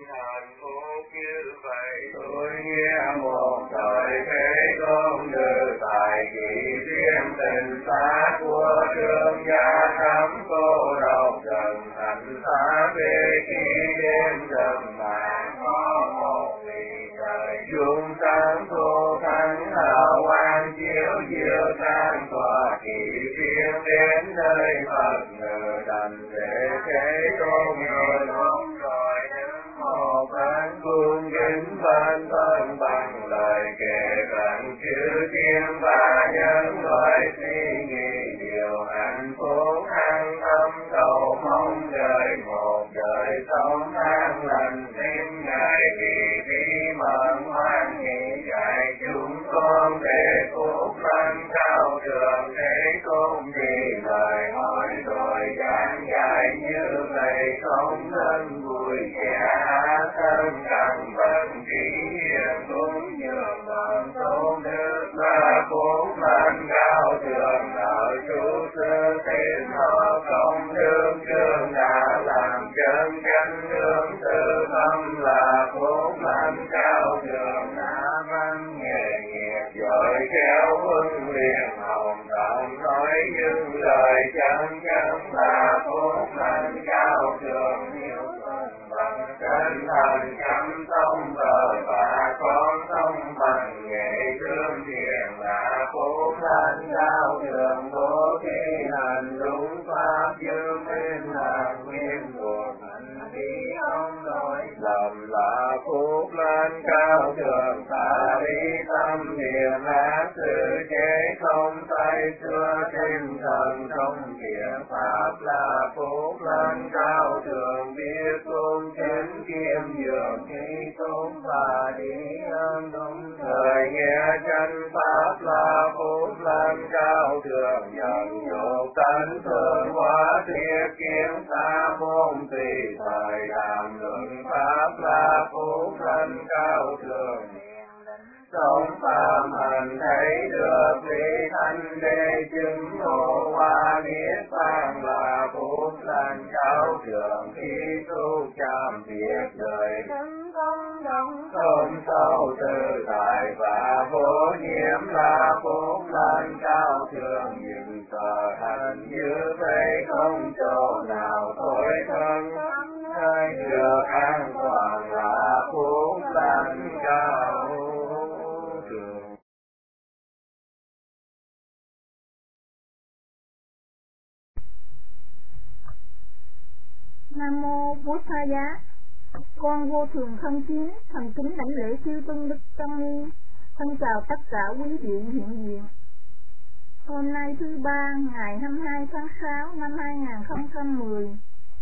hạnh phúc như vậy. Tôi nghe một thời thế tôn từ tại kỷ riêng tình xa của thương gia thắm cô độc dần thành xa về khi đêm dần mà có một vị trời chung sáng thu thánh hào quang chiếu diệu sáng tỏa kỷ riêng đến nơi Phật ngự đành để thế tôn rồi đứng một ánh cung kính ban thân bằng lời kể rằng chư thiên và nhân loại suy nghĩ điều hạnh phúc an tâm cầu mong đời một đời sống an lành thêm ngày vì đi mận hoan hỷ dạy chúng con về phúc lành cao thượng thế tôn vì lời hỏi rồi giảng dạy như vậy không thân vui vẻ thân cần vận trí hiền cũng nhường bằng tôn đức và phúc lành cao thượng ở chủ sư tên họ công đương chương đã làm chân chánh hướng tư tâm là phúc lành cao thượng đã văn nghề nghiệp giỏi khéo huấn luyện hồng động nói những lời chân chánh là phúc lành cao thượng nhiều bằng chân thành chăm sông bờ và con sông bằng nghệ thương thiện là phúc lành cao thượng bố thí hành đúng pháp dương minh là nguyên buộc hành vi ông lỗi lầm là phúc lành cao thượng ta lý tâm niệm ác sự chế không tay xưa tinh thần không thiện pháp là phúc lành cao thượng biết cung chính kiêm dường khi tôn và đi ơn đúng thời nghe chân pháp là phúc lành cao thượng nhận dục tánh thường hóa thiết kiến xa môn tùy thời đàm luận pháp là phúc lành cao thượng sống phạm hành thấy được lý thanh đế chứng ngộ hoa niết bàn là phúc lành cao thượng khi tu chạm việc đời không sâu tự tại và vô nhiễm là phúc lành cao thượng nhưng sở hành như vậy không chỗ nào thối thân hay được an toàn là phúc lành cao thượng. Nam mô Bố Tha Giá. Con vô thường thân kiến, thành kính đảnh lễ chư tôn đức tăng ni. Thân chào tất cả quý vị hiện diện. Hôm nay thứ ba, ngày 22 tháng 6 năm 2010.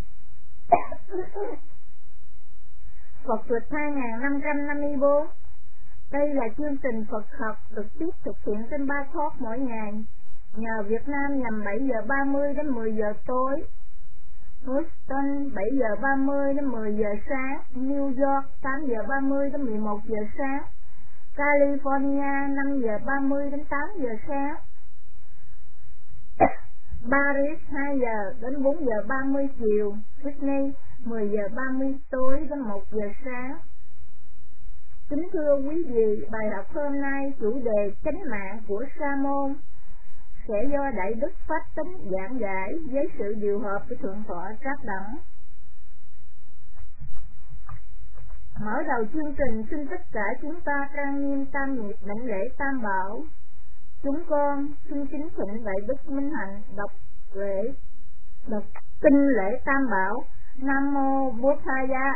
Phật lịch 2554. Đây là chương trình Phật học được tiếp thực hiện trên ba khót mỗi ngày. Nhờ Việt Nam nhằm 7 giờ 30 đến 10 giờ tối. Houston 7 giờ 30 đến 10 giờ sáng, New York 8 giờ 30 đến 11 giờ sáng, California 5 giờ 30 đến 8 giờ sáng, Paris 2 giờ đến 4 giờ 30 chiều, Sydney 10 giờ 30 tối đến 1 giờ sáng. Kính thưa quý vị, bài học hôm nay chủ đề chánh mạng của Sa môn sẽ do Đại Đức Pháp Tính giảng giải với sự điều hợp của Thượng tọa Trác Đẳng. Mở đầu chương trình, xin tất cả chúng ta trang nghiêm tam nghiệp đảnh lễ Tam Bảo. Chúng con xin kính thỉnh Đại Đức Minh Hạnh đọc kinh lễ Tam Bảo. Nam mô Bố Tha Giá.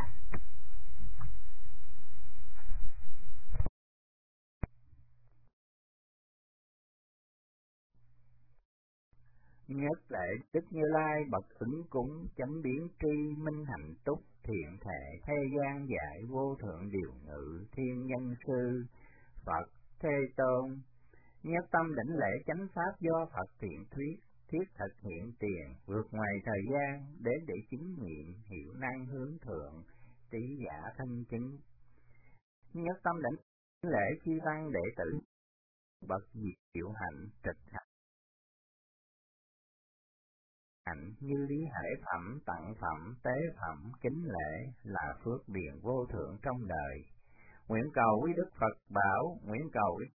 Nhất lễ Đức Như Lai bậc ứng cúng chánh biến tri minh hạnh túc thiện thể thế gian dạy vô thượng điều ngự thiên nhân sư Phật Thế Tôn. Nhất tâm đảnh lễ chánh pháp do Phật thiện thuyết thiết thực hiện tiền vượt ngoài thời gian đến để chứng nghiệm hiểu năng hướng thượng trí giả thân chứng. Nhất tâm đảnh lễ chi văn đệ tử bậc diệu hạnh trịch hạnh hạnh như lý hệ phẩm, tặng phẩm, tế phẩm, kính lễ là phước điền vô thượng trong đời. Nguyện cầu quý Đức Phật bảo, nguyện cầu quý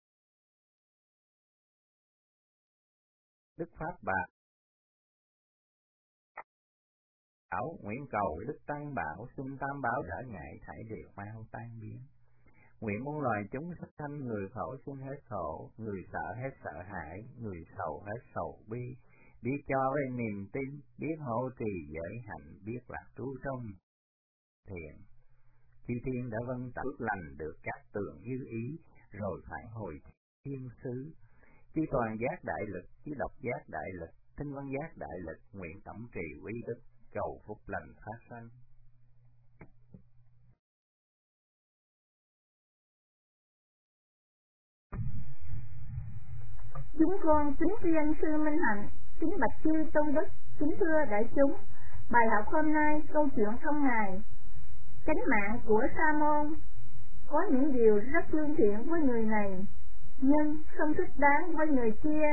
Đức Pháp bảo, nguyện cầu Đức Tăng bảo, xin tam bảo đỡ ngại thảy đều mau tan biến. Nguyện muôn loài chúng sanh người khổ xin hết khổ, người sợ hết sợ hãi, người sầu hết sầu bi, biết cho với niềm tin, biết hộ trì giới hạnh, biết lạc trú trong thiện. Chư thiên đã vâng tập lành được các tường như ý, rồi phản hồi thiên sứ. Chư toàn giác đại lực, chư độc giác đại lực, tinh văn giác đại lực, nguyện tổng trì quý đức, cầu phúc lành phát sanh. Chúng con kính tri sư Minh Hạnh, kính bạch chư tôn đức, kính thưa đại chúng. Bài học hôm nay câu chuyện không ngày. Chánh mạng của Sa môn. Có những điều rất lương thiện với người này, nhưng không thích đáng với người kia.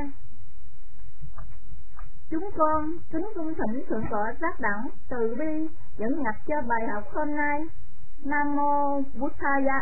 Chúng con kính cung thỉnh Thượng tọa Giác Đẳng từ bi dẫn nhập cho bài học hôm nay. Nam mô Buddhaya.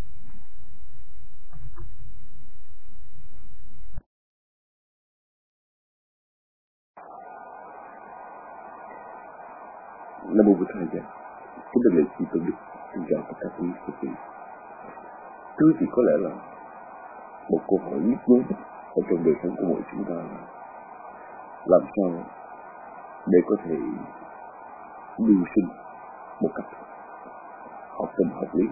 Nam mô Bụt Thầy. Kính thưa lễ sư tôn đức, xin chào tất cả quý vị. Thứ thì có lẽ là một câu hỏi nhất nhối ở trong đời sống của mỗi chúng ta là làm sao để có thể mưu sinh một cách hợp tình hợp lý.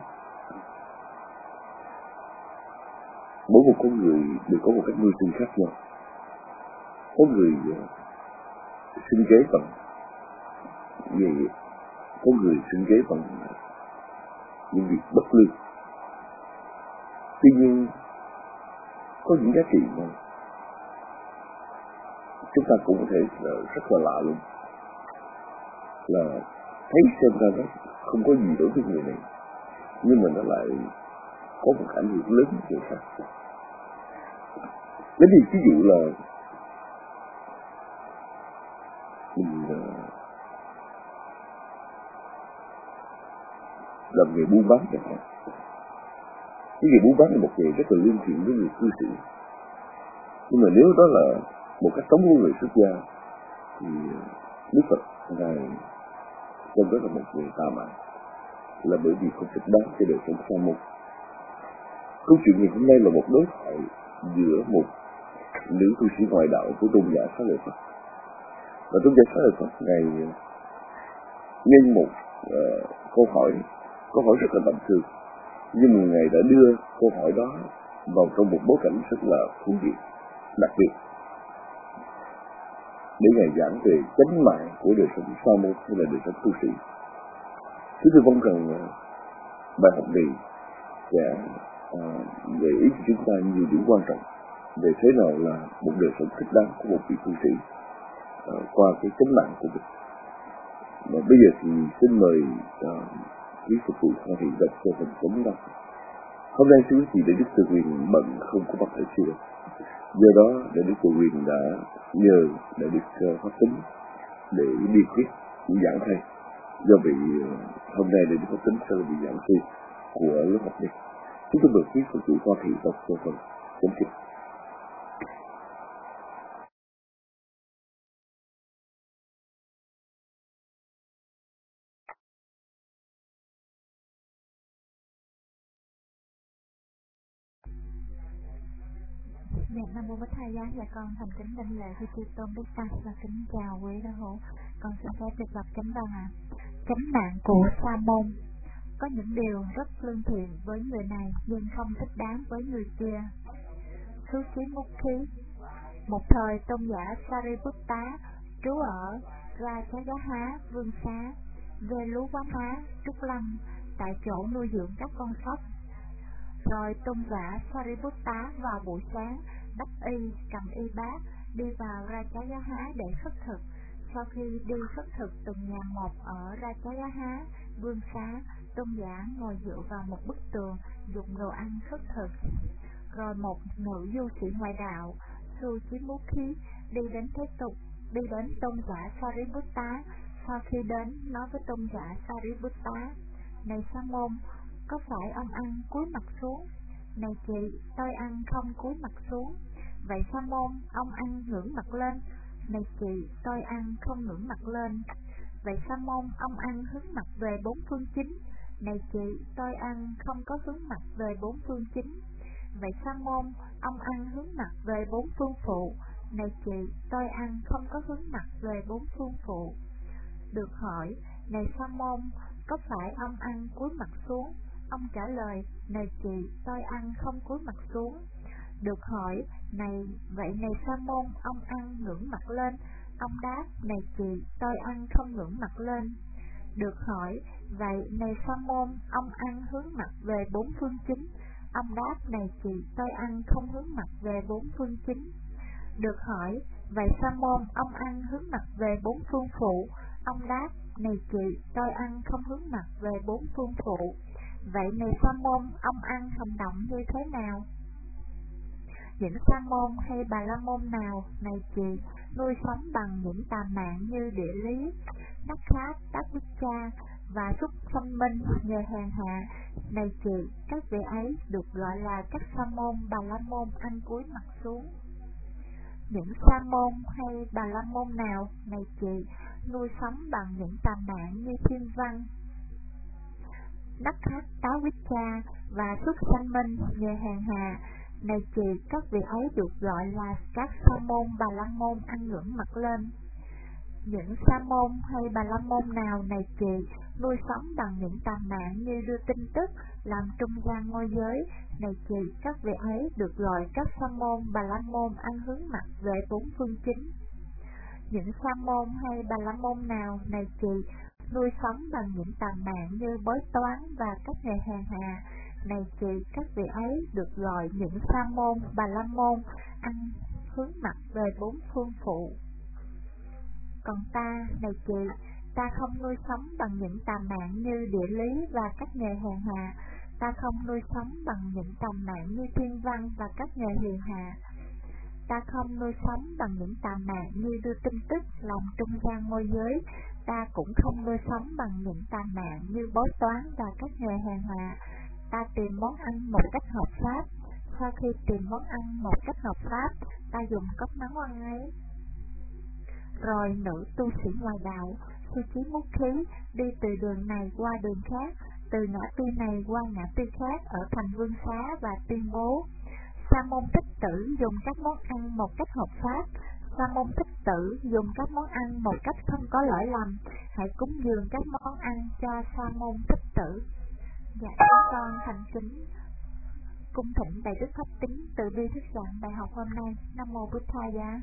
Mỗi một con người đều có một cách mưu sinh khác nhau. Có người sinh kế bằng nghề nghiệp, có người sinh kế bằng những việc bất lương. Tuy nhiên có những giá trị mà chúng ta cũng có thể rất là lạ luôn, là thấy xem ra nó không có gì đối với người này, nhưng mà nó lại có một ảnh hưởng lớn với người khác. Lấy ví dụ là mình làm nghề buôn bán chẳng hạn. Cái nghề buôn bán là một nghề rất là lương thiện với người cư sĩ, nhưng mà nếu đó là một cách sống của người xuất gia thì Đức Phật ngài xem đó là một nghề tà mạng, là bởi vì không thích đáng cho đời sống sa môn. Câu chuyện ngày hôm nay là một đối thoại giữa một nữ tu sĩ ngoại đạo của tôn giả Xá Lợi Phật, và tôn giả Xá Lợi Phật ngài nhân một câu hỏi rất là tầm thường, nhưng mà ngài đã đưa câu hỏi đó vào trong một bối cảnh rất là thú vị, đặc biệt để ngài giảng về chánh mạng của đời sống sa môn hay là đời sống tu sĩ. Chúng tôi mong rằng bài học này sẽ gợi ý cho chúng ta nhiều điểm quan trọng về thế nào là một đời sống thích đáng của một vị tu sĩ qua cái chánh mạng của mình. Và bây giờ thì xin mời quý Phật tử Hoa Thị đọc cho phần sống đó. Hôm nay quý vị để Đức Từ Quyền bận không có mặt ở chùa, do đó để Đức Từ Quyền đã nhờ để được phát tính để đi thuyết giảng thầy. Do bị hôm nay để Đức phát tính sẽ là bị giảng thầy của lớp học này. Chúng tôi mời quý Phật tử Hoa Thị đọc cho phần chánh kinh. Dạ, Nam mô Bích Thầy Giá, dạ con thành kính đảnh lễ với chư tôn đức tăng và kính chào quý đạo hữu. Con xin phép được đọc chánh văn ạ. Chánh mạng của Sa môn. Có những điều rất lương thiện với người này nhưng không thích đáng với người kia. Thứ chí mục khí. Một thời tôn giả Sariputta trú ở Rajagaha Vương Xá, Veluvana, Trúc Lâm, tại chỗ nuôi dưỡng các con sóc. Rồi tôn giả Sariputta vào buổi sáng đắp y, cầm y bát, đi vào Rajagaha để khất thực. Sau khi đi khất thực từng nhà một ở Rajagaha Vương Xá, tôn giả ngồi dựa vào một bức tường dùng đồ ăn khất thực. Rồi một nữ du sĩ ngoại đạo Suchimukhi đi đến thế tục đi đến tôn giả Sariputta. Sau khi đến, nói với tôn giả Sariputta: Này Sa môn, có phải ông ăn cúi mặt xuống? Này chị, tôi ăn không cúi mặt xuống. Vậy Sa môn, ông ăn ngưỡng mặt lên? Này chị, tôi ăn không ngưỡng mặt lên. Vậy Sa môn, ông ăn hướng mặt về bốn phương chính? Này chị, tôi ăn không có hướng mặt về bốn phương chính. Vậy Sa môn, ông ăn hướng mặt về bốn phương phụ? Này chị, tôi ăn không có hướng mặt về bốn phương phụ. Được hỏi: Này Sa môn, có phải ông ăn cúi mặt xuống? Ông trả lời: Này chị, tôi ăn không cúi mặt xuống. Được hỏi: Vậy này Sa môn, ông ăn ngưỡng mặt lên? Ông đáp: Này chị, tôi ăn không ngưỡng mặt lên. Được hỏi: Vậy này Sa môn, ông ăn hướng mặt về bốn phương chính? Ông đáp: Này chị, tôi ăn không hướng mặt về bốn phương chính. Được hỏi: Vậy Sa môn, ông ăn hướng mặt về bốn phương phụ? Ông đáp: Này chị, tôi ăn không hướng mặt về bốn phương phụ. Vậy này Sa môn, ông ăn hành động như thế nào? Những Sa môn hay Bà La môn nào, này chị, nuôi sống bằng những tà mạng như địa lý, đắc khát, đắc bích cha và xúc sanh minh nhờ hèn hạ, này chị, các vị ấy được gọi là các Sa môn Bà La môn ăn cúi mặt xuống. Những Sa môn hay Bà La môn nào, này chị, nuôi sống bằng những tà mạng như thiên văn, đắc khát, táo bích cha và xúc sanh minh nhờ hèn hạ, này chị, các vị ấy được gọi là các Sa môn Bà La môn ăn ngưỡng mặt lên. Những Sa môn hay Bà La môn nào, này chị, nuôi sống bằng những tà mạng như đưa tin tức, làm trung gian môi giới, này chị, các vị ấy được gọi các Sa môn Bà La môn ăn hướng mặt về bốn phương chính. Những Sa môn hay Bà La môn nào, này chị, nuôi sống bằng những tà mạng như bói toán và các nghề hèn hạ, này chị, các vị ấy được gọi những Sa môn Bà La môn ăn hướng mặt về bốn phương phụ. Còn ta, này chị, ta không nuôi sống bằng những tà mạng như địa lý và các nghề hèn hạ, ta không nuôi sống bằng những tà mạng như thiên văn và các nghề huyền hạ, ta không nuôi sống bằng những tà mạng như đưa tin tức, làm trung gian môi giới, ta cũng không nuôi sống bằng những tà mạng như bói toán và các nghề hèn hạ. Ta tìm món ăn một cách hợp pháp. Sau khi tìm món ăn một cách hợp pháp, ta dùng cốc nấu ăn ấy. Rồi nữ tu sĩ ngoài đạo, su chí mút khí, đi từ đường này qua đường khác, từ ngã tư này qua ngã tư khác ở thành Vương Xá và tuyên bố: Sa môn Thích Tử dùng các món ăn một cách hợp pháp. Sa môn Thích Tử dùng các món ăn một cách không có lỗi lầm. Hãy cúng dường các món ăn cho Sa môn Thích Tử. Dạ, chúng con thành kính cung thỉnh Đại Đức Pháp Tính từ bi thuyết giảng bài học hôm nay. Nam mô Bụt Thầy Giá.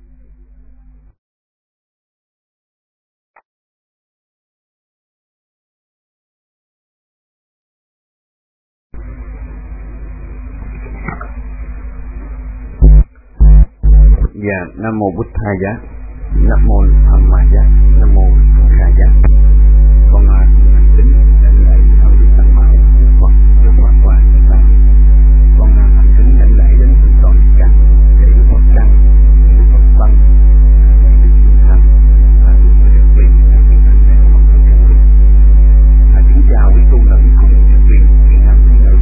Dạ, Nam mô Bụt Thầy Giá. Nam mô Tham Ma Giá. Nam mô Kha Giá. Con kính lãnh lễ ông Đức Tăng Mãi Đức Phật Đức Phật Hòa Chúng ta. Con thành kính lãnh lễ đến thượng tọa Trăng để Đức Phật Trăng, Đức Phật Văn, để Đức Phương Thành, Đức Phật Vị, các vị anh em Phật tử các vị. Kính chào quý tu nữ cùng các vị thiện nam thiện nữ.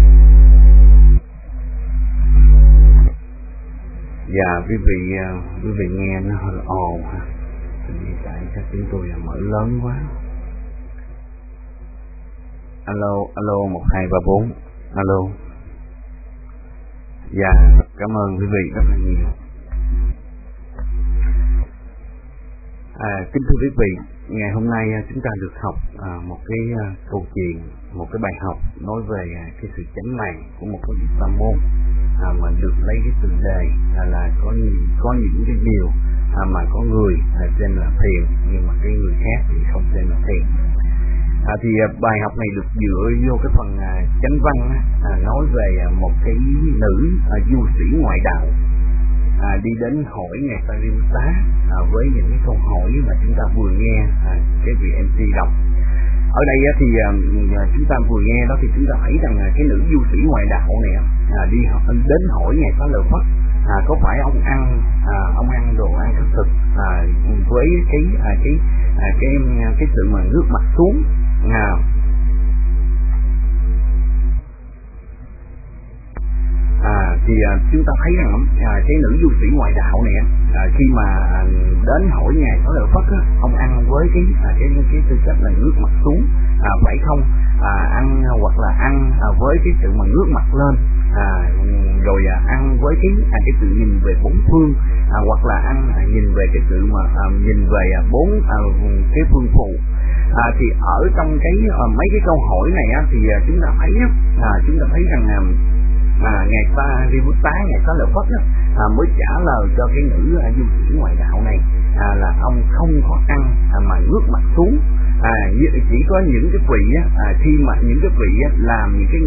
Dạ, quý vị nghe nó hơi ồn ha. Tại chắc chúng tôi là mở lớn quá. Alo 1 2 3 4. Alo. Dạ, cảm ơn quý vị rất là nhiều. Kính thưa quý vị, ngày hôm nay chúng ta được học một cái câu chuyện, một cái bài học nói về cái sự chánh mạng của một cái vị sa môn, mà được lấy cái chủ đề là có những cái điều mà có người tên là thiền, nhưng mà cái người khác thì không tên là thiền. Thì bài học này được dựa vô cái phần chánh văn nói về một cái nữ du sĩ ngoại đạo đi đến hỏi ngài Sariputta với những cái câu hỏi mà chúng ta vừa nghe cái vị MC đọc. Ở đây thì chúng ta vừa nghe đó thì chúng ta thấy rằng cái nữ du sĩ ngoại đạo này đến hỏi ngài Xá Lợi Phất có phải ông ăn đồ ăn khất thực với cái sự mà ngước mặt xuống. Thì chúng ta thấy rằng cái nữ du sĩ ngoại đạo này khi mà đến hỏi ngài Xá Lợi Phất ông ăn với cái tư cách là ngước mặt xuống, phải không? Ăn hoặc là ăn với cái sự mà ngước mặt lên, rồi ăn với cái sự nhìn về bốn phương, hoặc là ăn nhìn về cái sự mà nhìn về bốn cái phương phù. Thì ở trong mấy cái câu hỏi này thì chúng ta thấy rằng ngài Sariputta, ngài Xá Lợi Phất mới trả lời cho cái nữ du sĩ ngoại đạo này là ông không có ăn mà ngước mặt xuống. Chỉ có những cái vị khi mà những cái vị làm những cái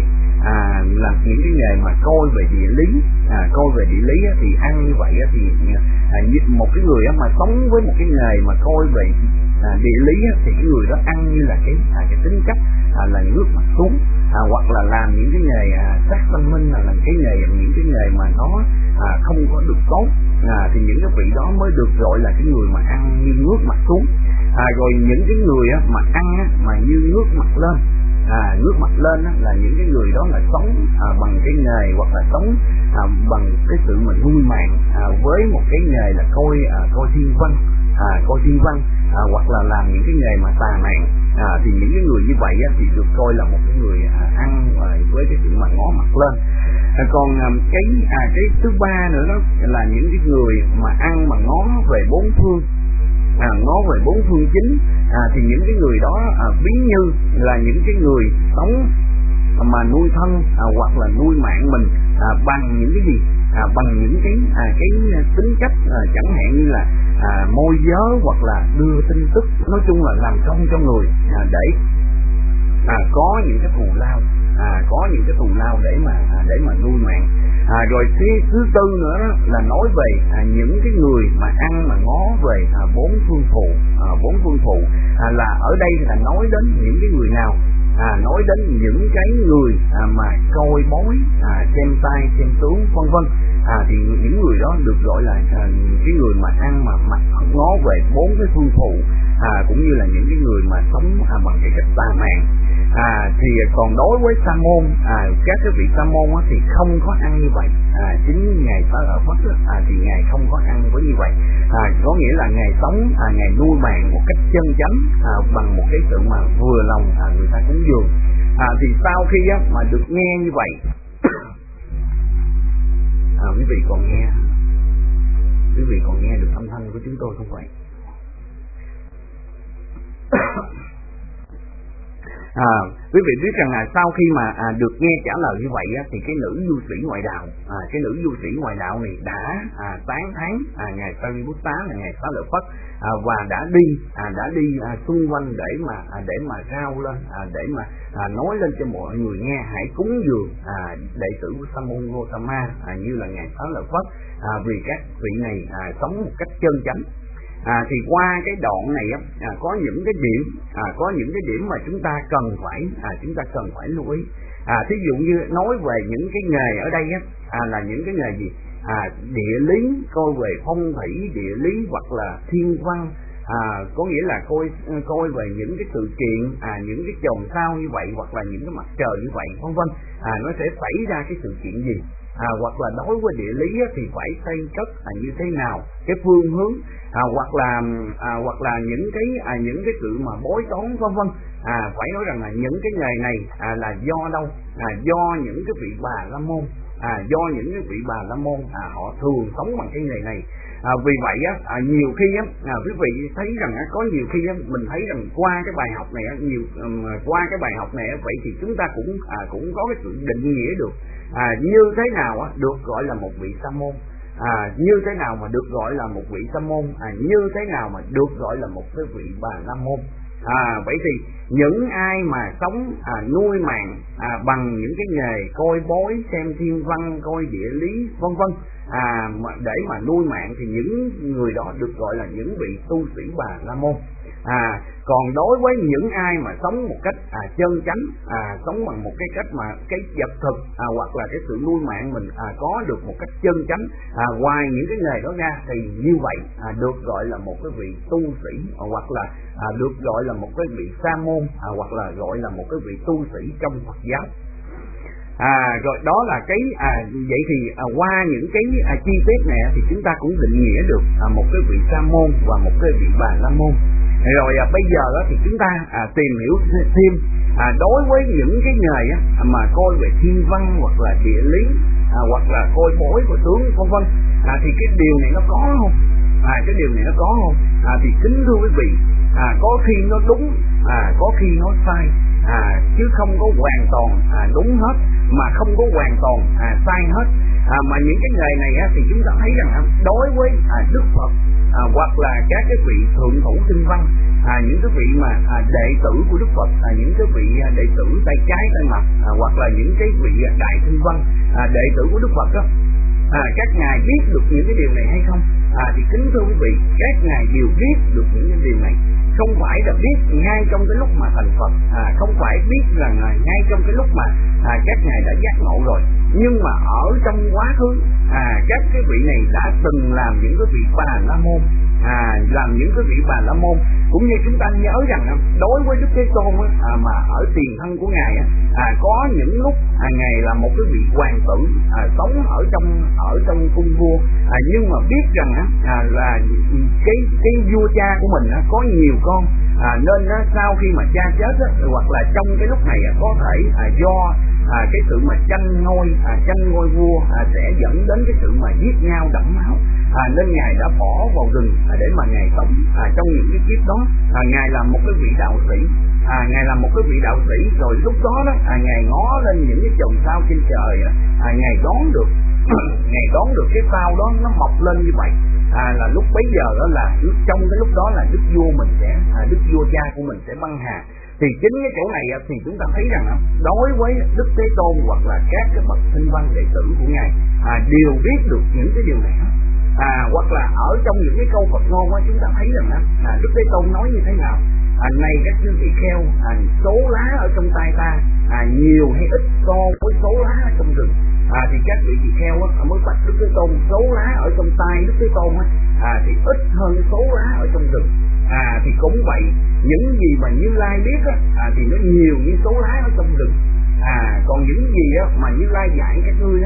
nghề mà coi về địa lý, thì ăn như vậy thì một cái người mà sống với một cái nghề mà coi về địa lý thì cái người đó ăn như là cái tính cách là ngước mặt xuống, hoặc là làm những cái nghề sát văn minh, là những cái nghề mà nó không có được tốt, thì những cái vị đó mới được gọi là cái người mà ăn như ngước mặt xuống. Rồi những cái người mà ăn mà như ngước mặt lên, ngước mặt lên là những cái người đó là sống bằng cái nghề, hoặc là sống bằng cái sự mình nuôi mạng với một cái nghề là coi thiên văn, hoặc là làm những cái nghề mà tà mạng. Thì những cái người như vậy thì được coi là một cái người ăn với cái sự mà ngó mặt lên. Còn cái thứ ba nữa đó là những cái người mà ăn mà ngó về bốn phương, ngó về bốn phương chính, thì những cái người đó ví như là những cái người sống mà nuôi thân hoặc là nuôi mạng mình bằng những cái gì, bằng những cái tính cách chẳng hạn như là môi giới, hoặc là đưa tin tức, nói chung là làm công cho người để có những cái thù lao, để mà nuôi mạng. Rồi thứ tư nữa đó là nói về những cái người mà ăn mà ngó về bốn phương phù, là ở đây là nói đến những cái người nào, nói đến những cái người mà coi bói, xem tay xem tướng vân vân. Thì những người đó được gọi là cái người mà ăn mà mặt ngó về bốn cái phương phù, cũng như là những cái người mà sống bằng cái cách tà mạng. Thì còn đối với sa môn, các cái vị sa môn thì không có ăn như vậy. Chính ngài Xá Lợi Phất thì ngài không có ăn với như vậy, có nghĩa là ngài sống, ngài nuôi mạng một cách chân chánh, bằng một cái sự mà vừa lòng người ta cúng dường. Thì sau khi mà được nghe như vậy, quý vị còn nghe được âm thanh của chúng tôi không vậy? Quý vị biết rằng là sau khi mà được nghe trả lời như vậy thì cái nữ du sĩ ngoại đạo này đã tán thán ngài Sariputta, là ngài Xá Lợi Phất, và đã đi xung quanh để mà rao lên, để mà nói lên cho mọi người nghe, hãy cúng dường đệ tử của Sa môn Gotama như là ngài Xá Lợi Phất, vì các vị này sống một cách chân chánh. Thì qua cái đoạn này có những cái điểm mà chúng ta cần phải lưu ý. Thí dụ như nói về những cái nghề ở đây là những cái nghề gì? Địa lý, coi về phong thủy địa lý, hoặc là thiên văn, có nghĩa là coi về những cái sự kiện, những cái chòm sao như vậy, hoặc là những cái mặt trời như vậy, vân vân. Nó sẽ xảy ra cái sự kiện gì? Hoặc là đối với địa lý thì phải xây cất như thế nào, cái phương hướng, hoặc là những cái sự mà bói toán vân vân. Phải nói rằng là những cái nghề này là do đâu? Do những cái vị Bà La Môn, họ thường sống bằng cái nghề này. Vì vậy nhiều khi quý vị thấy rằng có nhiều khi mình thấy rằng qua cái bài học này vậy thì chúng ta cũng có cái sự định nghĩa được như thế nào được gọi là một vị sa môn, như thế nào mà được gọi là một vị sa môn, như thế nào mà được gọi là một cái vị Bà La Môn. Vậy thì những ai mà sống nuôi mạng bằng những cái nghề coi bói, xem thiên văn, coi địa lý vân vân, để mà nuôi mạng thì những người đó được gọi là những vị tu sĩ Bà La Môn. Còn đối với những ai mà sống một cách chân chánh, sống bằng một cái cách mà cái vật thực hoặc là cái sự nuôi mạng mình có được một cách chân chánh, ngoài những cái nghề đó ra, thì như vậy được gọi là một cái vị tu sĩ, hoặc là được gọi là một cái vị sa môn, hoặc là gọi là một cái vị tu sĩ trong Phật giáo. Rồi đó là cái vậy thì qua những cái chi tiết này thì chúng ta cũng định nghĩa được một cái vị sa môn và một cái vị bà la môn. Rồi bây giờ thì chúng ta tìm hiểu thêm đối với những cái nghề mà coi về thiên văn hoặc là địa lý, hoặc là coi bói của tướng vân vân, thì cái điều này nó có không? Cái điều này nó có không? Thì kính thưa quý vị, có khi nó đúng, có khi nó sai, chứ không có hoàn toàn đúng hết, mà không có hoàn toàn sai hết. Mà những cái nghề này thì chúng ta thấy rằng đối với Đức Phật, hoặc là các cái vị thượng thủ tinh văn, những cái vị mà đệ tử của Đức Phật, những cái vị đệ tử tay trái tay mặt, hoặc là những cái vị đại tinh văn, đệ tử của Đức Phật đó, các ngài biết được những cái điều này hay không? Thì kính thưa quý vị, các ngài đều biết được những cái điều này, không phải là biết ngay trong cái lúc mà thành Phật, không phải biết rằng ngay trong cái lúc mà các ngài đã giác ngộ rồi, nhưng mà ở trong quá khứ, các cái vị này đã từng làm những cái vị Bà La Môn, làm những cái vị Bà La Môn. Cũng như chúng ta nhớ rằng đối với Đức Thế Tôn mà ở tiền thân của ngài có những lúc ngài là một cái vị hoàng tử sống ở trong cung vua, nhưng mà biết rằng là cái vua cha của mình có nhiều con, nên sau khi mà cha chết hoặc là trong cái lúc này có thể do cái sự mà tranh ngôi vua sẽ dẫn đến cái sự mà giết nhau đẫm máu, nên ngài đã bỏ vào rừng để mà ngài sống. Trong những cái kiếp đó, ngài là một cái vị đạo sĩ, rồi lúc đó ngài ngó lên những cái chòm sao trên trời, ngài đoán được cái sao đó nó mọc lên như vậy, là lúc bấy giờ đó là trong cái lúc đó là đức vua cha của mình sẽ băng hà. Thì chính cái chỗ này thì chúng ta thấy rằng đối với Đức Thế Tôn hoặc là các cái bậc tinh văn đệ tử của ngài đều biết được những cái điều này. Hoặc là ở trong những cái câu Phật ngôn chúng ta thấy rằng Đức Thế Tôn nói như thế nào: này các chư tỳ kheo, số lá ở trong tay ta nhiều hay ít so với số lá ở trong rừng. Thì các vị tỳ kheo mới bạch Đức Thế Tôn, số lá ở trong tay Đức Thế Tôn thì ít hơn số lá ở trong rừng. Thì cũng vậy, những gì mà Như Lai biết thì nó nhiều như số lá ở trong rừng. Còn những gì mà Như Lai dạy các ngươi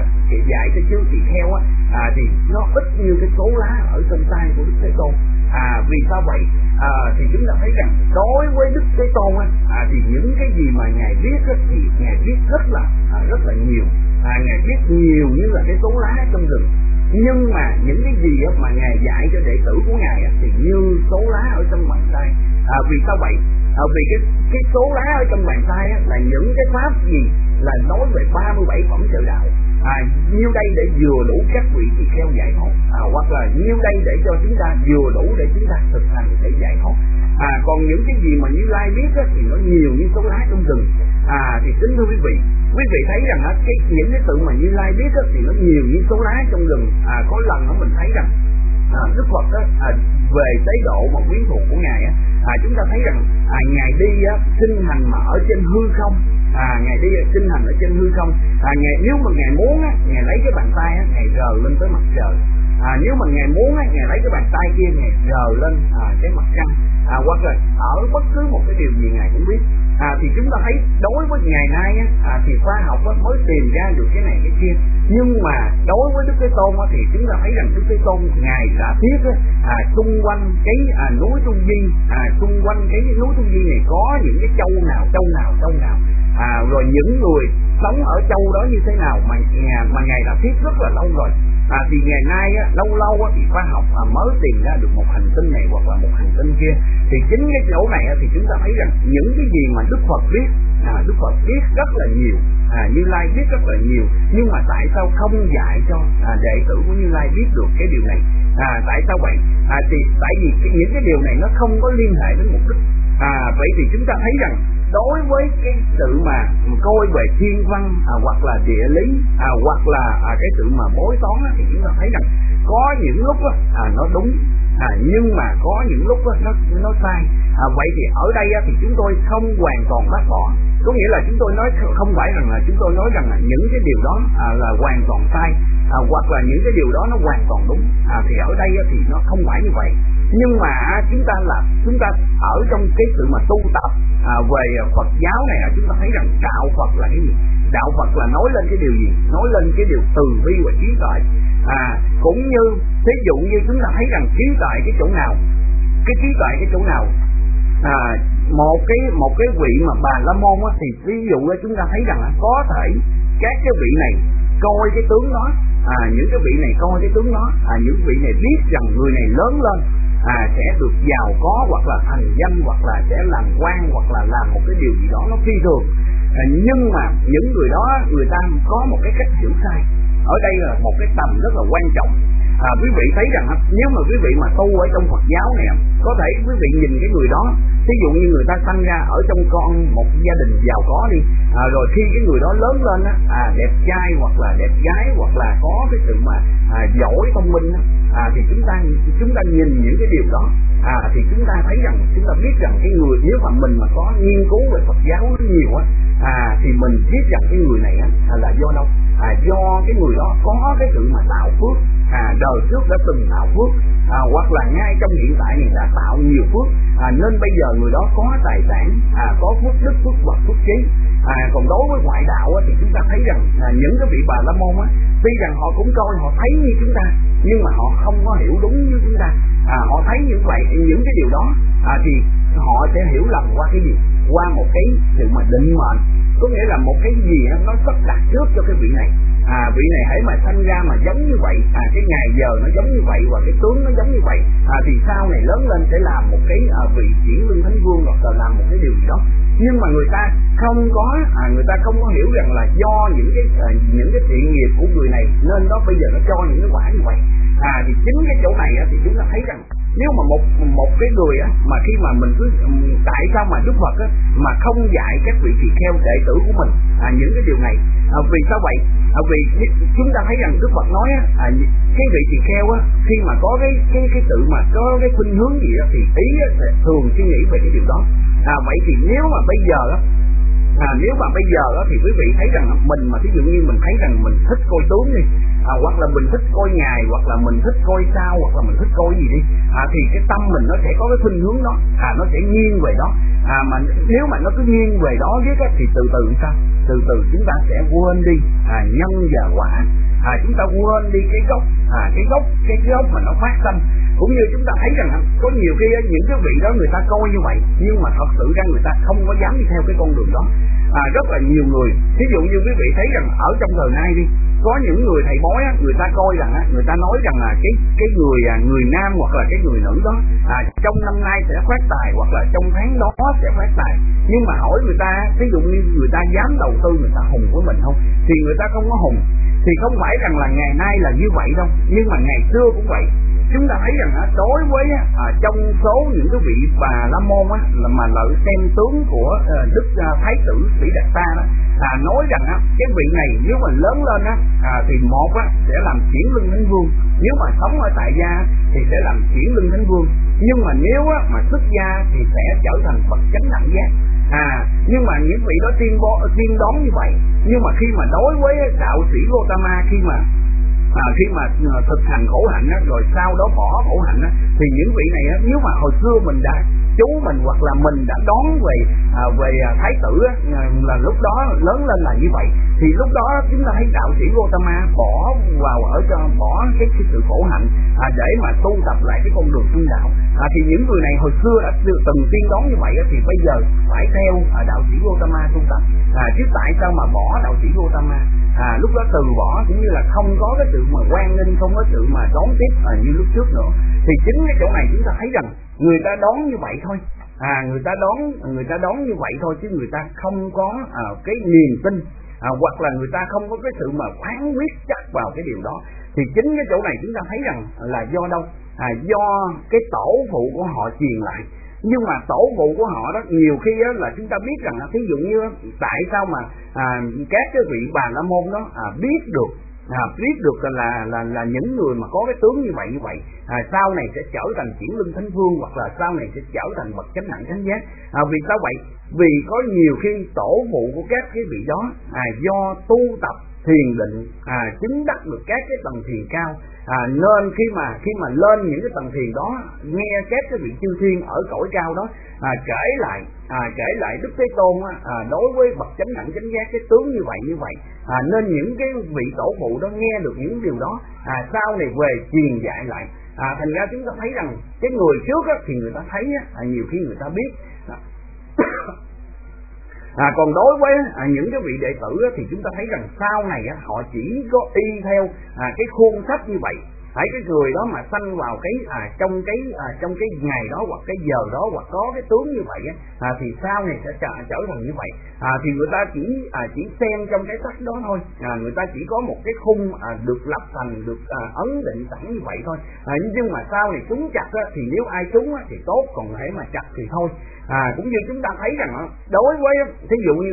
dạy cho chư tỳ kheo thì nó ít như cái số lá ở trong tay của Đức Thế Tôn. Vì sao vậy? Thì chúng ta thấy rằng đối với Đức Thế Tôn thì những cái gì mà ngài biết thì ngài biết rất là nhiều, ngài biết nhiều như là cái số lá trong rừng. Nhưng mà những cái gì mà ngài dạy cho đệ tử của ngài thì như số lá ở trong bàn tay. Vì sao vậy? Vì cái số lá ở trong bàn tay là những cái pháp gì là nói về 37 phẩm trợ đạo. Nhiêu đây để vừa đủ các vị tỳ kheo giải thoát, hoặc là nhiêu đây để cho chúng ta vừa đủ để chúng ta thực hành để giải thoát. Còn những cái gì mà Như Lai biết thì nó nhiều như số lá trong rừng. Thì kính thưa quý vị thấy rằng những cái sự mà Như Lai biết thì nó nhiều như số lá trong rừng. Có lần mình thấy rằng Đức Phật về tế độ mà quyến thuộc của ngài chúng ta thấy rằng ngài đi sinh hành mà ở trên hư không. Ngài đi sinh hành ở trên hư không. Nếu mà ngài muốn ngài lấy cái bàn tay ngài rờ lên tới mặt trời. Nếu mà ngài muốn ngài lấy cái bàn tay kia ngài rờ lên cái mặt trăng, hoặc là ở bất cứ một cái điều gì ngài cũng biết. Thì chúng ta thấy đối với ngày nay thì khoa học mới tìm ra được cái này cái kia, nhưng mà đối với Đức Thế Tôn thì chúng ta thấy rằng Đức Thế Tôn ngài đã thiết xung quanh cái núi Tu Di, xung quanh cái núi Tu Di này có những cái châu nào, rồi những người sống ở châu đó như thế nào mà ngài đã thiết rất là lâu rồi. Thì ngày nay lâu thì khoa học mới tìm ra được một hành tinh này hoặc là một hành tinh kia. Thì chính cái chỗ này thì chúng ta thấy rằng những cái gì mà Đức Phật biết, Đức Phật biết rất là nhiều, Như Lai biết rất là nhiều, nhưng mà tại sao không dạy cho đệ tử của Như Lai biết được cái điều này? Tại sao vậy? Thì tại vì những cái điều này nó không có liên hệ đến mục đích. Vậy thì chúng ta thấy rằng đối với cái sự mà coi về thiên văn hoặc là địa lý hoặc là cái sự mà bói toán thì chúng ta thấy rằng có những lúc nó đúng, nhưng mà có những lúc nó sai. Vậy thì ở đây thì chúng tôi không hoàn toàn bác bỏ, có nghĩa là chúng tôi nói không phải rằng là chúng tôi nói rằng là những cái điều đó là hoàn toàn sai, hoặc là những cái điều đó nó hoàn toàn đúng. Thì ở đây thì nó không phải như vậy. Nhưng mà chúng ta ở trong cái sự mà tu tập về Phật giáo này, chúng ta thấy rằng đạo Phật là cái gì? Đạo Phật là nói lên cái điều gì? Nói lên cái điều từ bi và trí tuệ. Cũng như ví dụ như chúng ta thấy rằng trí tuệ cái chỗ nào? Cái trí tuệ cái chỗ nào? Một cái vị mà Bà La Môn thì ví dụ chúng ta thấy rằng có thể các cái vị này coi cái tướng đó, những cái vị này coi cái tướng đó, những vị này biết rằng người này lớn lên sẽ được giàu có, hoặc là thành danh, hoặc là sẽ làm quan, hoặc là làm một cái điều gì đó nó phi thường. Nhưng mà những người đó người ta có một cái cách hiểu sai. Ở đây là một cái tầm rất là quan trọng. Quý vị thấy rằng nếu mà quý vị mà tu ở trong Phật giáo này, có thể quý vị nhìn cái người đó, ví dụ như người ta sanh ra ở trong một gia đình giàu có đi, rồi khi cái người đó lớn lên đẹp trai hoặc là đẹp gái, hoặc là có cái sự mà giỏi thông minh thì chúng ta nhìn những cái điều đó thì chúng ta thấy rằng, chúng ta biết rằng cái người, nếu mà mình mà có nghiên cứu về Phật giáo nhiều thì mình biết rằng cái người này là do đâu? Do cái người đó có cái sự mà tạo phước, đời trước đã từng tạo phước, hoặc là ngay trong hiện tại này đã tạo nhiều phước, nên bây giờ người đó có tài sản, có phước đức, phước vật, phước trí. Còn đối với ngoại đạo thì chúng ta thấy rằng những cái vị Bà La Môn tuy rằng họ cũng coi, họ thấy như chúng ta, nhưng mà họ không có hiểu đúng như chúng ta. Họ thấy những cái điều đó thì họ sẽ hiểu lầm qua cái gì? Qua một cái sự mà định mệnh, có nghĩa là một cái gì nó sắp đặt trước cho cái vị này. Vị này hãy mà sanh ra mà giống như vậy, cái ngày giờ nó giống như vậy, và cái tướng nó giống như vậy, thì sau này lớn lên sẽ làm một cái vị chuyển luân thánh vương, hoặc là làm một cái điều gì đó. Nhưng mà người ta không có hiểu rằng là do những cái thiện nghiệp của người này, nên đó bây giờ nó cho những cái quả như vậy. Thì chính cái chỗ này thì chúng ta thấy rằng nếu mà một cái người mà khi mà mình cứ tại sao mà Đức Phật mà không dạy các vị tỳ kheo đệ tử của mình những cái điều này? Vì sao vậy? Vì chúng ta thấy rằng Đức Phật nói cái vị tỳ kheo khi mà có cái sự mà có cái khuynh hướng gì thì ý sẽ thường suy nghĩ về cái điều đó. Vậy thì nếu mà bây giờ thì quý vị thấy rằng mình mà ví dụ như mình thấy rằng mình thích coi tướng đi, hoặc là mình thích coi ngày, hoặc là mình thích coi sao, hoặc là mình thích coi gì đi, thì cái tâm mình nó sẽ có cái khuynh hướng đó, nó sẽ nghiêng về đó. Mà nếu mà nó cứ nghiêng về đó thì từ từ sao? Từ từ chúng ta sẽ quên đi nhân và quả. Chúng ta quên đi cái gốc mà nó phát sinh. Cũng như chúng ta thấy rằng có nhiều khi những cái vị đó người ta coi như vậy, nhưng mà thật sự ra người ta không có dám đi theo cái con đường đó. Rất là nhiều người, ví dụ như quý vị thấy rằng ở trong thời nay đi, có những người thầy bói người ta coi rằng người ta nói rằng là cái người nam hoặc là cái người nữ đó trong năm nay sẽ phát tài, hoặc là trong tháng đó sẽ phát tài. Nhưng mà hỏi người ta, ví dụ như người ta dám đầu tư, người ta hùng với mình không? Thì người ta không có hùng. Thì không phải rằng là ngày nay là như vậy đâu, nhưng mà ngày xưa cũng vậy. Chúng ta thấy rằng đối với trong số những cái vị Bà La Môn mà lợi xem tướng của Đức Thái tử Sĩ Đạt Ta nói rằng cái vị này nếu mà lớn lên thì một sẽ làm chuyển luân thánh vương, nếu mà sống ở tại gia thì sẽ làm chuyển luân thánh vương, nhưng mà nếu mà xuất gia thì sẽ trở thành Phật chánh đẳng giác. Nhưng mà những vị đó tiên đoán như vậy, nhưng mà khi mà đối với đạo sĩ Gotama, khi mà thực hành khổ hạnh rồi sau đó bỏ khổ hạnh thì những vị này nếu mà hồi xưa mình đã chú mình hoặc là mình đã đoán về thái tử là lúc đó lớn lên là như vậy, thì lúc đó chúng ta thấy đạo sĩ Gotama bỏ cái sự khổ hạnh để mà tu tập lại cái con đường trung đạo. Thì những người này hồi xưa đã từng tiên đoán như vậy thì bây giờ phải theo đạo sĩ Gotama tu tập, chứ tại sao mà bỏ đạo sĩ Gotama? Lúc đó từ bỏ, cũng như là không có cái sự mà quan nghênh, không có sự mà đón tiếp như lúc trước nữa. Thì chính cái chỗ này chúng ta thấy rằng người ta đoán như vậy thôi, người ta đoán như vậy thôi, chứ người ta không có cái niềm tin, hoặc là người ta không có cái sự mà quán quyết chắc vào cái điều đó. Thì chính cái chỗ này chúng ta thấy rằng là do đâu? Do cái tổ phụ của họ truyền lại. Nhưng mà tổ phụ của họ đó nhiều khi là chúng ta biết rằng thí dụ như tại sao mà các cái vị Bà La Môn đó biết được biết được là những người mà có cái tướng như vậy sau này sẽ trở thành chuyển linh thánh vương, hoặc là sau này sẽ trở thành bậc chánh đẳng chánh giác. Vì sao vậy? Vì có nhiều khi tổ phụ của các cái vị đó do tu tập thiền định chứng đắc được các cái tầng thiền cao, nên khi mà lên những cái tầng thiền đó, nghe các cái vị chư thiên ở cõi cao đó kể lại Đức Thế Tôn đối với bậc chánh đẳng chánh giác cái tướng như vậy, nên những cái vị tổ phụ đó nghe được những điều đó, sau này về truyền dạy lại. Thành ra chúng ta thấy rằng cái người trước thì người ta thấy nhiều khi người ta biết. Còn đối với những cái vị đệ tử thì chúng ta thấy rằng sau này họ chỉ có y theo cái khuôn sách như vậy. Cái người đó mà sanh vào trong cái ngày đó hoặc cái giờ đó hoặc có cái tướng như vậy thì sau này sẽ trở thành như vậy. Thì người ta chỉ xem trong cái sách đó thôi, người ta chỉ có một cái khung được lập thành, được ấn định sẵn như vậy thôi. Nhưng mà sau này trúng chặt thì nếu ai trúng thì tốt, còn hễ mà chặt thì thôi. Cũng như chúng ta thấy rằng đối với thí dụ như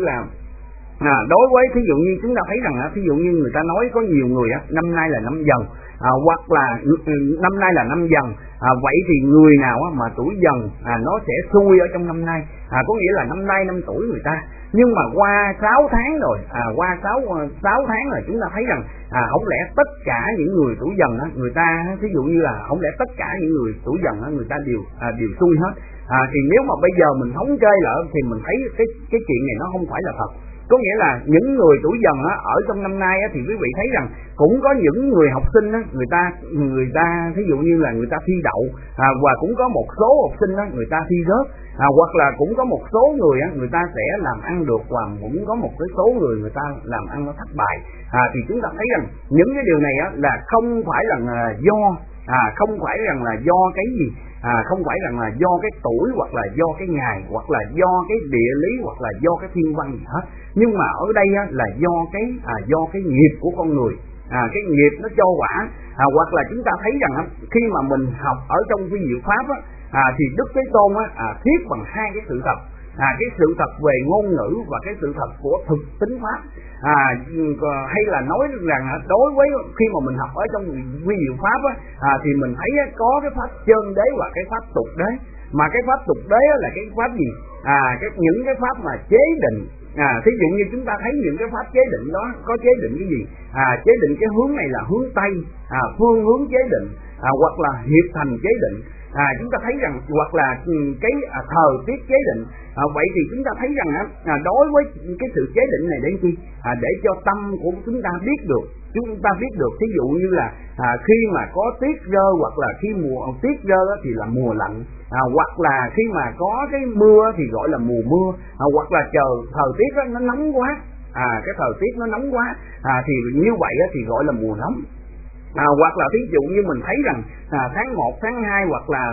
chúng ta thấy rằng thí dụ như người ta nói có nhiều người năm nay là năm Dần, hoặc là năm nay là năm Dần, vậy thì người nào mà tuổi Dần nó sẽ xui ở trong năm nay, có nghĩa là năm nay năm tuổi người ta. Nhưng mà qua 6 tháng rồi, qua 6 tháng là chúng ta thấy rằng không lẽ tất cả những người tuổi Dần người ta, thí dụ như là không lẽ tất cả những người tuổi Dần người ta đều xui hết. Thì nếu mà bây giờ mình thống kê lại thì mình thấy cái chuyện này nó không phải là thật. Có nghĩa là những người tuổi Dần ở trong năm nay thì quý vị thấy rằng cũng có những người học sinh người ta thí dụ như là người ta thi đậu, và cũng có một số học sinh người ta thi rớt, hoặc là cũng có một số người ta sẽ làm ăn được, và cũng có một cái số người ta làm ăn nó thất bại. Thì chúng ta thấy rằng những cái điều này là không phải là không phải rằng là do cái gì, không phải rằng là do cái tuổi, hoặc là do cái ngày, hoặc là do cái địa lý, hoặc là do cái thiên văn gì hết. Nhưng mà ở đây là do cái nghiệp của con người, cái nghiệp nó cho quả. Hoặc là chúng ta thấy rằng khi mà mình học ở trong vi diệu pháp thì Đức Thế Tôn thuyết bằng hai cái sự thật, cái sự thật về ngôn ngữ và cái sự thật của thực tính pháp. Hay là nói rằng đối với khi mà mình học ở trong vi diệu pháp thì mình thấy có cái pháp chân đế và cái pháp tục đế. Mà cái pháp tục đế là cái pháp gì? Những cái pháp mà chế định. Thí dụ như chúng ta thấy những cái pháp chế định đó có chế định cái gì? Chế định cái hướng này là hướng Tây, phương hướng chế định, hoặc là hiệp thành chế định. Chúng ta thấy rằng hoặc là cái thời tiết chế định. Vậy thì chúng ta thấy rằng đối với cái sự chế định này để chi? Để cho tâm của chúng ta biết được. Thí dụ như là khi mà có tuyết rơi, hoặc là khi mùa tuyết rơi thì là mùa lạnh, hoặc là khi mà có cái mưa thì gọi là mùa mưa, hoặc là thời tiết nó nóng quá, cái thời tiết nó nóng quá thì như vậy thì gọi là mùa nóng. Hoặc là ví dụ như mình thấy rằng tháng 1, tháng 2, hoặc là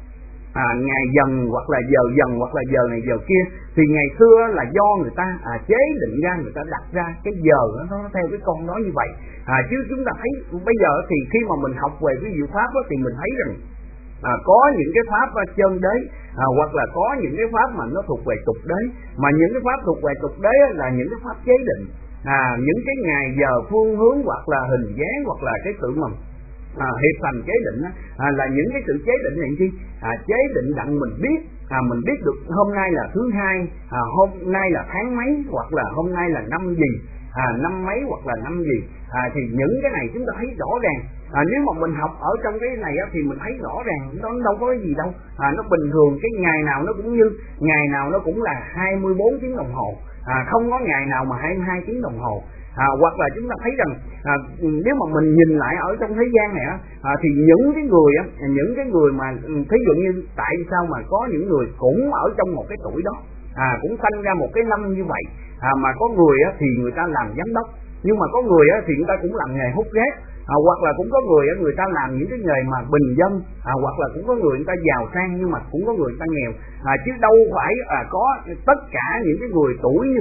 ngày Dần, hoặc là giờ Dần, hoặc là giờ này giờ kia, thì ngày xưa là do người ta chế định ra, người ta đặt ra cái giờ nó theo cái con đó như vậy. Chứ chúng ta thấy bây giờ thì khi mà mình học về cái diệu pháp thì mình thấy rằng có những cái pháp chân đế, hoặc là có những cái pháp mà nó thuộc về tục đế. Mà những cái pháp thuộc về tục đế là những cái pháp chế định, những cái ngày giờ phương hướng, hoặc là hình dáng, hoặc là cái sự mà hiệp thành chế định là những cái sự chế định này chi? Chế định đặng mình biết được hôm nay là thứ hai, hôm nay là tháng mấy, hoặc là hôm nay là năm gì, năm mấy, hoặc là năm gì. Thì những cái này chúng ta thấy rõ ràng. Nếu mà mình học ở trong cái này thì mình thấy rõ ràng nó đâu có cái gì đâu. Nó bình thường, cái ngày nào nó cũng như ngày nào nó cũng là 24 tiếng đồng hồ, không có ngày nào mà 22 tiếng đồng hồ. Hoặc là chúng ta thấy rằng nếu mà mình nhìn lại ở trong thế gian này thì những cái người mà thí dụ như tại sao mà có những người cũng ở trong một cái tuổi đó, cũng sanh ra một cái năm như vậy, mà có người thì người ta làm giám đốc, nhưng mà có người thì người ta cũng làm nghề hút rác, hoặc là cũng có người ta làm những cái nghề mà bình dân, hoặc là cũng có người ta giàu sang, nhưng mà cũng có người ta nghèo, chứ đâu phải có tất cả những cái người tuổi như vậy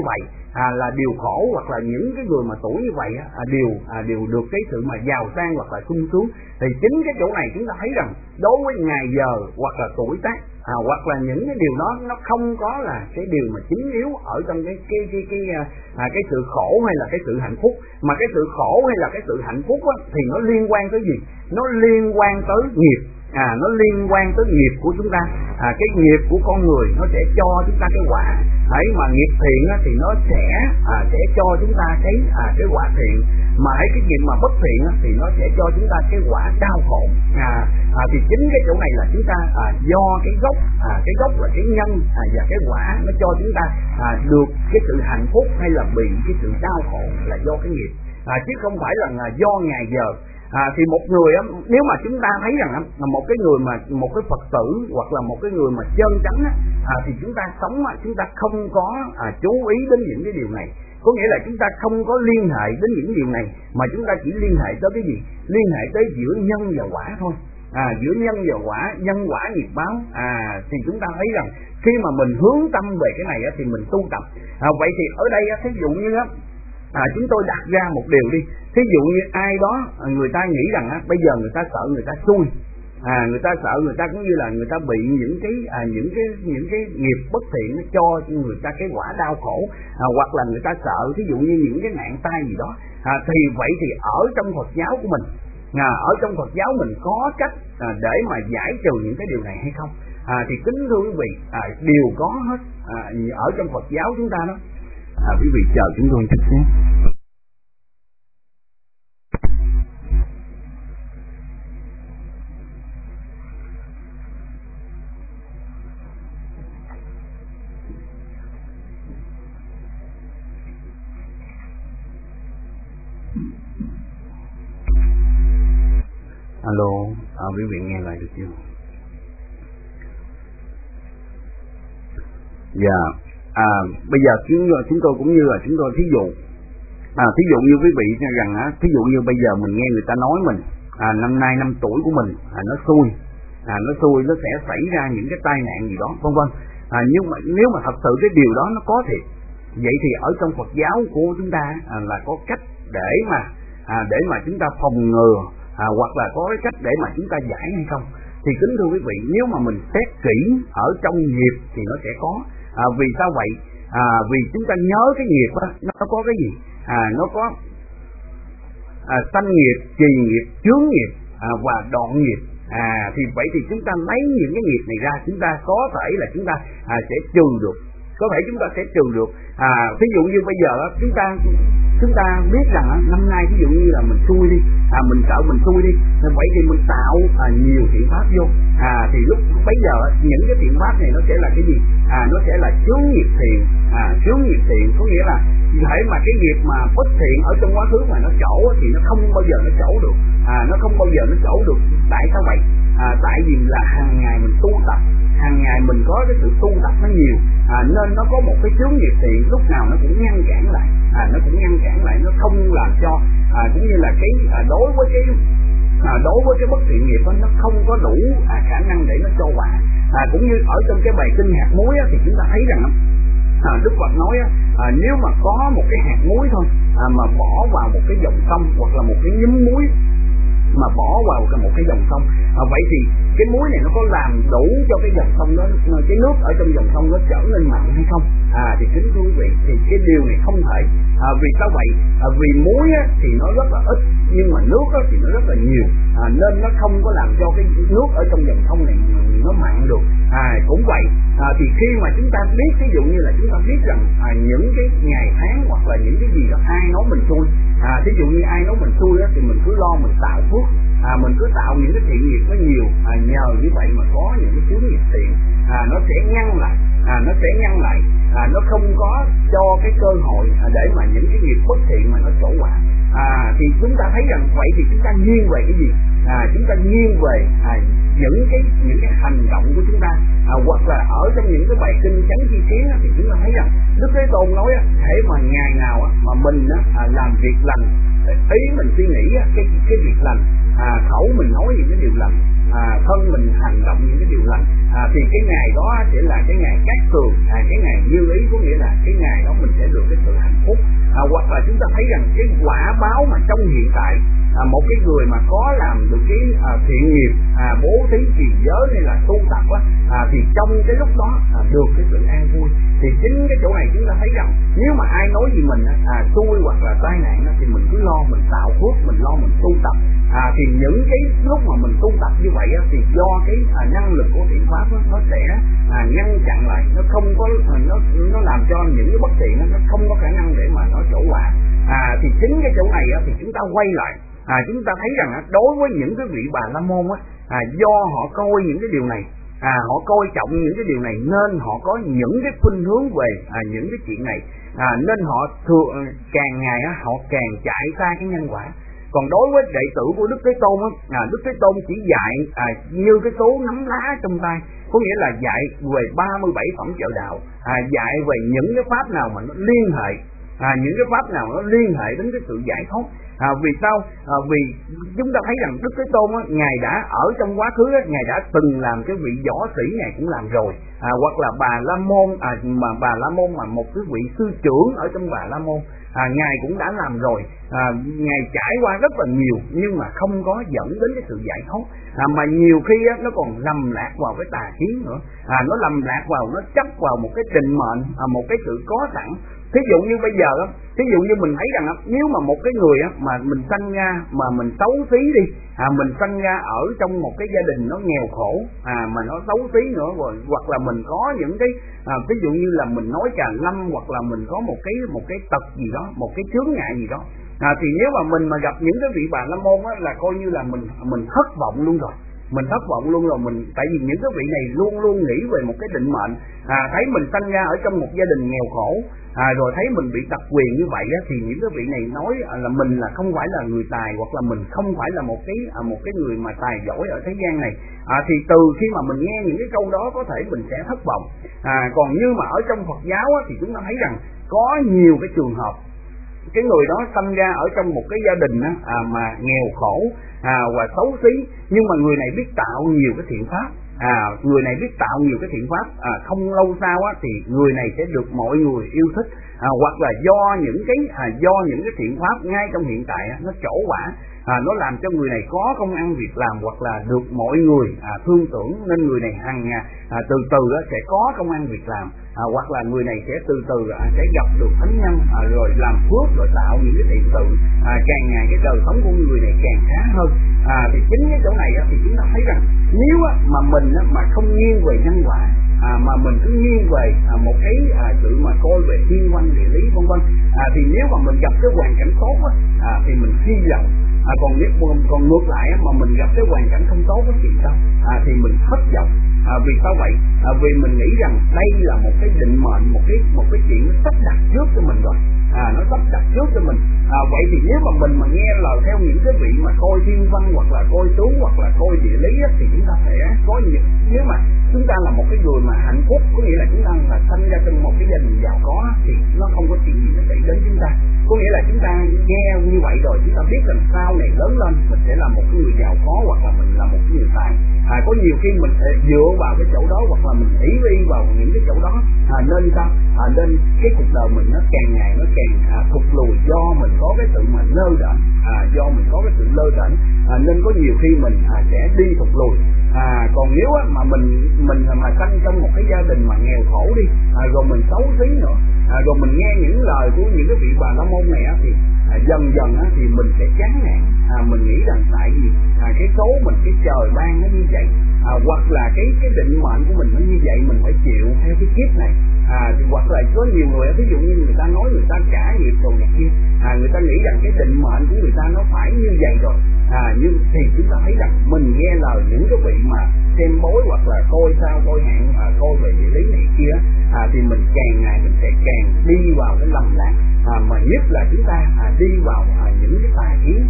là điều khổ, hoặc là những cái người mà tuổi như vậy đều được cái sự mà giàu sang hoặc là sung sướng. Thì chính cái chỗ này chúng ta thấy rằng đối với ngày giờ hoặc là tuổi tác hoặc là những cái điều đó nó không có là cái điều mà chính yếu ở trong cái sự khổ hay là cái sự hạnh phúc, mà cái sự khổ hay là cái sự hạnh phúc thì nó liên quan tới gì? Nó liên quan tới nghiệp. Nó liên quan tới nghiệp của chúng ta. Cái nghiệp của con người nó sẽ cho chúng ta cái quả. Ấy mà nghiệp thiện thì nó sẽ cho chúng ta cái quả thiện. Mà cái nghiệp mà bất thiện thì nó sẽ cho chúng ta cái quả đau khổ. Thì chính cái chỗ này là chúng ta do cái gốc là cái nhân và cái quả nó cho chúng ta được cái sự hạnh phúc hay là bị cái sự đau khổ là do cái nghiệp, chứ không phải là do ngày giờ. Thì một người nếu mà chúng ta thấy rằng một cái Phật tử hoặc là một cái người mà chân chánh thì chúng ta sống chúng ta không có chú ý đến những cái điều này, có nghĩa là chúng ta không có liên hệ đến những điều này, mà chúng ta chỉ liên hệ tới cái gì? Liên hệ tới giữa nhân và quả thôi. Giữa nhân và quả, nhân quả nghiệp báo. Thì chúng ta thấy rằng khi mà mình hướng tâm về cái này thì mình tu tập. Vậy thì ở đây thí dụ như chúng tôi đặt ra một điều đi, thí dụ như ai đó người ta nghĩ rằng bây giờ người ta sợ người ta xui, người ta sợ người ta cũng như là người ta bị những cái nghiệp bất thiện nó cho người ta cái quả đau khổ, hoặc là người ta sợ thí dụ như những cái nạn tai gì đó. Thì vậy thì ở trong Phật giáo của mình, ở trong Phật giáo mình có cách để mà giải trừ những cái điều này hay không? Thì kính thưa quý vị, đều có hết ở trong Phật giáo chúng ta đó. Quý vị chờ chúng tôi chút xíu. Alo, quý vị nghe lại được chưa? Dạ. Bây giờ chúng tôi cũng như là chúng tôi thí dụ như quý vị rằng thí dụ như bây giờ mình nghe người ta nói mình năm nay năm tuổi của mình nó xui, nó sẽ xảy ra những cái tai nạn gì đó vân vân. Nhưng mà nếu mà thật sự cái điều đó nó có thiệt, vậy thì ở trong Phật giáo của chúng ta là có cách để mà chúng ta phòng ngừa, hoặc là có cái cách để mà chúng ta giải hay không? Thì kính thưa quý vị, nếu mà mình xét kỹ ở trong nghiệp thì nó sẽ có. Vì sao vậy? Vì chúng ta nhớ cái nghiệp nó có cái gì? Nó có sanh nghiệp, trì nghiệp, chướng nghiệp và đoạn nghiệp. Thì vậy thì chúng ta lấy những cái nghiệp này ra, chúng ta có thể là chúng ta sẽ trừ được. Có thể chúng ta sẽ trừ được. Ví dụ như bây giờ chúng ta biết rằng năm nay ví dụ như là mình xui đi, mình sợ mình xui đi, vậy thì mình tạo nhiều thiện pháp vô. Thì lúc bấy giờ những cái thiện pháp này nó sẽ là cái gì? Nó sẽ là chướng nghiệp thiện. Chướng nghiệp thiện có nghĩa là thể mà cái nghiệp mà bất thiện ở trong quá khứ mà nó trổ thì nó không bao giờ nó trổ được. Nó không bao giờ nó trổ được. Tại sao vậy? Tại vì là hàng ngày mình tu tập, hàng ngày mình có cái sự tu tập nó nhiều, nên nó có một cái chướng nghiệp thiện lúc nào nó cũng ngăn cản lại, nó không làm cho cũng như là cái đối với cái bất thiện nghiệp nó không có đủ khả năng để nó cho quả. Cũng như ở trong cái bài kinh hạt muối thì chúng ta thấy rằng Đức Phật nói nếu mà có một cái hạt muối thôi mà bỏ vào một cái dòng sông hoặc là một cái nhúm muối mà bỏ vào một cái dòng sông, vậy thì cái muối này nó có làm đủ cho cái dòng sông đó, cái nước ở trong dòng sông nó trở nên mặn hay không? Thì kính thưa quý vị, thì cái điều này không thể. Vì sao vậy? Vì muối thì nó rất là ít, nhưng mà nước thì nó rất là nhiều, nên nó không có làm cho cái nước ở trong dòng sông này nó mặn được. Cũng vậy, thì khi mà chúng ta biết, ví dụ như là chúng ta biết rằng những cái ngày tháng hoặc là những cái gì đó ai nói mình xui, ví dụ như ai nói mình xui thì mình cứ lo mình tạo phước, mình cứ tạo những cái thiện nghiệp nó nhiều, nhờ như vậy mà có những cái chướng nghiệp thiện, nó sẽ ngăn lại, nó không có cho cái cơ hội để mà những cái nghiệp bất thiện mà nó trổ quả. Thì chúng ta thấy rằng vậy thì chúng ta nghiêng về cái gì? Chúng ta nghiêng về những cái hành động của chúng ta, hoặc là ở trong những cái bài kinh chánh chi kiến thì chúng ta thấy rằng Đức Thế Tôn nói thể mà ngày nào mà mình làm việc lành, ý mình suy nghĩ cái việc lành, khẩu mình nói những cái điều lành, thân mình hành động những cái điều lành, thì cái ngày đó sẽ là cái ngày cát tường, cái ngày như ý, có nghĩa là cái ngày đó mình sẽ được cái sự hạnh phúc. Hoặc là chúng ta thấy rằng cái quả báo mà trong hiện tại, một cái người mà có làm được cái thiện nghiệp, bố thí trì giới hay là tu tập thì trong cái lúc đó được cái sự an vui. Thì chính cái chỗ này chúng ta thấy rằng nếu mà ai nói gì mình xui hoặc là tai nạn thì mình cứ lo mình tạo phước, mình lo mình tu tập. Thì những cái lúc mà mình tu tập như vậy thì do cái năng lực của thiện pháp nó sẽ ngăn chặn lại, nó không có nó làm cho những cái bất thiện nó không có khả năng để mà nó trổ quả. Thì chính cái chỗ này thì chúng ta quay lại, chúng ta thấy rằng đối với những cái vị Bà La Môn do họ coi những cái điều này, họ coi trọng những cái điều này nên họ có những cái khuynh hướng về những cái chuyện này, nên họ càng ngày họ càng chạy xa cái nhân quả. Còn đối với đệ tử của Đức Thế Tôn Đức Thế Tôn chỉ dạy như cái số nắm lá trong tay, có nghĩa là dạy về 37 phẩm trợ đạo, dạy về những cái pháp nào mà nó liên hệ, những cái pháp nào nó liên hệ đến cái sự giải thoát. Vì sao? Vì chúng ta thấy rằng Đức Thế Tôn Ngài đã ở trong quá khứ, Ngài đã từng làm cái vị võ sĩ, Ngài cũng làm rồi, hoặc là Bà La Môn, mà Bà La Môn mà một cái vị sư trưởng ở trong Bà La Môn, Ngài cũng đã làm rồi. Ngài trải qua rất là nhiều nhưng mà không có dẫn đến cái sự giải thoát, mà nhiều khi nó còn lầm lạc vào cái tà kiến nữa, nó lầm lạc vào, nó chấp vào một cái định mệnh, một cái sự có sẵn. Thí dụ như bây giờ thí dụ như mình thấy rằng nếu mà một cái người mà mình sanh ra mà mình xấu xí đi, mình sanh ra ở trong một cái gia đình nó nghèo khổ, mà nó xấu xí nữa, hoặc là mình có những cái ví dụ như là mình nói cà lâm, hoặc là mình có một cái tật gì đó, một cái chướng ngại gì đó, thì nếu mà mình mà gặp những cái vị Bà La Môn là coi như là mình thất vọng luôn rồi. Mình thất vọng luôn rồi, tại vì những cái vị này luôn luôn nghĩ về một cái định mệnh, thấy mình sanh ra ở trong một gia đình nghèo khổ, rồi thấy mình bị đặc quyền như vậy thì những cái vị này nói là mình là không phải là người tài, hoặc là mình không phải là một cái người mà tài giỏi ở thế gian này. Thì từ khi mà mình nghe những cái câu đó có thể mình sẽ thất vọng. Còn như mà ở trong Phật giáo thì chúng ta thấy rằng có nhiều cái trường hợp cái người đó sanh ra ở trong một cái gia đình mà nghèo khổ và xấu xí, nhưng mà người này biết tạo nhiều cái thiện pháp, người này biết tạo nhiều cái thiện pháp, không lâu sau thì người này sẽ được mọi người yêu thích, hoặc là do những cái thiện pháp ngay trong hiện tại nó trổ quả, nó làm cho người này có công ăn việc làm, hoặc là được mọi người thương tưởng, nên người này từ từ sẽ có công ăn việc làm, hoặc là người này sẽ từ từ sẽ gặp được thánh nhân, rồi làm phước, rồi tạo những cái thiện sự, càng ngày cái đời sống của người này càng khá hơn. Thì chính cái chỗ này thì chúng ta thấy rằng nếu mà mình mà không nghiêng về nhân quả, mà mình cứ nghiêng về một cái sự mà coi về thiên văn địa lý vân vân, thì nếu mà mình gặp cái hoàn cảnh tốt thì mình hy vọng, còn ngược lại mà mình gặp cái hoàn cảnh không tốt thì sao? Thì mình thất vọng. Vì sao vậy? Vì mình nghĩ rằng đây là một cái định mệnh, một cái chuyện nó sắp đặt trước cho mình rồi, nó sắp đặt trước cho mình. Vậy thì nếu mà mình mà nghe lời theo những cái vị mà coi thiên văn, hoặc là coi tướng, hoặc là coi địa lý thì chúng ta sẽ có những, nếu mà chúng ta là một cái người mà hạnh phúc, có nghĩa là chúng ta là sinh ra trong một cái gia đình giàu có, thì nó không có chuyện gì nó xảy đến chúng ta. Có nghĩa là chúng ta nghe như vậy rồi, chúng ta biết rằng sau này lớn lên mình sẽ là một cái người giàu có, hoặc là mình là một cái người tài. Có nhiều khi mình sẽ dựa vào cái chỗ đó, hoặc là mình ý vào những cái chỗ đó, nên sao? Nên cái cuộc đời mình nó càng ngày nó càng thụt lùi, do mình có cái sự mà lơ đễnh, do mình có cái sự lơ đễnh, nên có nhiều khi mình sẽ đi thụt lùi. Còn nếu mà mình mà sanh trong một cái gia đình mà nghèo khổ đi, rồi mình xấu xí nữa, rồi mình nghe những lời của những cái vị Bà La Môn này thì dần dần thì mình sẽ chán nản. Mình nghĩ rằng tại vì cái số mình, cái trời ban nó như vậy, hoặc là cái định mệnh của mình nó như vậy, mình phải chịu theo cái kiếp này. Hoặc là có nhiều người, ví dụ như người ta nói người ta trả nghiệp rồi này kia, người ta nghĩ rằng cái định mệnh của người ta nó phải như vậy rồi. Nhưng thì chúng ta thấy rằng mình nghe lời những cái vị mà xem bói, hoặc là coi sao coi hạn, coi về địa lý này kia, thì mình càng ngày mình sẽ càng đi vào cái lầm lạc, mà nhất là chúng ta đi vào những cái tà kiến,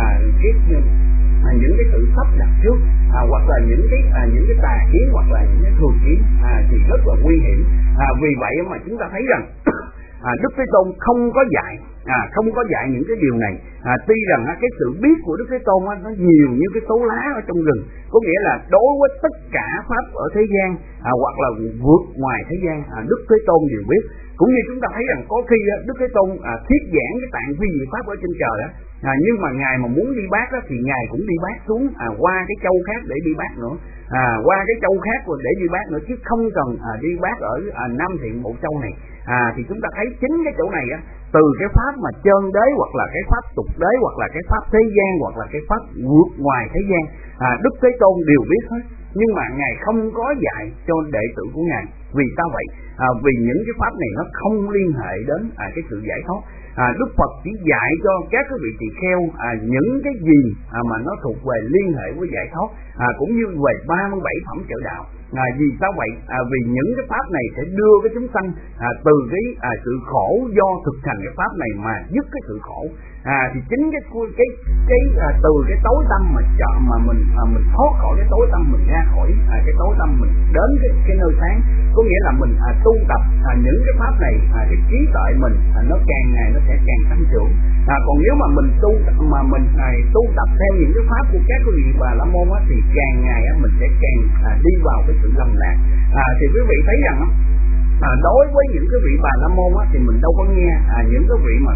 những cái sự sắp đặt trước, hoặc là những cái tà kiến, hoặc là những cái thường kiến, thì rất là nguy hiểm. Vì vậy mà chúng ta thấy rằng Đức Thế Tôn không có dạy không có dạy những cái điều này. Tuy rằng cái sự biết của Đức Thế Tôn nó nhiều như cái tố lá ở trong rừng, có nghĩa là đối với tất cả pháp ở thế gian hoặc là vượt ngoài thế gian, Đức Thế Tôn đều biết. Cũng như chúng ta thấy rằng có khi Đức Thế Tôn thuyết giảng cái tạng vi diệu pháp ở trên trời nhưng mà ngài mà muốn đi bát thì ngài cũng đi bát xuống qua cái châu khác để đi bát nữa, qua cái châu khác để đi bát nữa, chứ không cần đi bát ở Nam Thiện Bộ Châu này. Thì chúng ta thấy chính cái chỗ này từ cái pháp mà chân đế hoặc là cái pháp tục đế hoặc là cái pháp thế gian hoặc là cái pháp vượt ngoài thế gian, Đức Thế Tôn đều biết hết, nhưng mà ngài không có dạy cho đệ tử của ngài. Vì sao vậy? Vì những cái pháp này nó không liên hệ đến cái sự giải thoát. Đức Phật chỉ dạy cho các cái vị tỳ kheo những cái gì mà nó thuộc về liên hệ với giải thoát, cũng như về 37 phẩm trợ đạo. Vì sao vậy? Vì những cái pháp này sẽ đưa cái chúng sanh từ cái sự khổ do thực hành cái pháp này mà dứt cái sự khổ. Thì chính cái từ cái tối tâm mà chọn mà mình thoát khỏi cái tối tâm, mình ra khỏi cái tối tâm, mình đến cái nơi sáng, có nghĩa là mình tu tập những cái pháp này, cái trí tuệ mình nó càng ngày nó sẽ càng tăng trưởng. Còn nếu mà mình tu tập theo những cái pháp của các quý vị Bà La Môn thì càng ngày mình sẽ càng đi vào cái sự lầm lạc. Thì quý vị thấy rằng đối với những cái vị Bà La Môn thì mình đâu có nghe những cái vị mà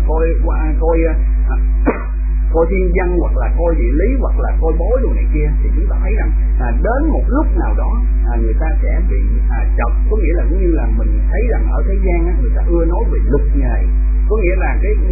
coi thiên văn hoặc là coi địa lý hoặc là coi bói đồ này kia, thì chúng ta thấy rằng đến một lúc nào đó người ta sẽ bị chọc, có nghĩa là cũng như là mình thấy rằng ở thế gian người ta ưa nói về luật nghề, có nghĩa là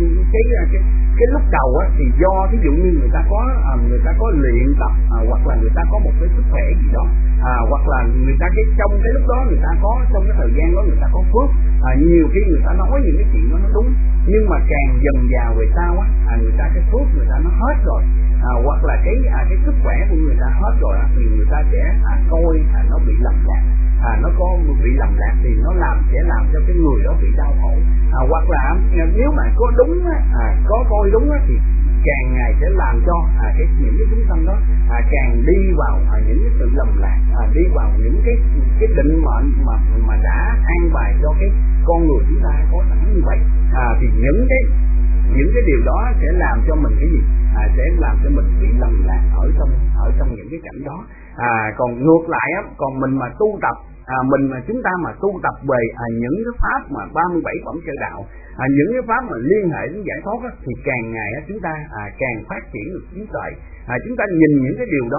cái lúc đầu thì do ví dụ như người ta có luyện tập hoặc là người ta có một cái sức khỏe gì đó, hoặc là người ta trong cái lúc đó người ta có trong cái thời gian đó người ta có phước, nhiều khi người ta nói những cái chuyện đó nó đúng, nhưng mà càng dần dà về sau người ta cái phước người ta nó hết rồi, hoặc là cái sức khỏe của người ta hết rồi thì người ta sẽ coi nó bị lầm lạc. Nó có bị lầm lạc thì nó sẽ làm cho cái người đó bị đau khổ, hoặc là nếu mà có đúng có coi đúng thì càng ngày sẽ làm cho những cái chúng sanh đó càng đi vào những cái sự lầm lạc, đi vào những cái định mệnh mà đã an bài cho cái con người chúng ta có sẵn như vậy. Thì những cái điều đó sẽ làm cho mình cái gì? Sẽ làm cho mình bị lầm lạc ở trong những cái cảnh đó. Còn ngược lại còn mình mà tu tập, chúng ta mà tu tập về những cái pháp mà 37 phẩm trợ đạo, những cái pháp mà liên hệ đến giải thoát thì càng ngày chúng ta càng phát triển được trí tuệ. Chúng ta nhìn những cái điều đó,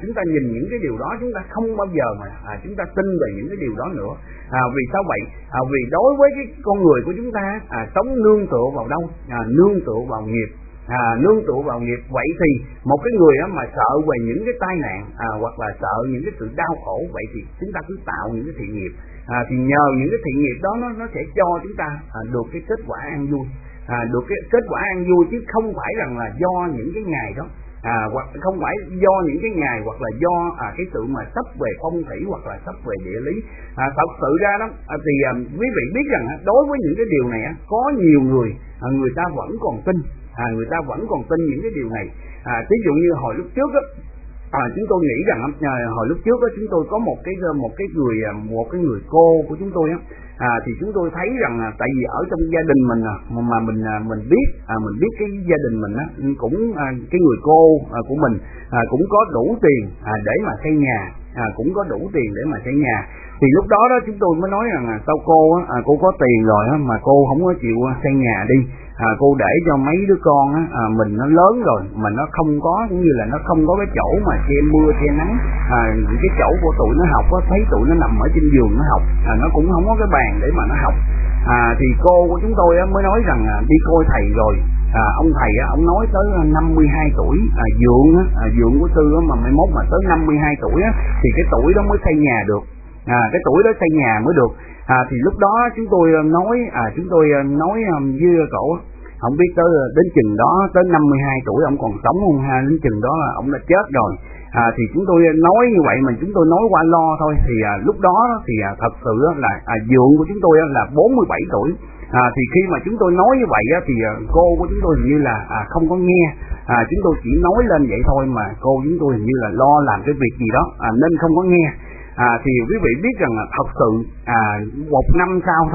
chúng ta không bao giờ mà chúng ta tin về những cái điều đó nữa. Vì sao vậy? Vì đối với cái con người của chúng ta sống nương tựa vào đâu? Nương tựa vào nghiệp. Nương tựa vào nghiệp. Vậy thì một cái người mà sợ về những cái tai nạn hoặc là sợ những cái sự đau khổ, vậy thì chúng ta cứ tạo những cái thiện nghiệp, thì nhờ những cái thiện nghiệp đó nó sẽ cho chúng ta được cái kết quả an vui, được cái kết quả an vui, chứ không phải rằng là do những cái ngày đó, hoặc không phải do những cái ngày, hoặc là do cái sự mà sắp về phong thủy hoặc là sắp về địa lý. Thật sự ra đó thì quý vị biết rằng đối với những cái điều này có nhiều người ta vẫn còn tin, những cái điều này. Ví dụ như hồi lúc trước chúng tôi nghĩ rằng hồi lúc trước chúng tôi có một cái người cô của chúng tôi thì chúng tôi thấy rằng tại vì ở trong gia đình mình mà mình biết cái gia đình mình cũng cái người cô của mình cũng có đủ tiền để mà xây nhà, thì lúc đó chúng tôi mới nói rằng sao cô có tiền rồi mà cô không có chịu xây nhà đi, cô để cho mấy đứa con mình nó lớn rồi mà nó không có, cũng như là nó không có cái chỗ mà che mưa che nắng, cái chỗ của tụi nó học thấy tụi nó nằm ở trên giường nó học, nó cũng không có cái bàn để mà nó học. Thì cô của chúng tôi mới nói rằng đi coi thầy rồi, ông thầy ông nói tới 52 tuổi dượng của Tư mà mai mốt mà tới 52 tuổi thì cái tuổi đó mới xây nhà được, cái tuổi đó xây nhà mới được. Thì lúc đó chúng tôi nói với cậu không biết tới đến chừng đó tới 52 tuổi ông còn sống không ha, đến chừng đó là ông đã chết rồi. Thì chúng tôi nói như vậy mà chúng tôi nói qua lo thôi. Thì lúc đó thì thật sự là dượng của chúng tôi là 47 tuổi. Thì khi mà chúng tôi nói như vậy thì cô của chúng tôi hình như là không có nghe. Chúng tôi chỉ nói lên vậy thôi mà cô chúng tôi hình như là lo làm cái việc gì đó nên không có nghe. Thì quý vị biết rằng là thật sự một năm sau thôi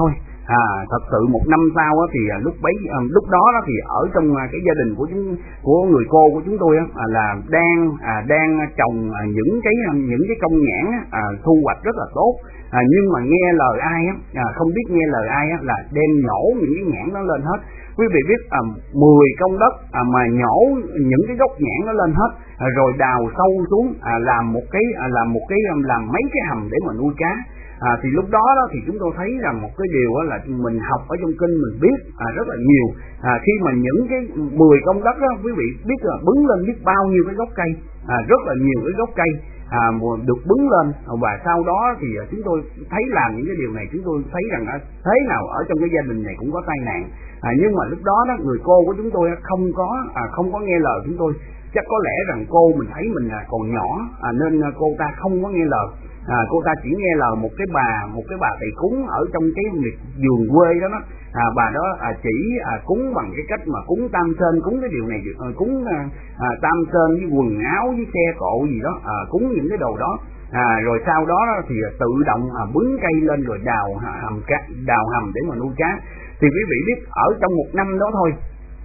Thật sự một năm sau thì lúc đó thì ở trong cái gia đình của người cô của chúng tôi là đang trồng những cái công nhãn thu hoạch rất là tốt, nhưng mà nghe lời ai không biết nghe lời ai là đem nhổ những cái nhãn nó lên hết. Quý vị biết 10 công đất mà nhổ những cái gốc nhãn nó lên hết, rồi đào sâu xuống làm mấy cái hầm để mà nuôi cá. Thì lúc đó thì chúng tôi thấy rằng một cái điều là mình học ở trong kinh mình biết rất là nhiều. Khi mà những cái 10 công đất quý vị biết là bứng lên biết bao nhiêu cái gốc cây, rất là nhiều cái gốc cây được bứng lên, và sau đó thì chúng tôi thấy làm những cái điều này, chúng tôi thấy rằng thế nào ở trong cái gia đình này cũng có tai nạn. Nhưng mà lúc đó người cô của chúng tôi không có nghe lời chúng tôi. Chắc có lẽ rằng cô mình thấy mình còn nhỏ nên cô ta không có nghe lời. Cô ta chỉ nghe lời một cái bà thầy cúng ở trong cái vườn quê đó, bà đó chỉ cúng bằng cái cách mà cúng tam sơn, cúng cái điều này cúng tam sơn với quần áo với xe cộ gì đó, cúng những cái đồ đó. Rồi sau đó thì tự động bứng cây lên rồi đào hầm để mà nuôi cá. Thì quý vị biết ở trong một năm đó thôi,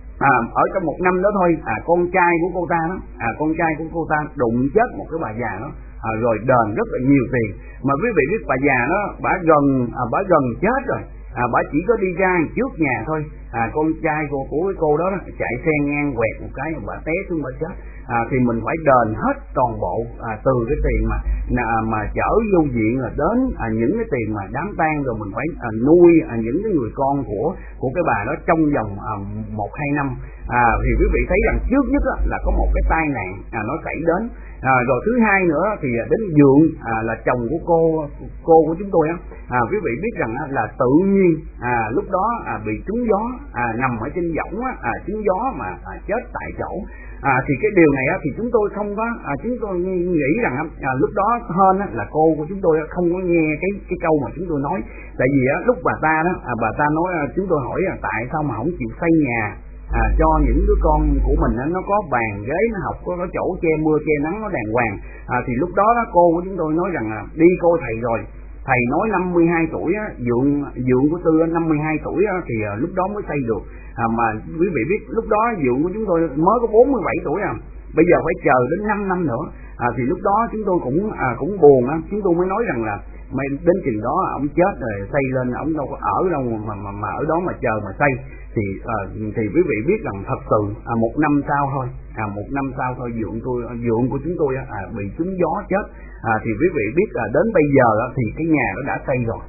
con trai của cô ta đụng chết một cái bà già đó, rồi đền rất là nhiều tiền. Mà quý vị biết bà già đó bà gần chết rồi, bà chỉ có đi ra trước nhà thôi, con trai của cái cô đó chạy xe ngang quẹt một cái bà té xuống bà chết. Thì mình phải đền hết toàn bộ từ cái tiền mà chở vô viện là đến những cái tiền mà đám tang, rồi mình phải nuôi những cái người con của cái bà đó trong vòng 1-2 năm. Thì quý vị thấy rằng trước nhất là có một cái tai nạn nó xảy đến. Rồi thứ hai nữa thì đến Dượng là chồng của cô của chúng tôi quý vị biết rằng là tự nhiên lúc đó bị trúng gió, nằm ở trên võng trúng gió mà chết tại chỗ. Thì cái điều này thì chúng tôi không có, chúng tôi nghĩ rằng lúc đó hơn là cô của chúng tôi không có nghe cái câu mà chúng tôi nói. Tại vì lúc bà ta nói, chúng tôi hỏi tại sao mà không chịu xây nhà cho những đứa con của mình nó có bàn ghế nó học, có chỗ che mưa che nắng nó đàng hoàng. Thì lúc đó cô của chúng tôi nói rằng đi coi thầy rồi, thầy nói 52 tuổi Dượng của Tư 52 tuổi thì lúc đó mới xây được. Mà quý vị biết lúc đó Dượng của chúng tôi mới có 47 tuổi bây giờ phải chờ đến 5 năm nữa. Thì lúc đó chúng tôi cũng buồn chúng tôi mới nói rằng là mày đến chừng đó ông chết rồi xây lên, ông đâu có ở đâu mà ở đó mà chờ mà xây. Thì quý vị biết rằng thật sự một năm sau thôi Dượng của chúng tôi bị trúng gió chết. Thì quý vị biết đến bây giờ thì cái nhà nó đã xây rồi.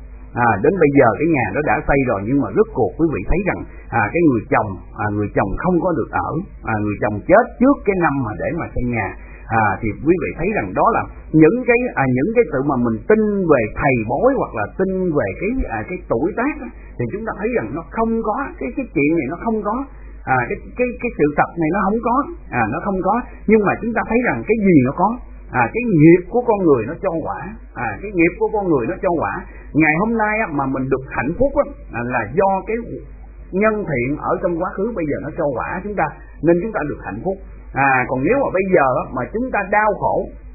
Nhưng mà rốt cuộc quý vị thấy rằng cái người chồng không có được ở, người chồng chết trước cái năm mà để mà xây nhà. Thì quý vị thấy rằng đó là những cái sự mà mình tin về thầy bói hoặc là tin về cái tuổi tác thì chúng ta thấy rằng nó không có cái chuyện này, nó không có cái sự thật này nó không có. Nhưng mà chúng ta thấy rằng cái gì nó có, cái nghiệp của con người nó cho quả. Ngày hôm nay mà mình được hạnh phúc là do cái nhân thiện ở trong quá khứ bây giờ nó cho quả chúng ta, nên chúng ta được hạnh phúc. Còn nếu mà bây giờ mà chúng ta đau khổ,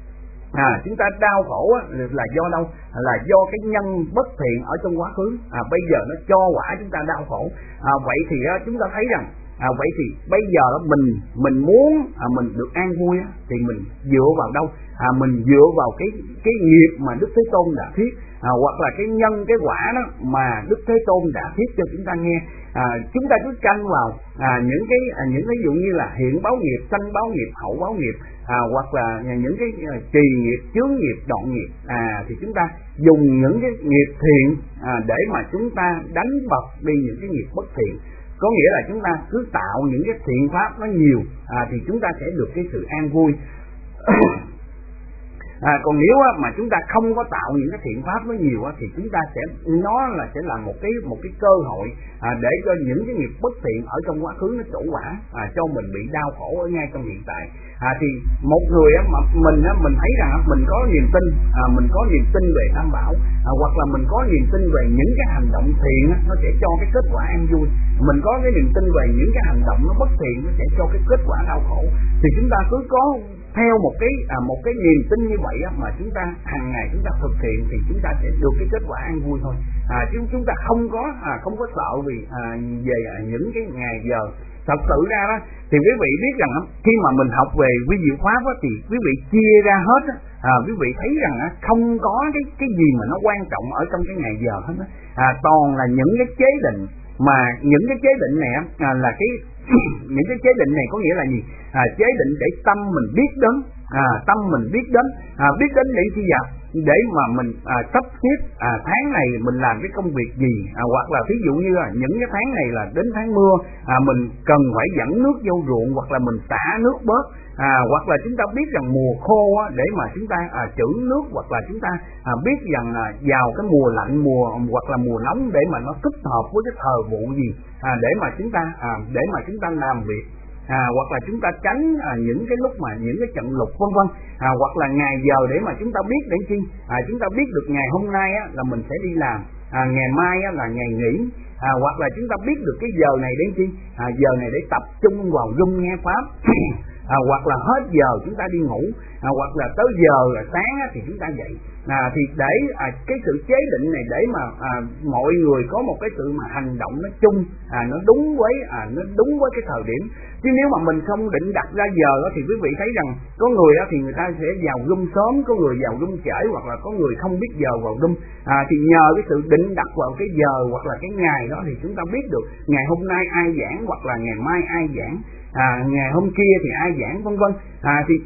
là do đâu? Là do cái nhân bất thiện ở trong quá khứ, bây giờ nó cho quả chúng ta đau khổ. Vậy thì chúng ta thấy rằng vậy thì bây giờ mình muốn mình được an vui thì mình dựa vào đâu? Mình dựa vào cái nghiệp mà Đức Thế Tôn đã thuyết, hoặc là cái nhân cái quả đó mà Đức Thế Tôn đã thuyết cho chúng ta nghe. Chúng ta cứ canh vào những cái ví dụ như là hiện báo nghiệp, sanh báo nghiệp, hậu báo nghiệp, hoặc là những cái trì nghiệp, chướng nghiệp, đoạn nghiệp. Thì chúng ta dùng những cái nghiệp thiện để mà chúng ta đánh bật đi những cái nghiệp bất thiện. Có nghĩa là chúng ta cứ tạo những cái thiện pháp nó nhiều thì chúng ta sẽ được cái sự an vui. Còn nếu mà chúng ta không có tạo những cái thiện pháp nó nhiều thì chúng ta sẽ là một cái cơ hội để cho những cái nghiệp bất thiện ở trong quá khứ nó trổ quả, cho mình bị đau khổ ở ngay trong hiện tại. Thì một người mà mình thấy rằng mình có niềm tin về Tam Bảo, hoặc là mình có niềm tin về những cái hành động thiện nó sẽ cho cái kết quả an vui. Mình có cái niềm tin về những cái hành động nó bất thiện nó sẽ cho cái kết quả đau khổ. Thì chúng ta cứ theo một cái niềm tin như vậy á, mà chúng ta hàng ngày chúng ta thực hiện thì chúng ta sẽ được cái kết quả an vui thôi. Chúng ta không có sợ vì về những cái ngày giờ. Thật sự ra đó thì quý vị biết rằng khi mà mình học về vi diệu pháp á, thì quý vị chia ra hết á, quý vị thấy rằng không có cái gì mà nó quan trọng ở trong cái ngày giờ hết á. Toàn là những cái chế định, mà những cái chế định này là cái những cái chế định này có nghĩa là gì? Chế định để tâm mình biết đến, tâm mình biết đến để chi vậy? Để mà mình sắp xếp tháng này mình làm cái công việc gì, hoặc là ví dụ như là những cái tháng này là đến tháng mưa, mình cần phải dẫn nước vô ruộng, hoặc là mình xả nước bớt, hoặc là chúng ta biết rằng mùa khô để mà chúng ta trữ nước, hoặc là chúng ta biết rằng vào cái mùa lạnh hoặc là mùa nóng để mà nó thích hợp với cái thời vụ gì, để mà chúng ta làm việc. Hoặc là chúng ta tránh những cái lúc mà những cái trận lụt vân vân, hoặc là ngày giờ để mà chúng ta biết để chi, chúng ta biết được ngày hôm nay là mình sẽ đi làm, ngày mai là ngày nghỉ, hoặc là chúng ta biết được cái giờ này để chi, giờ này để tập trung vào Dung nghe pháp, hoặc là hết giờ chúng ta đi ngủ, hoặc là tới giờ là sáng thì chúng ta dậy. Thì để cái sự chế định này để mà mọi người có một cái sự mà hành động nó chung, nó đúng với cái thời điểm. Chứ nếu mà mình không định đặt ra giờ thì quý vị thấy rằng có người thì người ta sẽ vào Zoom sớm, có người vào Zoom trễ, hoặc là có người không biết giờ vào Zoom. Thì nhờ cái sự định đặt vào cái giờ hoặc là cái ngày đó thì chúng ta biết được ngày hôm nay ai giảng, hoặc là ngày mai ai giảng, ngày hôm kia thì ai giảng vân vân. Thì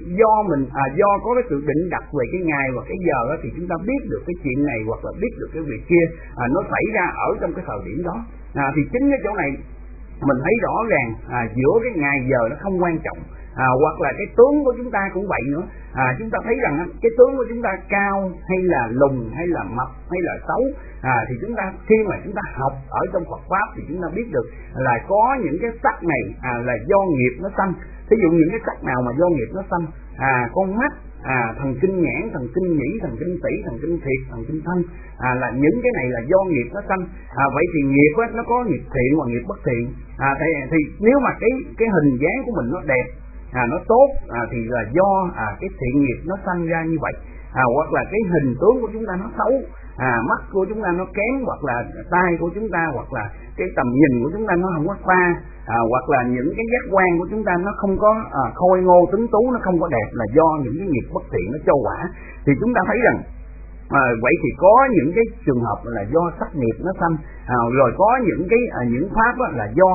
do có cái sự định đặt về cái ngày và cái giờ đó, thì chúng ta biết được cái chuyện này hoặc là biết được cái việc kia nó xảy ra ở trong cái thời điểm đó. Thì chính cái chỗ này mình thấy rõ ràng giữa cái ngày giờ nó không quan trọng, hoặc là cái tướng của chúng ta cũng vậy nữa. Chúng ta thấy rằng cái tướng của chúng ta cao hay là lùn hay là mập hay là xấu, thì chúng ta khi mà chúng ta học ở trong Phật pháp thì chúng ta biết được là có những cái sắc này là do nghiệp nó sanh. Ví dụ những cái sắc nào mà do nghiệp nó sanh, con mắt, thần kinh nhãn, thần kinh nhĩ, thần kinh tỷ, thần kinh thiệt, thần kinh thân, là những cái này là do nghiệp nó sanh. Vậy thì nghiệp nó có nghiệp thiện và nghiệp bất thiện. Thì nếu mà cái hình dáng của mình nó đẹp, nó tốt, thì là do cái thiện nghiệp nó sanh ra như vậy. Hoặc là cái hình tướng của chúng ta nó xấu, mắt của chúng ta nó kém, hoặc là tai của chúng ta, hoặc là cái tầm nhìn của chúng ta nó không có xa, hoặc là những cái giác quan của chúng ta nó không có khôi ngô tuấn tú, nó không có đẹp, là do những cái nghiệp bất thiện nó cho quả. Thì chúng ta thấy rằng vậy thì có những cái trường hợp là do sắc nghiệp nó sanh, rồi có những pháp là do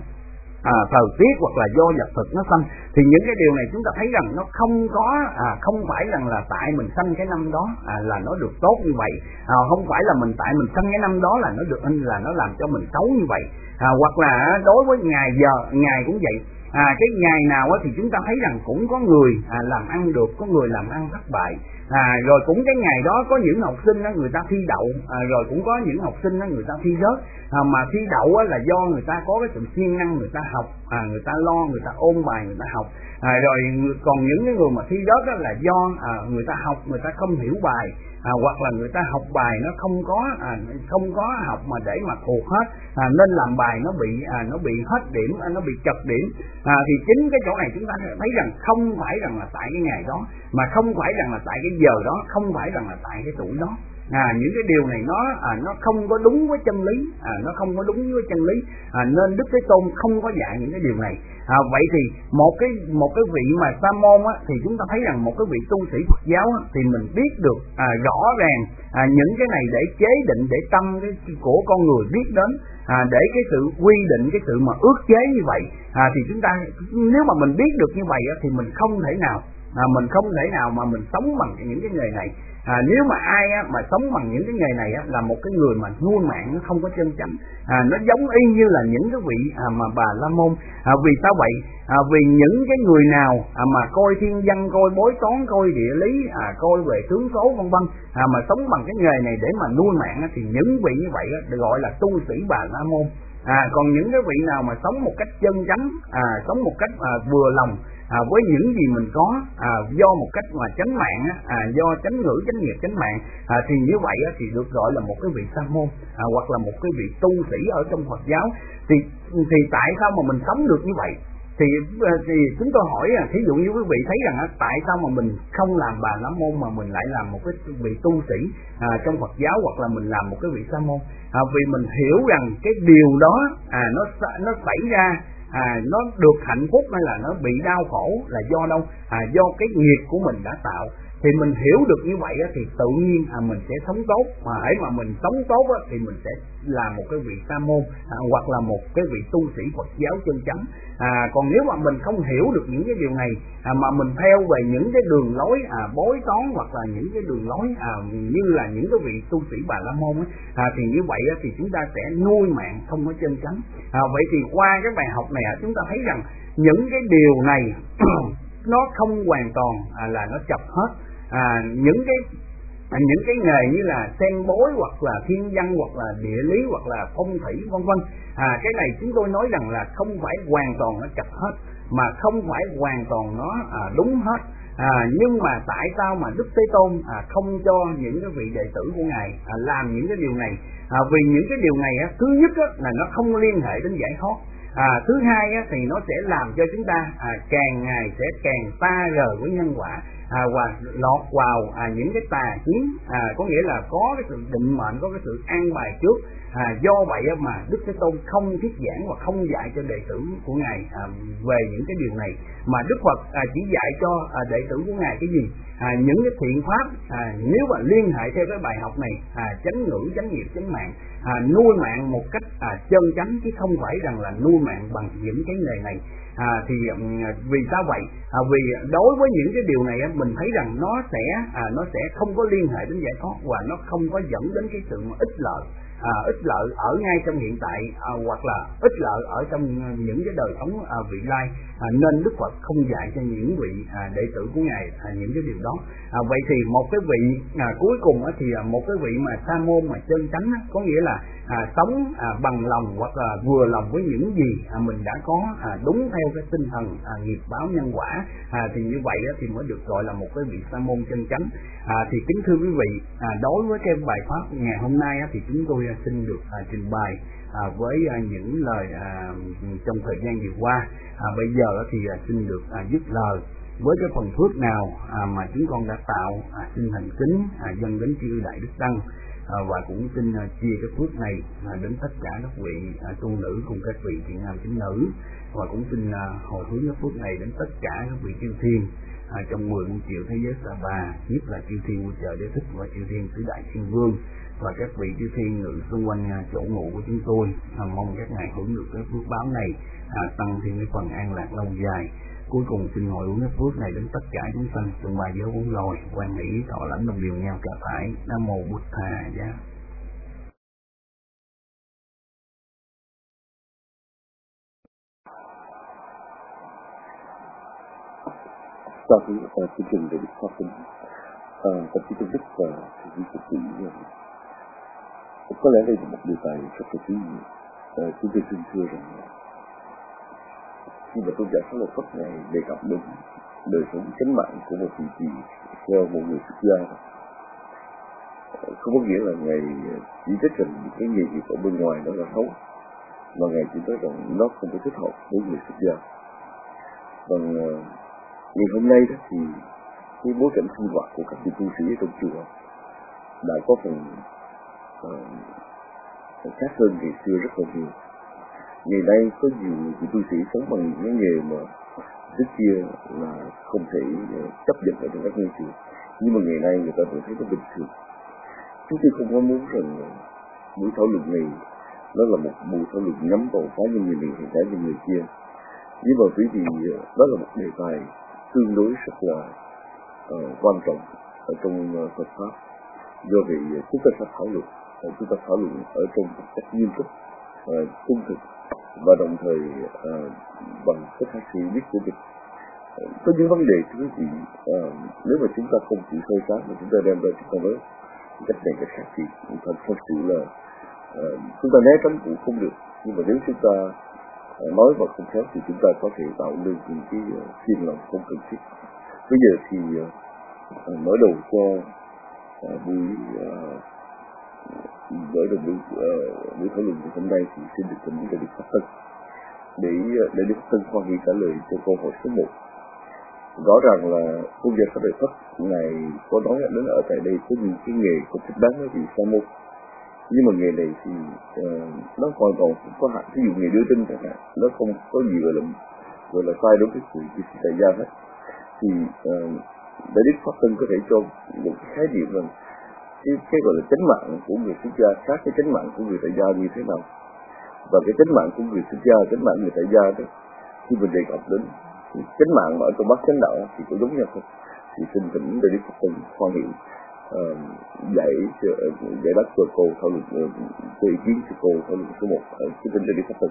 thời tiết hoặc là do vật thực nó sanh. Thì những cái điều này chúng ta thấy rằng nó không phải rằng là tại mình sanh cái năm đó là nó được tốt như vậy, không phải là tại mình sanh cái năm đó là nó được là nó làm cho mình xấu như vậy. Hoặc là đối với ngày cũng vậy. Cái ngày nào thì chúng ta thấy rằng cũng có người làm ăn được, có người làm ăn thất bại. Rồi cũng cái ngày đó có những học sinh người ta thi đậu, rồi cũng có những học sinh người ta thi rớt. Mà thi đậu là do người ta có cái sự siêng năng, người ta học, người ta lo, người ta ôn bài, người ta học. Rồi còn những cái người mà thi rớt là do người ta học, người ta không hiểu bài, hoặc là người ta học bài nó không có học mà để mà thuộc hết, nên làm bài nó bị hết điểm, nó bị trật điểm. Thì chính cái chỗ này chúng ta thấy rằng không phải rằng là tại cái ngày đó, mà không phải rằng là tại cái giờ đó, không phải rằng là tại cái tuổi đó. Những cái điều này nó không có đúng với chân lý, nó không có đúng với chân lý, nên Đức Thế Tôn không có dạy những cái điều này. Vậy thì một cái vị mà sa môn thì chúng ta thấy rằng một cái vị tu sĩ Phật giáo thì mình biết được rõ ràng những cái này để chế định, để tâm của con người biết đến, để cái sự quy định, cái sự mà ước chế như vậy. Thì chúng ta nếu mà mình biết được như vậy thì mình không thể nào mà mình sống bằng những cái nghề này. Nếu mà ai mà sống bằng những cái nghề này là một cái người mà nuôi mạng nó không có chân chánh. Nó giống y như là những cái vị mà bà La Môn. Vì sao vậy? Vì những cái người nào mà coi thiên văn, coi bói toán, coi địa lý, coi về tướng số vân vân, mà sống bằng cái nghề này để mà nuôi mạng thì những vị như vậy được gọi là tu sĩ bà La Môn. Còn những cái vị nào mà sống một cách chân chánh, sống một cách vừa lòng với những gì mình có, do một cách mà chánh mạng, do chánh ngữ, chánh nghiệp, chánh mạng, thì như vậy thì được gọi là một cái vị sa môn, hoặc là một cái vị tu sĩ ở trong Phật giáo. Thì tại sao mà mình sống được như vậy? Thì chúng tôi hỏi, thí dụ như quý vị thấy rằng tại sao mà mình không làm Bà La Môn mà mình lại làm một cái vị tu sĩ trong Phật giáo, hoặc là mình làm một cái vị Sa môn? Vì mình hiểu rằng cái điều đó nó xảy ra, nó được hạnh phúc hay là nó bị đau khổ là do đâu? Do cái nghiệp của mình đã tạo. Thì mình hiểu được như vậy thì tự nhiên mình sẽ sống tốt, mà hãy mà mình sống tốt thì mình sẽ là một cái vị Sa môn hoặc là một cái vị tu sĩ Phật giáo chân chánh. Còn nếu mà mình không hiểu được những cái điều này mà mình theo về những cái đường lối bói toán hoặc là những cái đường lối như là những cái vị tu sĩ Bà La Môn thì như vậy thì chúng ta sẽ nuôi mạng không có chân chánh. Vậy thì qua cái bài học này chúng ta thấy rằng những cái điều này nó không hoàn toàn là nó chập hết. Những cái nghề như là xem bói hoặc là thiên văn hoặc là địa lý hoặc là phong thủy vân vân, cái này chúng tôi nói rằng là không phải hoàn toàn nó chập hết, mà không phải hoàn toàn nó đúng hết. Nhưng mà tại sao mà Đức Thế Tôn không cho những cái vị đệ tử của Ngài làm những cái điều này? Vì những cái điều này thứ nhất là nó không liên hệ đến giải thoát. Thứ hai thì nó sẽ làm cho chúng ta càng ngày sẽ càng xa rời với nhân quả và lọt vào những cái tà kiến, có nghĩa là có cái sự định mệnh, có cái sự an bài trước. Do vậy mà Đức Thế Tôn không thuyết giảng và không dạy cho đệ tử của Ngài về những cái điều này, mà Đức Phật chỉ dạy cho đệ tử của Ngài cái gì? Những cái thiện pháp, nếu mà liên hệ theo cái bài học này, chánh ngữ, chánh nghiệp, chánh mạng, nuôi mạng một cách chân chánh, chứ không phải rằng là nuôi mạng bằng những cái nghề này. Thì vì sao vậy? Vì đối với những cái điều này mình thấy rằng nó sẽ không có liên hệ đến giải thoát, và nó không có dẫn đến cái sự ích lợi ở ngay trong hiện tại, hoặc là ích lợi ở trong những cái đời sống vị lai. Nên Đức Phật không dạy cho những vị đệ tử của Ngài những cái điều đó. Vậy thì một cái vị cuối cùng thì một cái vị mà Sa môn mà chân chánh có nghĩa là sống bằng lòng hoặc là vừa lòng với những gì mình đã có, đúng theo cái tinh thần nghiệp báo nhân quả, thì như vậy thì mới được gọi là một cái vị Sa môn chân chánh. Thì kính thưa quý vị, đối với cái bài pháp ngày hôm nay thì chúng tôi xin được trình bày với những lời trong thời gian vừa qua. Bây giờ thì xin được dứt lời với cái phần phước nào mà chúng con đã tạo, xin thành kính dâng đến chư Đại Đức Tăng, và cũng xin chia cái phước này đến tất cả các vị tu nữ cùng các vị thiện nam tín nữ, và cũng xin hồi hướng cái phước này đến tất cả các vị chư thiên trong 10 muôn triệu thế giới Sa Bà, nhất là chư thiên vua trời Đế Thích và chư thiên tứ đại thiên vương và các vị chư thiên ngự xung quanh chỗ ngụ của chúng tôi. Mong các ngài hưởng được cái phước báo này, tăng thêm cái phần an lạc lâu dài. Cuối cùng xin hồi hướng cái phước này đến tất cả chúng sanh trong ba giới bốn loài, quan hỷ thọ lãnh đồng điều nhau cả phải. Nam mô Bụt Thà Giá. Sau khi chương trình để được phát sinh, tập trung đức và sự thực hiện, có lẽ đây là một đề tài rất là ý nghĩa. Chúng tôi xin thưa rằng khi mà tôn giả Xá Lợi Phất này đề cập đến đời sống chánh mạng của một vị trì theo một người xuất gia, không có nghĩa là ngài chỉ trích rằng cái nghề nghiệp ở bên ngoài đó là xấu, mà ngài chỉ nói rằng nó không có thích hợp với người xuất gia. Và ngày hôm nay đó thì cái bối cảnh sinh hoạt của các vị tu sĩ trong chùa đã có phần khác hơn ngày xưa rất là nhiều. Ngày nay có nhiều vị tu sĩ sống bằng những cái nghề mà trước kia là không thể chấp nhận ở trong các ngôi chùa, nhưng mà ngày nay người ta vẫn thấy nó bình thường. Chúng tôi không có muốn rằng buổi thảo luận này nó là một buổi thảo luận nhắm vào cá nhân người này hay cá nhân người kia, nhưng mà bởi vì đó là một đề tài tương đối rất là quan trọng ở trong Phật pháp. Do vậy chúng ta sẽ thảo luận ở trong một cách nghiêm túc, trung thực và đồng thời bằng cái khả sĩ biết của mình. Có những vấn đề thưa quý vị, nếu mà chúng ta không chịu soi sáng mà chúng ta đem ra chúng ta nói cách này cách khác thì thật sự là chúng ta né tránh cũng không được. Nhưng mà nếu chúng ta nói và không khéo thì chúng ta có thể tạo nên những cái phiền lòng không cần thiết. Bây giờ thì mở đầu cho buổi thảo luận hôm nay thì xin được thỉnh cho được phát tâm. để Đức Phật Tân Khoa Nghị trả lời cho câu hỏi số 1. Rõ ràng là Tôn giả Pháp Đại Pháp Ngài có nói đến ở tại đây có những cái nghề có thích đáng với vị sa môn, nhưng mà nghề này thì nó hoàn toàn không có hạn. Ví dụ nghề đưa tin chẳng hạn, nó không có gì gọi là sai đối với sự tại gia hết. Thì Đại Đức Pháp Tân có thể cho một cái khái niệm rằng cái gọi là chánh mạng của người xuất gia khác cái chánh mạng của người tại gia như thế nào, và cái chánh mạng của người xuất gia, chánh mạng người tại gia đó, khi mình đề cập đến chánh mạng mà ở trong bát chánh đạo thì có giống nhau không? Thì xin thỉnh Đại Đức Phật Tân Khoa Nghị giải đáp cho cô thảo luận cho ý kiến cho cô thảo luận số 1. Xin thỉnh Đại Đức Phật Tân.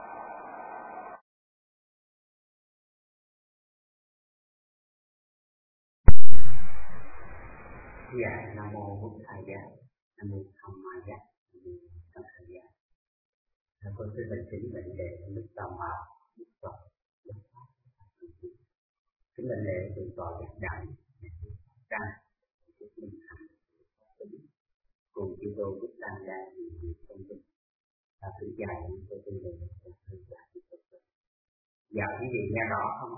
Dạ, Nam Mô Bổn Thầy Giá, Nam Mô Tham Ma Giá, Nam Mô Tham Thầy Giá. Con xin bình kính mệnh đề Đức Tam Bảo, Đức Phật, Đức Pháp, kính mệnh đề từ tòa giác đại, ra, Đức Minh Thành, cùng chư Tô Đức Tam Đa, Đức Công Đức, và thứ dài những cái tinh đề của Thư Giả Đức Phật. Dạ, quý vị nghe rõ không?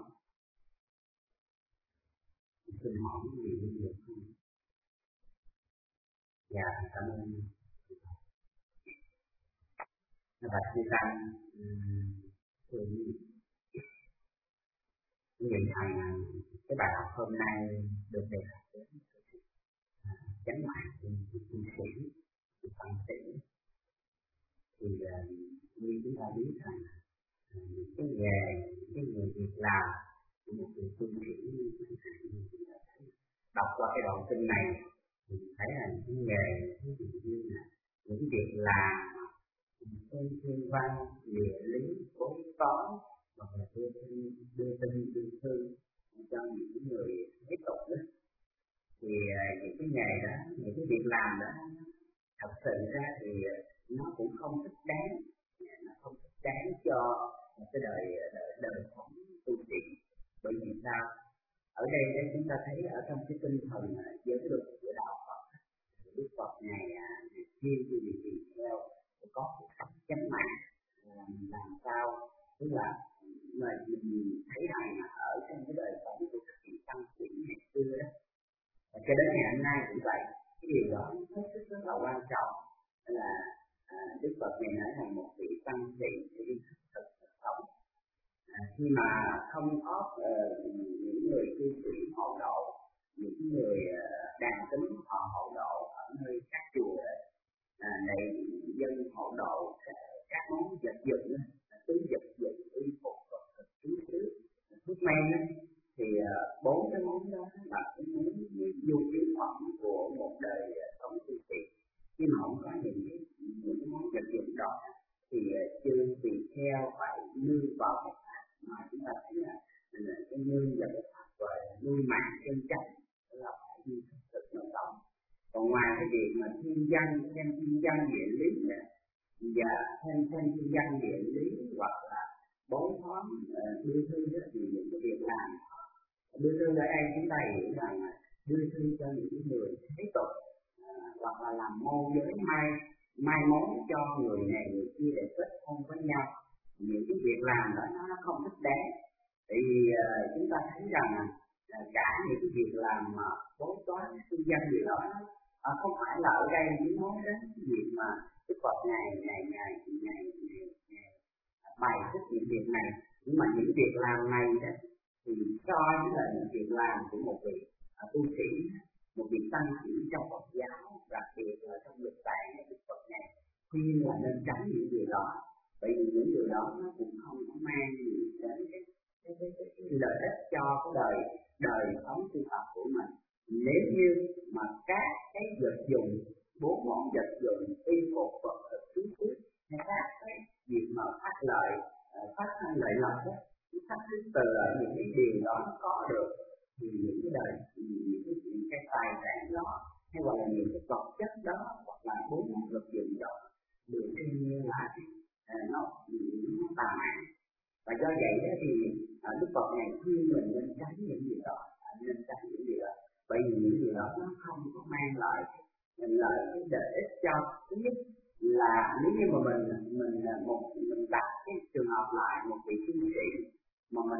Xin hỏi quý vị nghe được không? Dạ, cảm ơn. Và sư Tăng nguyện thành cái bài học hôm nay được đề cập đến chánh mạng của tu sĩ, của tăng sĩ. Thì như chúng ta biết rằng cái nghề việc làm của một người tu sĩ như chúng ta thấy đọc qua cái đoạn kinh này thì thấy là những nghề ví dụ như là những việc làm thiên văn, địa lý, bói toán hoặc là đưa tin thư cho những người tiếp tục đó. Thì những cái nghề đó, những cái việc làm đó thật sự ra thì nó cũng không thích đáng, nó không thích đáng cho một cái đời sống tu sĩ. Bởi vì sao? Ở đây chúng ta thấy ở trong cái tinh thần giới luật của đạo Phật, Đức Phật này chuyên cho việc gì theo có cuộc sống chánh mạng, làm sao tức là mình thấy rằng ở trong cái đời sống của các vị tăng sĩ ngày xưa đó, cho đến ngày hôm nay cũng vậy. Cái điều đó hết sức rất là quan trọng là Đức Phật này nói rằng một vị tăng sĩ thì thực sống khi mà không có những người cư sĩ hộ độ, những người đàn tính họ hộ độ ở nơi các chùa này dân hộ độ các món vật dụng, túi vật dụng, y phục, vật thuốc men thì 4 cái món đó là cái món nhu yếu phẩm của một đời sống tu sĩ. Khi mà không có những cái món vật dụng đó thì chư tỳ kheo phải nương vào cái pháp mà chúng ta thấy là cái nương vào cái pháp gọi là nuôi mạng chân chánh, là phải đi thực nội tâm. Còn ngoài cái việc mà thiên văn địa lý và thêm thiên văn địa lý hoặc là bói toán đưa thư thì những cái việc làm đưa thư ở đây chúng ta hiểu rằng đưa thư cho những người thế tục hoặc là làm môi giới mai mối cho người này người kia để kết hôn với nhau. Những cái việc làm đó nó không thích đáng. Thì chúng ta thấy rằng cả những cái việc làm mà bói toán kinh doanh gì đó không phải là ở đây chỉ nói đến cái việc mà Đức Phật ngày bày thích những việc này, nhưng mà những việc làm này đó thì so với là những việc làm của một vị tu sĩ, một vị tăng sĩ trong Phật giáo, đặc biệt là trong lịch tạng của Đức Phật này khuyên là nên tránh những điều đó, bởi vì những điều đó nó cũng không có mang gì đến cái lợi ích cho cái đời sống tu tập của mình. Nếu như mà các cái vật dụng, 4 món vật dụng, y phục, vật thực, túi thuốc hay các cái việc mà phát sinh lợi lộc đó, phát sinh từ những cái điều đó nó có được thì những cái tài sản đó hay gọi là những cái vật chất đó hoặc là 4 món vật dụng đó được thiên nhiên là nó tà mạng. Và do vậy đó thì Đức Phật này khuyên mình nên tránh những điều đó, bởi vì những điều đó nó không có mang lại cái lợi ích cho. Thứ nhất là nếu như mà mình đặt cái trường hợp lại một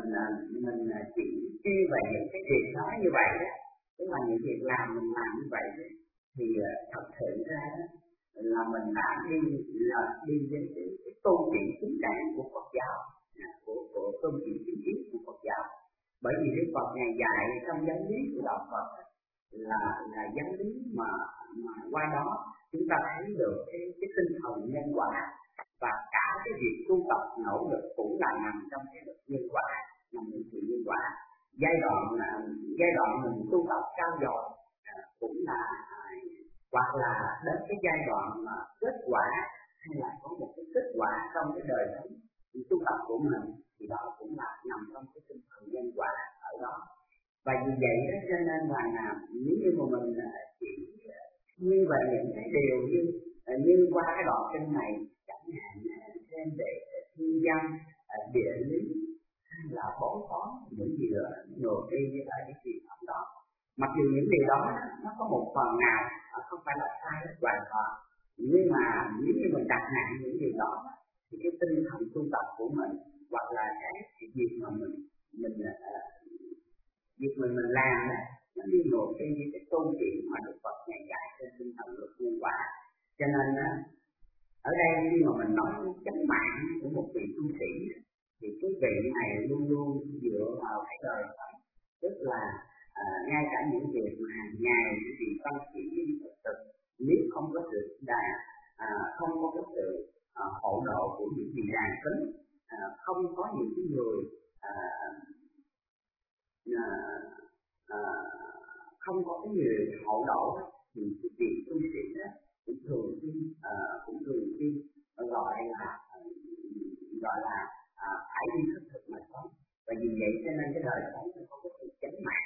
mình chỉ chuyên về những cái việc nói như vậy đó, tức là những việc làm mình làm như vậy đó, thì thật sự ra đó là mình đã đi đến cái tôn chỉ chính đáng của Phật giáo, của tôn chỉ chính yếu của Phật giáo. Bởi vì Đức Phật ngày dạy trong giáo lý của đạo Phật là giáo lý mà qua đó chúng ta thấy được cái tinh thần nhân quả, và cả cái việc tu tập nỗ lực cũng là nằm trong cái lực nhân quả, nằm trong sự nhân quả. Giai đoạn mình tu tập cao dồi cũng là hoặc là đến cái giai đoạn mà kết quả hay là có một cái kết quả trong cái đời sống tu tập của mình, thì đó cũng là nằm trong cái tinh thần nhân quả ở đó. Và vì vậy đó cho nên là nếu như mà mình chỉ như vậy những cái điều như qua cái đoạn kinh này, chẳng hạn thêm về thiên văn, địa lý hay là bói toán, những gì đó ngược đi với lại cái truyền thống đó. Mặc dù những điều đó nó có một phần nào không phải là sai hoàn toàn, nhưng mà nếu như mình đặt nặng những điều đó thì cái tinh thần tu tập của mình hoặc là cái việc mà mình làm nó đi ngược trên những cái tôn chỉ mà Đức Phật ngày dạy trên tinh thần luật nhân quả. Cho nên ở đây khi mà mình nói chánh mạng của một vị tu sĩ thì cái vị này luôn luôn dựa vào cái đời sống, tức là ngay cả những việc mà hàng ngày những vị tăng sĩ Phật tử nếu không có sự không có cái sự hộ độ của những vị đàn tính, không có những cái người không có cái người hộ độ thì cái việc tu sĩ đó cũng thường xuyên gọi là phải đi thức thực mà sống. Và vì vậy cho nên cái đời sống nó có cái sự chánh mạng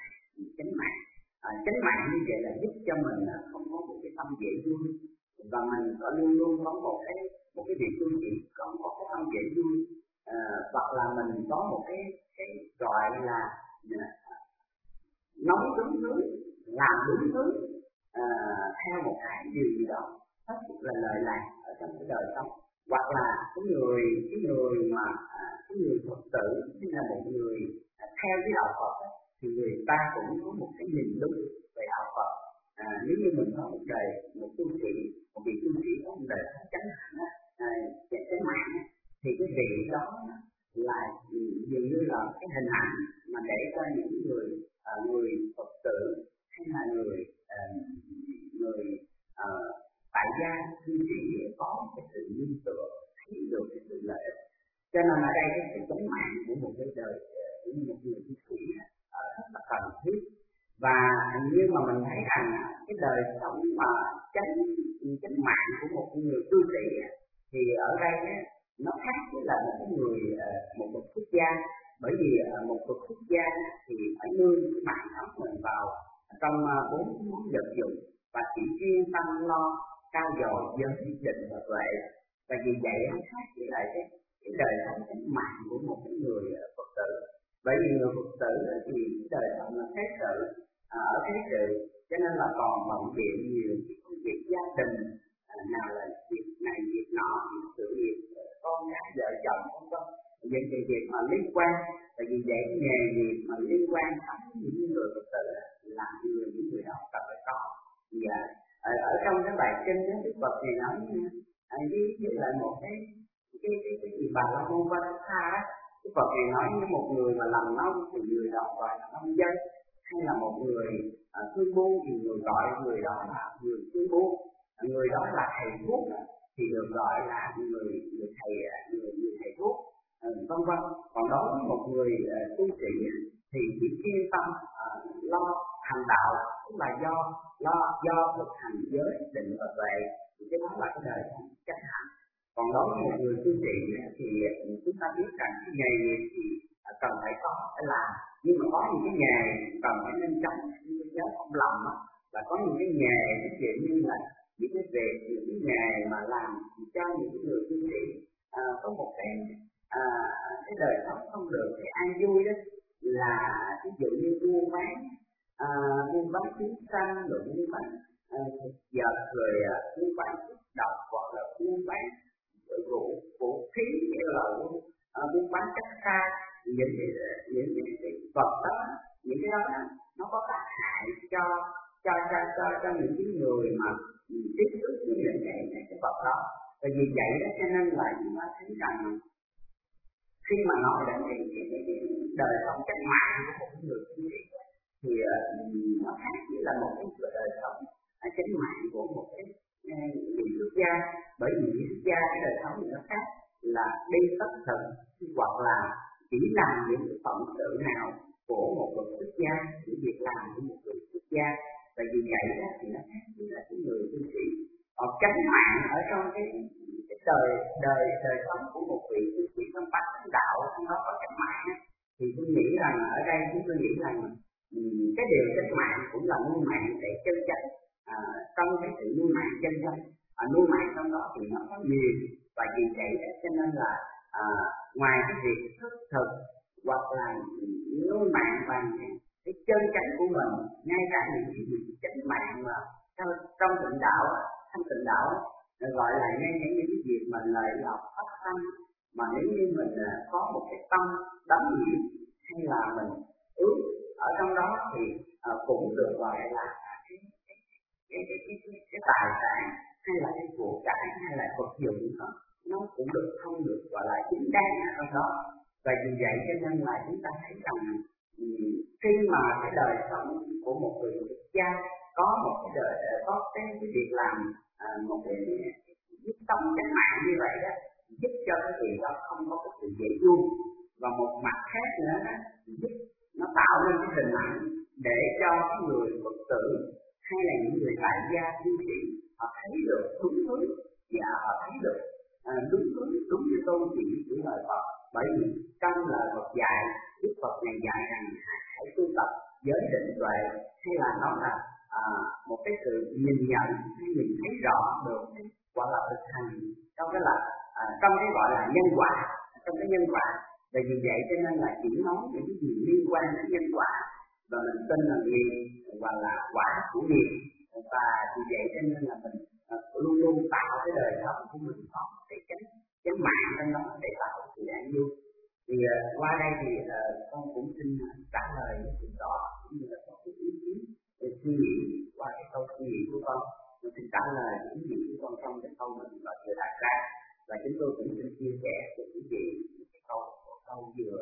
như vậy là giúp cho mình không có một cái tâm dễ vui, và mình có luôn luôn có một cái việc tu sĩ có một cái tâm dễ vui, hoặc là mình có một cái gọi là nói đúng hướng, làm đúng hướng, theo một cái điều gì đó hết sức là lời lạc ở trong cái đời sống. Hoặc là cái người Phật tử hay là một người theo cái đạo Phật thì người ta cũng có một cái nhìn đúng về đạo Phật. Nếu như mình có một tu sĩ, một vị tu sĩ có một đời chánh mạng thì cái vị đó là dường như là cái hình ảnh mà để cho những người Phật tử hay là người tại gia tu sĩ có cái sự nương tựa, thấy được cái sự lợi ích. Cho nên ở đây cái sự chánh mạng của một cái đời của một người tu sĩ rất là cần thiết. Và nhưng mà mình thấy rằng cái đời sống mà chánh mạng của một người tu sĩ thì ở đây nó khác với là một bậc xuất gia. Bởi vì một bậc xuất gia thì phải nương cái mạng sống mình vào trong 4 món vật dụng và chỉ chuyên tâm lo cao dồi giới định và tuệ. Và vì vậy nó khác với lại cái đời sống chánh mạng của một người Phật tử. Bởi vì người Phật tử thì đời sống là thế sự, ở thế sự, cho nên là còn bận biện nhiều cái công việc gia đình, nào là việc này việc nọ, sự việc con cái vợ chồng vân vân, những việc mà liên quan. Và vì vậy nghề nghiệp mà liên quan đến những người Phật tử là những người đó cần phải có. Thì ở trong cái bài kinh đó Đức Phật thì nói với lại một cái gì bà La Môn Vajrasattha á, Đức Phật thì nói với một người mà làm nông thì người đó gọi là nông dân, hay là một người thương buôn thì người gọi người đó là người thương buôn, người đó là thầy thuốc thì được gọi là người thầy thuốc, vân vân. Còn đối với một người tu sĩ thì chỉ chuyên tâm lo hành đạo, tức là do thực hành giới định và tuệ, thì cái đó là cái đời chánh hạnh. Còn đối với một người tu sĩ thì chúng ta biết rằng cái nghề nghiệp thì cần phải có, phải làm, nhưng mà có những cái nghề cần phải nên tránh, như nhớ không lầm là có những cái nghề ví dụ như là những cái nghề mà làm cho những người tu sĩ có một cái đời sống không được cái an vui đó, là ví dụ như buôn bán trứng xanh, rồi buôn bán thịt vật, rồi buôn bán thuốc độc, hoặc là buôn bán rượu, vũ khí, hay là buôn bán chất xa. những vật đó, những cái đó nó có tác hại cho những cái người mà tiếp xúc với những cái vật đó. Và vì vậy đó cho nên là chúng ta thấy rằng khi mà nói đến cái đời sống cách mạng của một người tu sĩ thì nó khác như là một cái đời sống cách mạng của một cái vị xuất gia. Bởi vì vị xuất gia cái đời sống nó khác, là đi tất thực hoặc là chỉ làm những phận sự nào của một bậc xuất gia, những việc làm của một người xuất gia. Và vì vậy đó thì nó khác với là cái người tu sĩ. Họ chánh mạng ở trong cái đời sống của một vị tu sĩ trong bát chánh đạo, trong đó có chánh mạng, thì tôi nghĩ rằng ở đây chúng tôi nghĩ rằng cái điều chánh mạng cũng là nuôi mạng để chân chánh. Trong cái sự nuôi mạng chân chánh, nuôi mạng trong đó thì nó có nhiều, và vì vậy cho nên là ngoài cái việc thức thực hoặc là nuôi mạng bằng cái chân chánh của mình, ngay cả những cái việc chánh mạng mà trong tịnh đạo, thanh tịnh đạo gọi là ngay những cái việc mà lợi lộc phát sanh, mà nếu như mình có một cái tâm đắm nhiễm hay là mình ước ở trong đó thì cũng được gọi là cái tài sản hay là cái của cải hay là vật dụng đó, nó cũng không được gọi là chính đáng ở trong đó. Và vì vậy cho nên là chúng ta thấy rằng khi mà cái đời sống của một người xuất gia có một cái đời có cái việc làm một cái giúp sống chánh mạng như vậy đó, giúp cho cái vị đó không có cái sự dễ dụ, và một mặt khác nữa đó, giúp nó tạo nên cái hình ảnh để cho cái người Phật tử hay là những người tại gia tu sĩ họ thấy được đúng hướng, và họ thấy được đúng hướng, đúng như tôn chỉ của lời Phật. Bởi vì trong lời Phật dạy, Đức Phật này dạy rằng hãy tu tập giới định tuệ, hay là nó là một cái sự nhìn nhận hay mình thấy rõ được gọi là thực hành trong cái là trong cái gọi là nhân quả, trong cái nhân quả. Và vì vậy cho nên là chỉ nói những cái gì liên quan đến nhân quả, và mình tin là nghiệp và là quả của nghiệp. Và vì vậy cho nên là mình luôn luôn tạo cái đời sống của mình có cái chánh mạng trong đó để tạo sự an vui. Thì qua đây thì con cũng xin trả lời sự rõ cũng như là có cái ý kiến để suy nghĩ qua cái câu suy nghĩ của con. Mình xin trả lời ý nghĩ của con trong cái câu mình vừa đặt ra, và chúng tôi cũng xin chia sẻ với quý vị cái câu vừa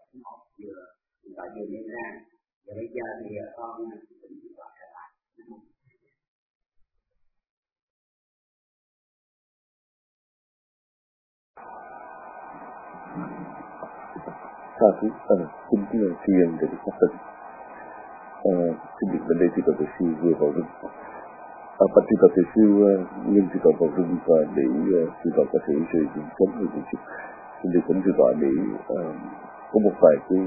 nêu ra. Và bây giờ thì con xin gọi trở lại. Sa thú xin kính lời truyền để được xác định. Xin được đến đây thì Tổ sư vừa vào rừng. Bạch Sư Tổ sư nhân Sư Tổ vào rừng và để Sư Tổ có thể sử dụng sống người tổ chức. Xin được cũng Sư Tổ để có một vài cái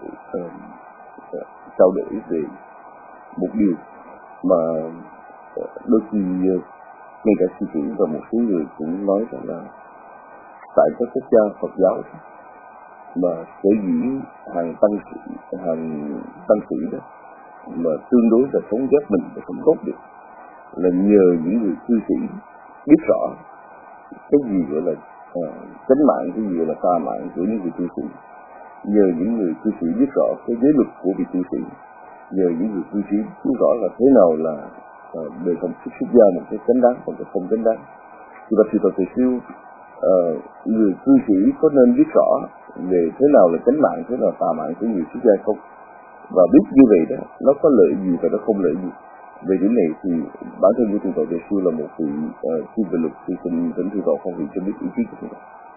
trao đổi về một điều mà đôi khi ngay cả sư trưởng và một số người cũng nói rằng là tại các quốc gia Phật giáo mà sở dĩ hàng tăng sĩ đó mà tương đối là sống ghét mình và không tốt được là nhờ những người cư sĩ biết rõ cái gì gọi là chánh mạng, cái gì gọi là tà mạng của những người cư sĩ, nhờ những người cư sĩ biết rõ cái giới luật của vị cư sĩ, nhờ những người cư sĩ biết rõ là thế nào là đời sống xuất gia một cái chánh đáng và không chánh đáng. Thì bạch Sư Tổ Từ Siêu người cư sĩ có nên biết rõ về thế nào là chánh mạng, thế nào tà mạng của người xuất gia không? Và biết như vậy đó, nó có lợi gì và nó không lợi gì. Về điểm này thì bản thân của Sư Tổ Từ Siêu là một vị chuyên về luật, thì xin thỉnh Sư Tổ Phong Hỷ cho biết ý kiến của Sư Tổ.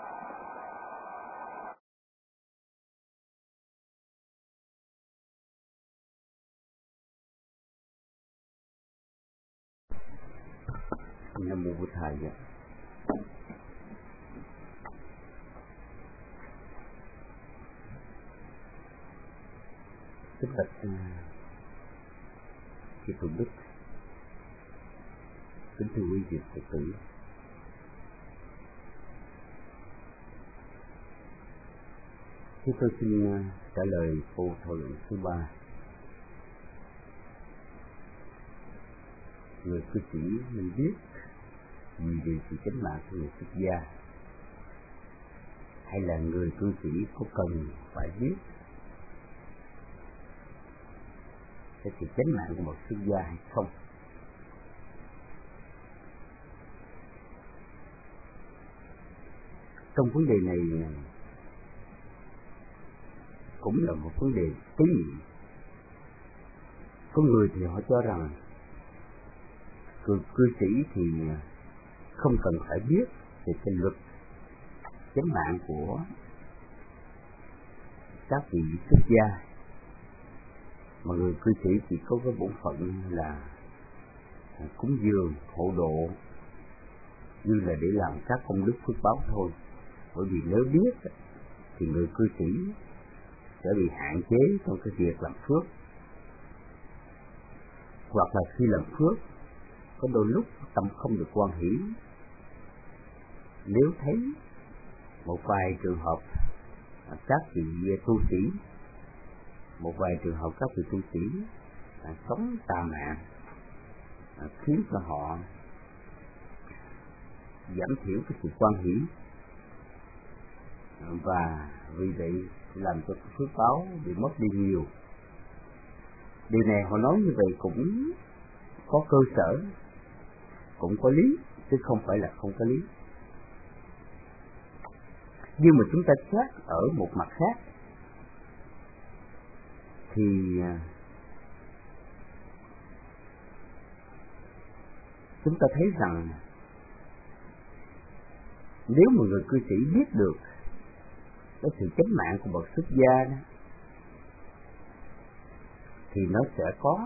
Nam Mô Bụt Thầy. Kính bạch chư Tôn Đức, kính thưa quý vị Phật tử. Chúng tôi xin trả lời câu thảo luận số 3. Người cư sĩ nên biết gì về sự chánh mạng của người xuất gia, hay là người cư sĩ có cần phải biết cái sự chánh mạng của một xuất gia hay không? Trong vấn đề này cũng là một vấn đề tế nhị. Có người thì họ cho rằng cư sĩ thì không cần phải biết về cái luật chánh mạng của các vị xuất gia, mà người cư sĩ chỉ có cái bổn phận là cúng dường, hộ độ, như là để làm các công đức phước báo thôi. Bởi vì nếu biết thì người cư sĩ sẽ bị hạn chế trong cái việc làm phước, hoặc là khi làm phước có đôi lúc tâm không được hoan hỷ. Nếu thấy một vài trường hợp các vị tu sĩ, một vài trường hợp các vị tu sĩ sống tà mạng khiến cho họ giảm thiểu cái sự hoan hỷ, và vì vậy làm cho phước báo bị mất đi nhiều. Điều này họ nói như vậy cũng có cơ sở, cũng có lý, chứ không phải là không có lý. Nhưng mà chúng ta xét ở một mặt khác thì chúng ta thấy rằng nếu một người cư sĩ biết được cái sự chánh mạng của bậc xuất gia đó, thì nó sẽ có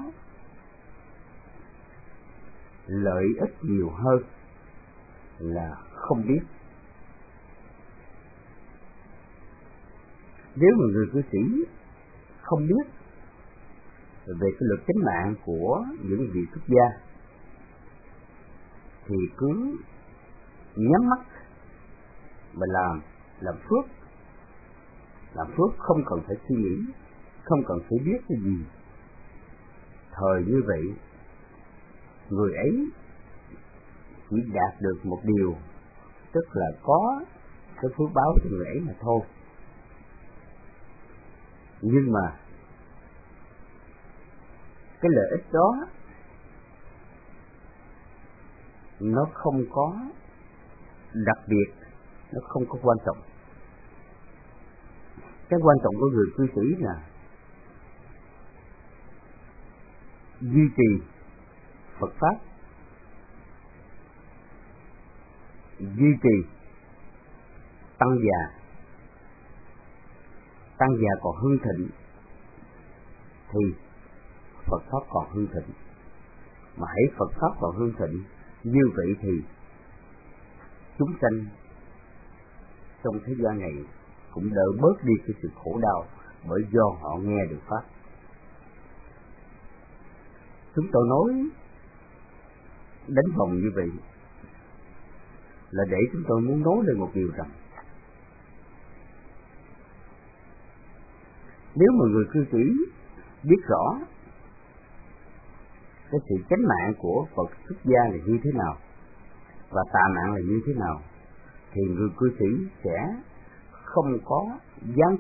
lợi ích nhiều hơn là không biết. Nếu mà người cư sĩ không biết về cái luật chánh mạng của những vị xuất gia thì cứ nhắm mắt mà làm phước. Làm phước không cần phải suy nghĩ, không cần phải biết cái gì. Thời như vậy, người ấy chỉ đạt được một điều, tức là có cái phước báo cho người ấy mà thôi. Nhưng mà cái lợi ích đó nó không có đặc biệt, nó không có quan trọng. Cái quan trọng của người cư sĩ là duy trì Phật pháp, duy trì tăng già. Tăng già còn hưng thịnh thì Phật pháp còn hưng thịnh. Mà hãy Phật pháp còn hưng thịnh, như vậy thì chúng sanh trong thế gian này cũng đỡ bớt đi cái sự khổ đau bởi do họ nghe được pháp. Chúng tôi nói đánh vòng như vậy là để chúng tôi muốn nói lên một điều rằng nếu mà người cư sĩ biết rõ cái sự chánh mạng của Phật xuất gia là như thế nào và tà mạng là như thế nào, thì người cư sĩ sẽ không có gián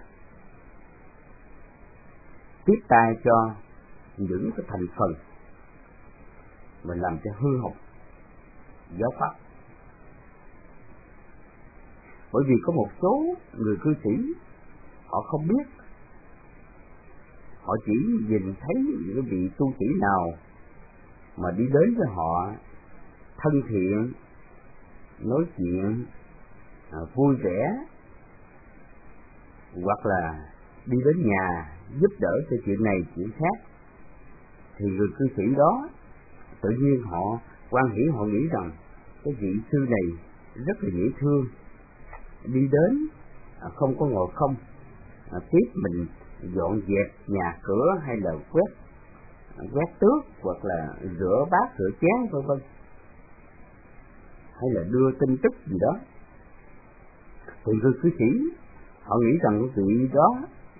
tiếp tay cho những cái thành phần mà làm cho hư hỏng giáo pháp. Bởi vì có một số người cư sĩ họ không biết, họ chỉ nhìn thấy những cái vị tu sĩ nào mà đi đến với họ thân thiện, nói chuyện vui vẻ, hoặc là đi đến nhà giúp đỡ cho chuyện này chuyện khác, thì người cư sĩ đó tự nhiên họ hoan hỷ, họ nghĩ rằng cái vị sư này rất là dễ thương, đi đến không có ngồi không, tiếp mình dọn dẹp nhà cửa hay là quét tước hoặc là rửa bát rửa chén vân vân, hay là đưa tin tức gì đó, thì người cư sĩ họ nghĩ rằng cái vị đó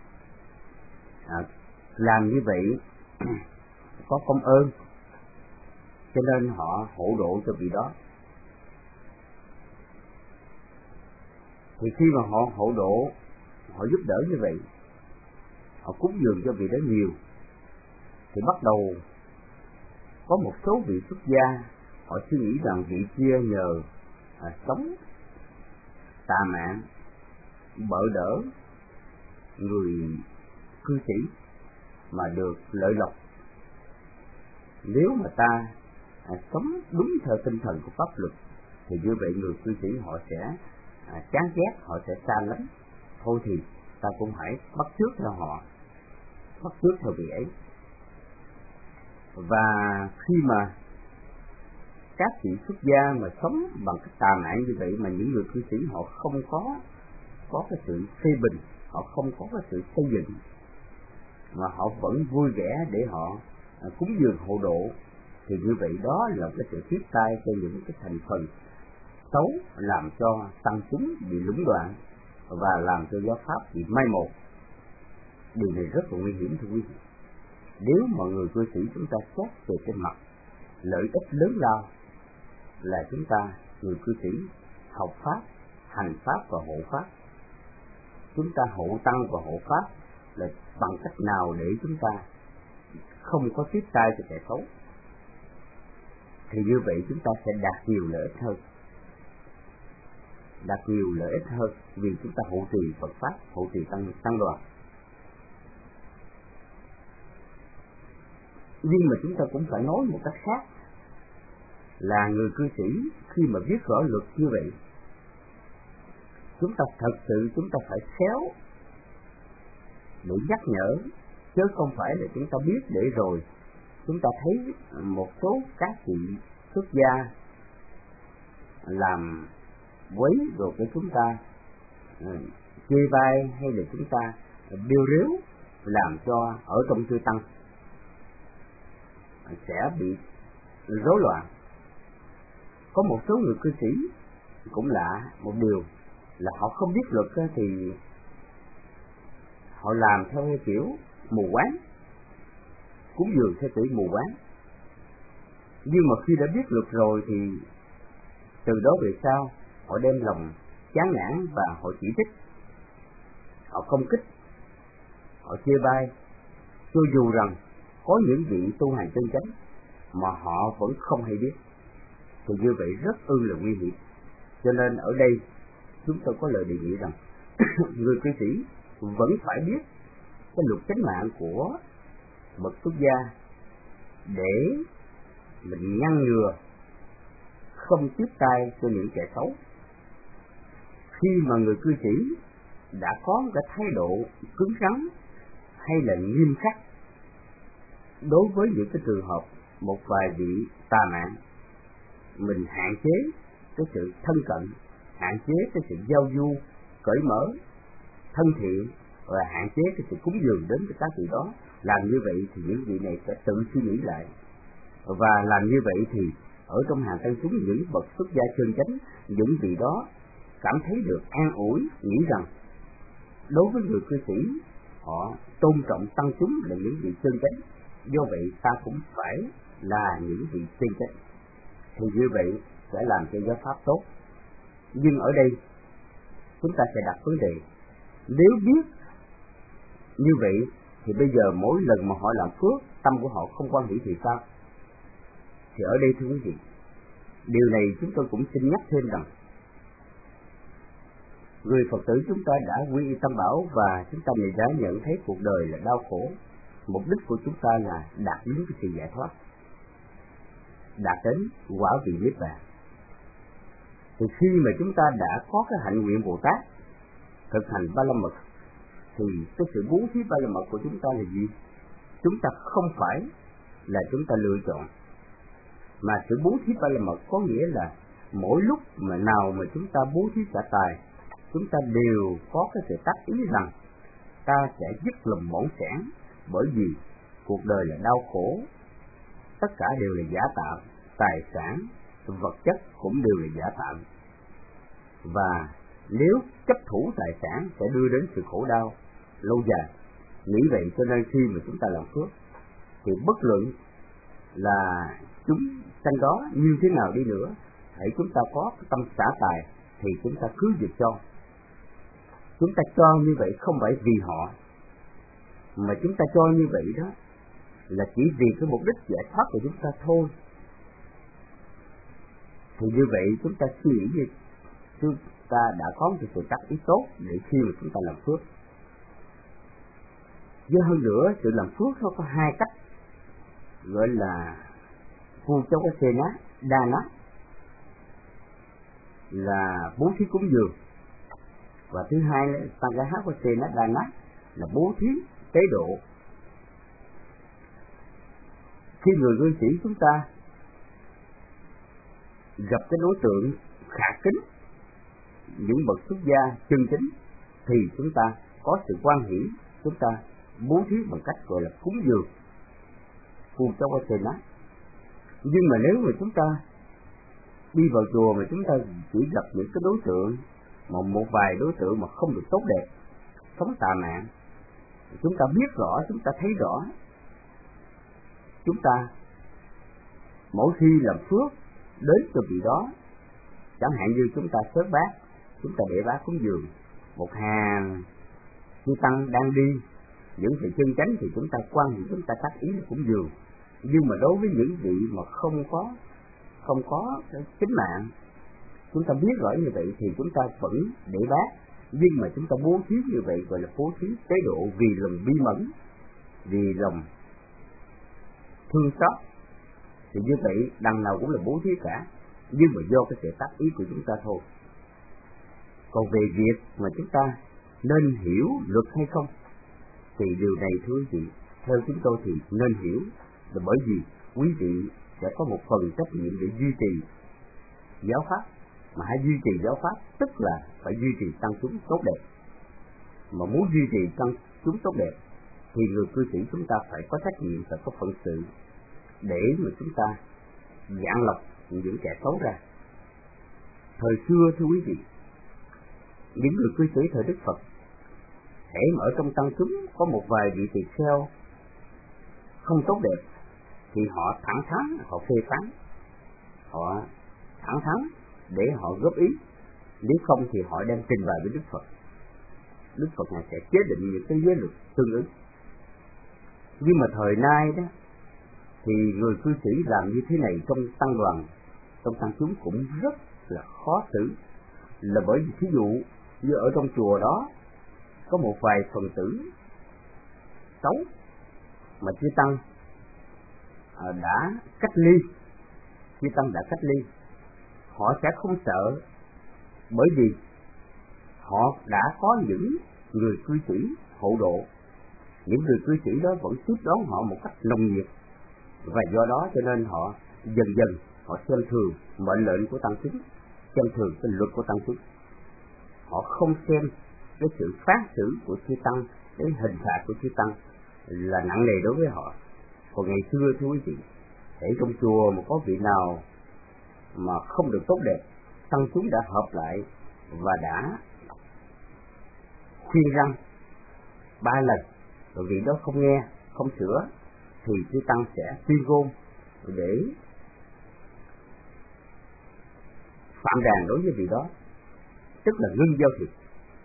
làm như vậy có công ơn, cho nên họ hộ độ cho vị đó. Thì khi mà họ hộ độ, họ giúp đỡ như vậy, họ cúng dường cho vị đó nhiều, thì bắt đầu có một số vị xuất gia họ suy nghĩ rằng vị kia nhờ sống tà mạng bợ đỡ người cư sĩ mà được lợi lộc. Nếu mà ta sống đúng theo tinh thần của pháp luật thì như vậy người cư sĩ họ sẽ chán ghét, họ sẽ xa lánh. Thôi thì ta cũng hãy bắt chước theo họ, bắt chước theo vị ấy. Và khi mà các vị xuất gia mà sống bằng cái tà mạng như vậy mà những người cư sĩ họ không có cái sự phê bình, họ không có cái sự xây dựng, mà họ vẫn vui vẻ để họ cúng dường hộ độ, thì như vậy đó là cái sự tiếp tay cho những cái thành phần xấu, làm cho tăng chúng bị lũng đoạn và làm cho giáo pháp bị mai một. Điều này rất là nguy hiểm, thưa quý vị. Nếu mà người cư sĩ chúng ta xét về cái mặt lợi ích lớn lao là chúng ta, người cư sĩ học pháp, hành pháp và hộ pháp. Chúng ta hộ tăng và hộ pháp là bằng cách nào để chúng ta không có tiếp tay cho kẻ xấu, thì như vậy chúng ta sẽ đạt nhiều lợi ích hơn. Đạt nhiều lợi ích hơn vì chúng ta hộ trì Phật pháp, hộ trì tăng đoàn. Nhưng mà chúng ta cũng phải nói một cách khác là người cư sĩ khi mà viết rõ luật như vậy, chúng ta thật sự chúng ta phải khéo để nhắc nhở, chứ không phải là chúng ta biết để rồi chúng ta thấy một số các vị xuất gia làm quấy rồi cái chúng ta chê bai hay là chúng ta điêu ríu làm cho ở trong chư tăng sẽ bị rối loạn. Có một số người cư sĩ cũng lạ một điều là họ không biết luật thì họ làm theo kiểu mù quáng, cúng dường theo kiểu mù quáng. Nhưng mà khi đã biết luật rồi thì từ đó về sau họ đem lòng chán nản và họ chỉ trích, họ công kích, họ chê bai, cho dù rằng có những vị tu hành chân chánh mà họ vẫn không hay biết, thì như vậy rất là nguy hiểm. Cho nên ở đây chúng tôi có lời đề nghị rằng người cư sĩ vẫn phải biết cái luật chánh mạng của bậc xuất gia để mình ngăn ngừa không tiếp tay cho những kẻ xấu. Khi mà người cư sĩ đã có cái thái độ cứng rắn hay là nghiêm khắc đối với những cái trường hợp một vài vị tà mạng, mình hạn chế cái sự thân cận, hạn chế cái sự giao du cởi mở thân thiện và hạn chế cái sự cúng dường đến với các vị đó. Làm như vậy thì những vị này sẽ tự suy nghĩ lại, và làm như vậy thì ở trong hàng tăng chúng những bậc xuất gia chân chánh, những vị đó cảm thấy được an ủi, nghĩ rằng đối với người cư sĩ họ tôn trọng tăng chúng là những vị chân chánh, do vậy ta cũng phải là những vị chân chánh, thì như vậy sẽ làm cho giáo pháp tốt. Nhưng ở đây chúng ta sẽ đặt vấn đề, nếu biết như vậy thì bây giờ mỗi lần mà họ làm phước, tâm của họ không quan hỷ thì sao? Thì ở đây thưa quý vị, điều này chúng tôi cũng xin nhắc thêm rằng người Phật tử chúng ta đã quy y Tam Bảo và chúng ta đã nhận thấy cuộc đời là đau khổ. Mục đích của chúng ta là đạt đến cái sự giải thoát, đạt đến quả vị niết bàn. Thì khi mà chúng ta đã có cái hạnh nguyện Bồ Tát, thực hành Ba La Mật, thì cái sự bố thí Ba La Mật của chúng ta là gì? Chúng ta không phải là chúng ta lựa chọn, mà sự bố thí Ba La Mật có nghĩa là mỗi lúc mà nào mà chúng ta bố thí cả tài, chúng ta đều có cái sự tác ý rằng ta sẽ dứt lòng bỏng sẻn, bởi vì cuộc đời là đau khổ, tất cả đều là giả tạm, tài sản, vật chất cũng đều là giả tạm, và nếu chấp thủ tài sản sẽ đưa đến sự khổ đau lâu dài. Nghĩ vậy cho nên khi mà chúng ta làm phước thì bất luận là chúng sanh đó như thế nào đi nữa, hãy chúng ta có cái tâm xả tài thì chúng ta cứ việc cho, chúng ta cho như vậy không phải vì họ, mà chúng ta cho như vậy đó là chỉ vì cái mục đích giải thoát của chúng ta thôi. Thì như vậy chúng ta suy nghĩ gì? Chúng ta đã có một sự tác ý tốt để khi mà chúng ta làm phước. Với hơn nữa, sự làm phước nó có hai cách, gọi là phu cháu có xe nát, đa nát, là bố thí cúng dường, và thứ hai là tăng cái hát của xe nát, đa nát là bố thí tế độ. Khi người cư sĩ chúng ta gặp cái đối tượng khả kính, những bậc xuất gia chân chính, thì chúng ta có sự quan hỷ, chúng ta bố thí bằng cách gọi là cúng dường, phu cháu có xe nát. Nhưng mà nếu mà chúng ta đi vào chùa mà chúng ta chỉ gặp những cái đối tượng, mà một vài đối tượng mà không được tốt đẹp, sống tà mạng, chúng ta biết rõ, chúng ta thấy rõ, chúng ta mỗi khi làm phước đến cho vị đó, chẳng hạn như chúng ta xớt bát, chúng ta để bát cúng dường, một hàng chư tăng đang đi, những vị chân chánh thì chúng ta quan hệ, chúng ta tác ý là cúng dường. Nhưng mà đối với những vị mà không có cái tính mạng, chúng ta biết rõ như vậy thì chúng ta vẫn để bát, nhưng mà chúng ta bố thí như vậy gọi là bố thí tế độ vì lòng bi mẫn, vì lòng thương xót. Thì như vậy đằng nào cũng là bố thí cả, nhưng mà do cái sự tác ý của chúng ta thôi. Còn về việc mà chúng ta nên hiểu luật hay không, thì điều này thưa quý vị, theo chúng tôi thì nên hiểu, là bởi vì quý vị sẽ có một phần trách nhiệm để duy trì giáo pháp. Mà hãy duy trì giáo pháp tức là phải duy trì tăng chúng tốt đẹp. Mà muốn duy trì tăng chúng tốt đẹp thì người cư sĩ chúng ta phải có trách nhiệm, phải có phận sự để mà chúng ta dạn lọc những kẻ xấu ra. Thời xưa thưa quý vị, những người cư sĩ thời Đức Phật, hễ ở trong tăng chúng có một vài vị tỳ kheo không tốt đẹp thì họ thẳng thắn, họ phê phán, họ thẳng thắn để họ góp ý, nếu không thì họ đem trình bày với Đức Phật. Đức Phật này sẽ chế định những cái giới luật tương ứng. Nhưng mà thời nay đó thì người cư sĩ làm như thế này trong tăng đoàn, trong tăng chúng cũng rất là khó xử, là bởi vì thí dụ như ở trong chùa đó có một vài phần tử xấu mà chư tăng đã cách ly, chư tăng đã cách ly, họ sẽ không sợ, bởi vì họ đã có những người cư sĩ hộ độ, những người cư sĩ đó vẫn tiếp đón họ một cách nồng nhiệt, và do đó cho nên họ dần dần họ xem thường mệnh lệnh của tăng chúng, xem thường cái luật của tăng chúng, họ không xem cái sự phán xử của chư tăng, cái hình phạt của chư tăng là nặng nề đối với họ. Còn ngày xưa thưa quý vị, ở trong chùa mà có vị nào mà không được tốt đẹp, tăng chúng đã hợp lại và đã khuyên răn 3 lần, rồi vị đó không nghe, không sửa, thì chư tăng sẽ tuyên ngôn để phạm đàn đối với vị đó, tức là ngưng giao thiệp.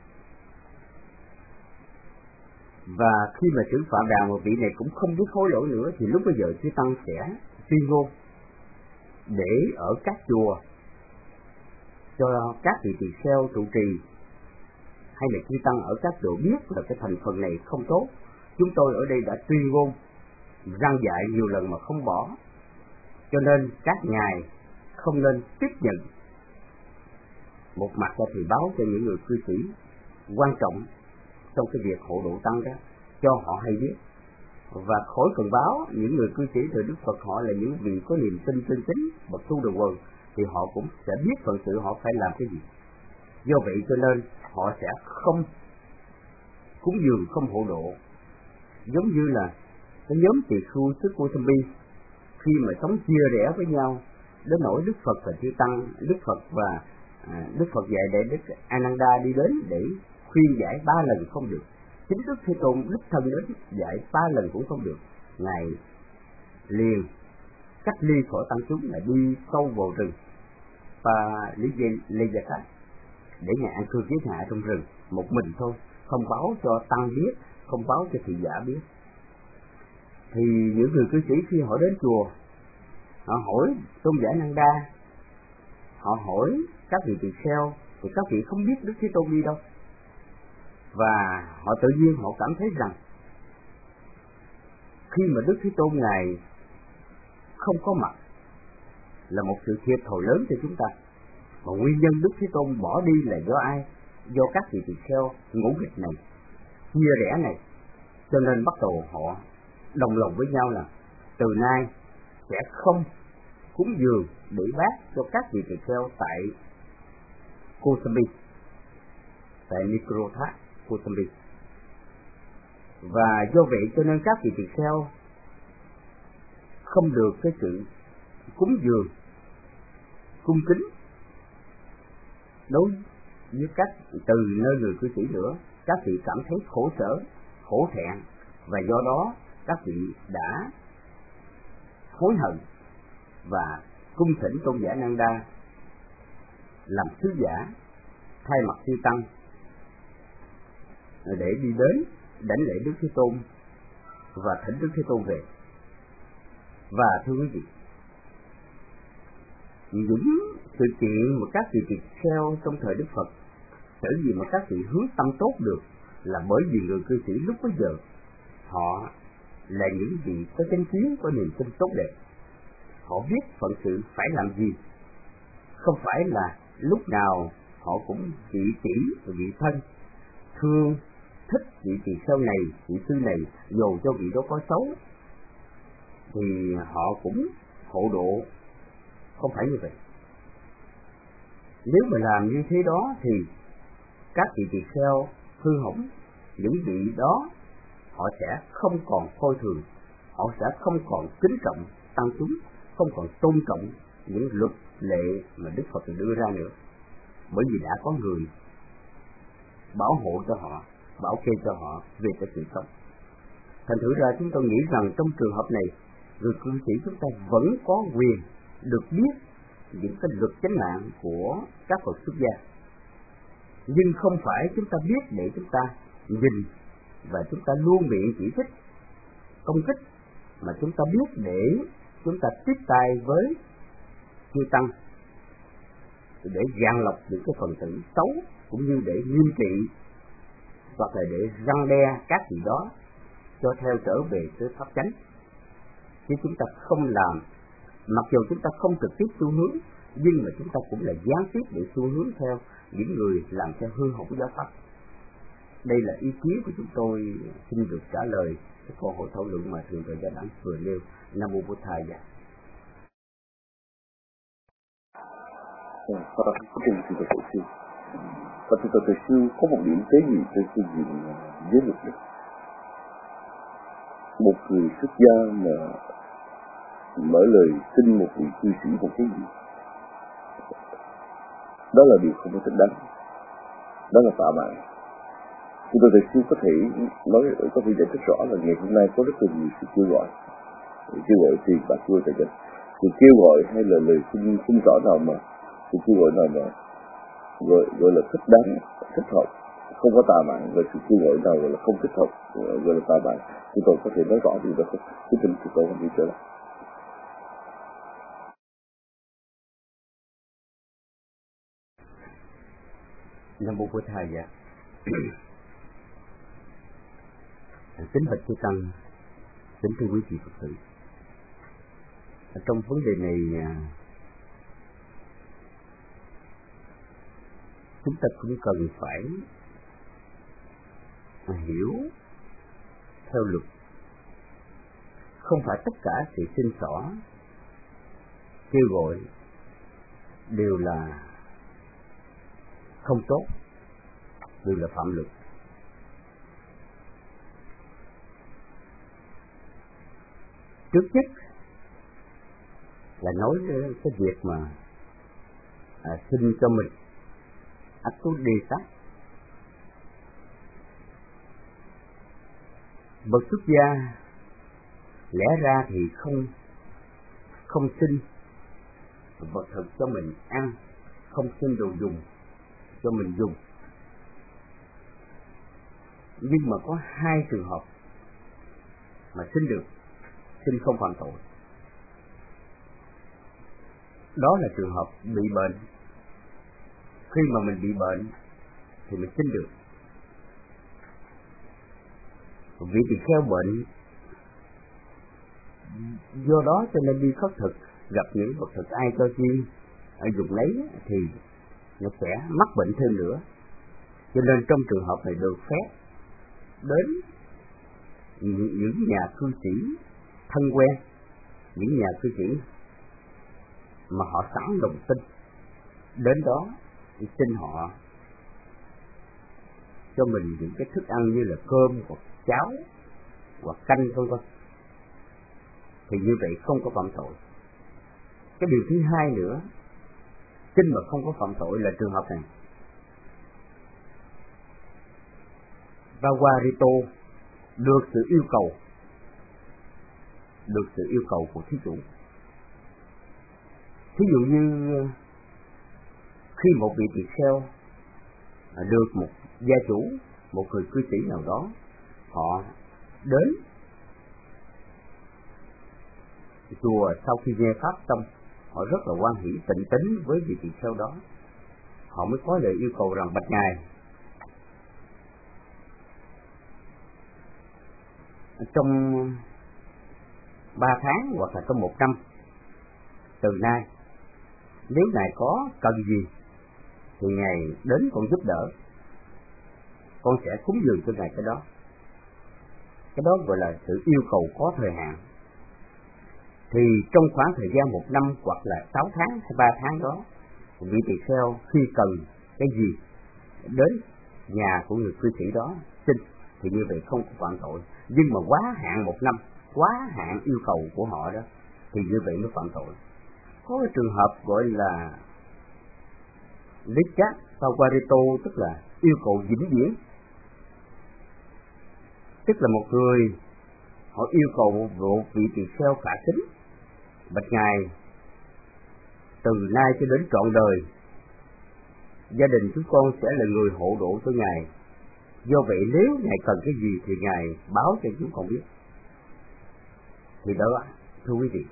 Và khi mà xử phạm đàn một vị này cũng không biết hối lỗi nữa, thì lúc bây giờ chư tăng sẽ tuyên ngôn để ở các chùa cho các vị tỳ kheo trụ trì hay là chư tăng ở các chùa biết là cái thành phần này không tốt. Chúng tôi ở đây đã tuyên ngôn răn dạy nhiều lần mà không bỏ, cho nên các ngài không nên tiếp nhận. Một mặt là thì báo cho những người cư sĩ quan trọng trong cái việc hộ độ tăng đó, cho họ hay biết, và khỏi cần báo những người cư sĩ từ Đức Phật, họ là những vị có niềm tin chân chính bậc tu đầu quần, thì họ cũng sẽ biết phận sự họ phải làm cái gì. Do vậy cho nên họ sẽ không cúng dường, không hộ độ. Giống như là cái nhóm tỳ khưu xứ Kosambi, khi mà sống chia rẽ với nhau đến nỗi Đức Phật và chư tăng, Đức Phật và Đức Phật dạy để Đức Ananda đi đến để khuyên giải 3 lần không được, chính Đức Thế Tôn đích thân đến dạy 3 lần cũng không được, ngài liền cách ly khỏi tăng chúng, là đi sâu vào rừng Pa Lê Gia để ngài ăn cư kiết hạ trong rừng. một mình thôi, không báo cho tăng biết, không báo cho thị giả biết. Thì những người cư sĩ khi họ đến chùa, họ hỏi tôn giả Năng Đa, họ hỏi các vị tỳ kheo, thì các vị không biết Đức Thế Tôn đi đâu. Và họ tự nhiên họ cảm thấy rằng khi mà Đức Thế Tôn Ngài không có mặt là một sự thiệt thòi lớn cho chúng ta. Và nguyên nhân Đức Thế Tôn bỏ đi là do ai? Do các vị tỳ kheo ngũ nghịch này, chia rẽ này. Cho nên bắt đầu họ đồng lòng với nhau là từ nay sẽ không cúng dường để bát cho các vị tỳ kheo tại Kosambi, tại Nikrotha Kosambi. Và do vậy cho nên các vị tỳ kheo không được cái sự cúng dường cung kính đối với các từ nơi người cư sĩ nữa. Các vị cảm thấy khổ sở, khổ thẹn, và do đó các vị đã hối hận và cung thỉnh tôn giả Năng Đa làm sứ giả thay mặt chư tăng để đi đến đảnh lễ Đức Thế Tôn và thỉnh Đức Thế Tôn về. Và thưa quý vị, những sự kiện mà các vị tỳ kheo trong thời Đức Phật sở gì mà các vị hướng tâm tốt được là bởi vì người cư sĩ lúc bấy giờ họ là những vị có chánh kiến, có niềm tin tốt đẹp. Họ biết phận sự phải làm gì, không phải là lúc nào họ cũng vị chỉ vị thân, thương thích vị tỳ kheo này, vị sư này, dù cho vị đó có xấu thì họ cũng hộ độ. Không phải như vậy. Nếu mà làm như thế đó thì các vị tỳ kheo hư hỏng, những vị đó họ sẽ không còn coi thường, họ sẽ không còn kính trọng tăng chúng, không còn tôn trọng những luật lệ mà Đức Phật đưa ra nữa, bởi vì đã có người bảo hộ cho họ, bảo kê cho họ về cái sự sống. Thành thử ra chúng tôi nghĩ rằng trong trường hợp này, người cư sĩ chúng ta vẫn có quyền được biết những cái luật chánh mạng của các Phật xuất gia, nhưng không phải chúng ta biết để chúng ta nhìn và chúng ta luôn miệng chỉ trích, công kích, mà chúng ta biết để chúng ta tiếp tay với chư tăng để gạn lọc những cái phần tử xấu, cũng như để nghiêm trị hoặc là để răn đe các vị đó cho theo trở về với pháp chánh. Chứ chúng ta không làm, mặc dù chúng ta không trực tiếp xu hướng, nhưng mà chúng ta cũng là gián tiếp để xu hướng theo những người làm theo hư hỏng giáo pháp. Đây là ý kiến của chúng tôi xin được trả lời cái câu hỏi thảo luận mà Thượng tọa Gia Đẳng vừa nêu. Nam mô Bổn Thầy. Thưa Thầy Sư, có một điểm tế nhị trên phương diện giới luật này. Một người xuất gia mà mở lời xin một vị cư sĩ một cái gì, đó là điều không có thích đáng, đó là tạ mạn. Thưa Thầy Sư, có thể nói, có thể giải thích rõ là ngày hôm nay có rất là nhiều sự kêu gọi tiền bạc vua tài chính, sự kêu gọi hay là lời xin rõ nào mà sự kêu gọi nào mà gọi là thích đáng, thích hợp, không có tà mạn, và sự kêu gọi nào gọi là không thích hợp, gọi là tà mạn. Chúng tôi có thể nói rõ điều đó không? Cái tình chúng tôi không đi trở lại. Nam mô Bổn Thầy. Kính bạch chư tăng, kính thưa quý vị Phật tử. Trong vấn đề này chúng ta cũng cần phải hiểu theo luật. Không phải tất cả sự xin xỏ, kêu gọi đều là không tốt, đều là phạm luật. Trước nhất là nói cái việc mà xin cho mình Attu đề sát. Bậc xuất gia lẽ ra thì không xin vật thực cho mình ăn, không xin đồ dùng cho mình dùng, Nhưng mà có hai trường hợp mà xin được, xin không phạm tội. Đó là trường hợp bị bệnh. Khi mà mình bị bệnh thì mình xin được. Vị tỳ kheo bệnh, do đó cho nên đi khất thực, gặp những vật thực ai cho chi dùng lấy thì nó sẽ mắc bệnh thêm nữa. Cho nên trong trường hợp này được phép đến những nhà cư sĩ thân quen, những nhà cư sĩ mà họ sẵn đồng tin, đến đó xin họ cho mình những cái thức ăn như là cơm hoặc cháo hoặc canh vân vân, thì như vậy không có phạm tội. Cái điều thứ hai nữa, xin mà không có phạm tội là trường hợp này. Vawarito được sự yêu cầu của thí chủ. Thí dụ như khi một vị tỳ kheo được một gia chủ, một người cư sĩ nào đó, họ đến chùa sau khi nghe pháp xong, họ rất là hoan hỷ tịnh tín với vị tỳ kheo đó, họ mới có lời yêu cầu rằng: bạch ngài, trong 3 tháng hoặc là trong 1 năm từ nay, nếu ngài có cần gì thì ngài đến con giúp đỡ, con sẽ cúng dường cho ngài cái đó. Cái đó gọi là sự yêu cầu có thời hạn. Thì trong khoảng thời gian 1 năm hoặc là 6 tháng hay 3 tháng đó, vị tỳ kheo khi cần cái gì đến nhà của người cư sĩ đó xin, thì như vậy không có phạm tội. Nhưng mà quá hạn 1 năm, quá hạn yêu cầu của họ đó, thì như vậy mới phạm tội. Có cái trường hợp gọi là Licca Vawarito, tức là yêu cầu vĩnh viễn. Tức là một người họ yêu cầu một vị tỳ kheo khả kính: bạch ngài, từ nay cho đến trọn đời, gia đình chúng con sẽ là người hộ độ cho ngài. Do vậy nếu ngài cần cái gì thì ngài báo cho chúng con biết. Thì đó, thưa quý vị,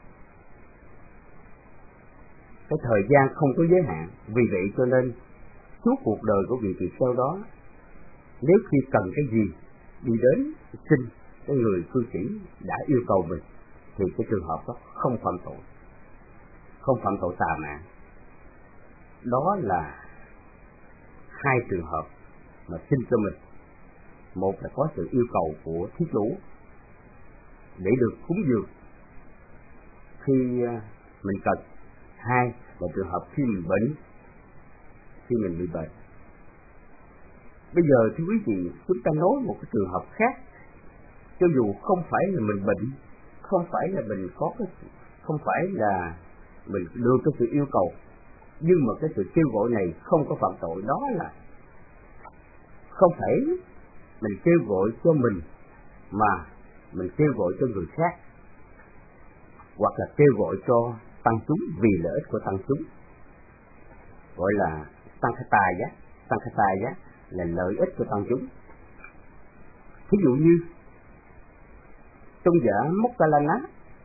cái thời gian không có giới hạn. Vì vậy cho nên suốt cuộc đời của vị tỳ kheo đó, nếu khi cần cái gì đi đến xin cái người cư sĩ đã yêu cầu mình, thì cái trường hợp đó không phạm tội, không phạm tội tà mạng. Đó là hai trường hợp mà xin cho mình. Một là có sự yêu cầu của thí chủ để được cúng dường khi mình cần. Hai là trường hợp khi mình bệnh, khi mình bị bệnh. Bây giờ thưa quý vị, chúng ta nói một cái trường hợp khác. Cho dù không phải là mình bệnh, không phải là mình có cái, không phải là mình đưa cái sự yêu cầu, nhưng mà cái sự kêu gọi này không có phạm tội. Đó là không phải mình kêu gọi cho mình, mà mình kêu gọi cho người khác, hoặc là kêu gọi cho tăng chúng vì lợi ích của tăng chúng, gọi là Sankhata là lợi ích của tăng chúng. Ví dụ như tôn giả Mokkallana,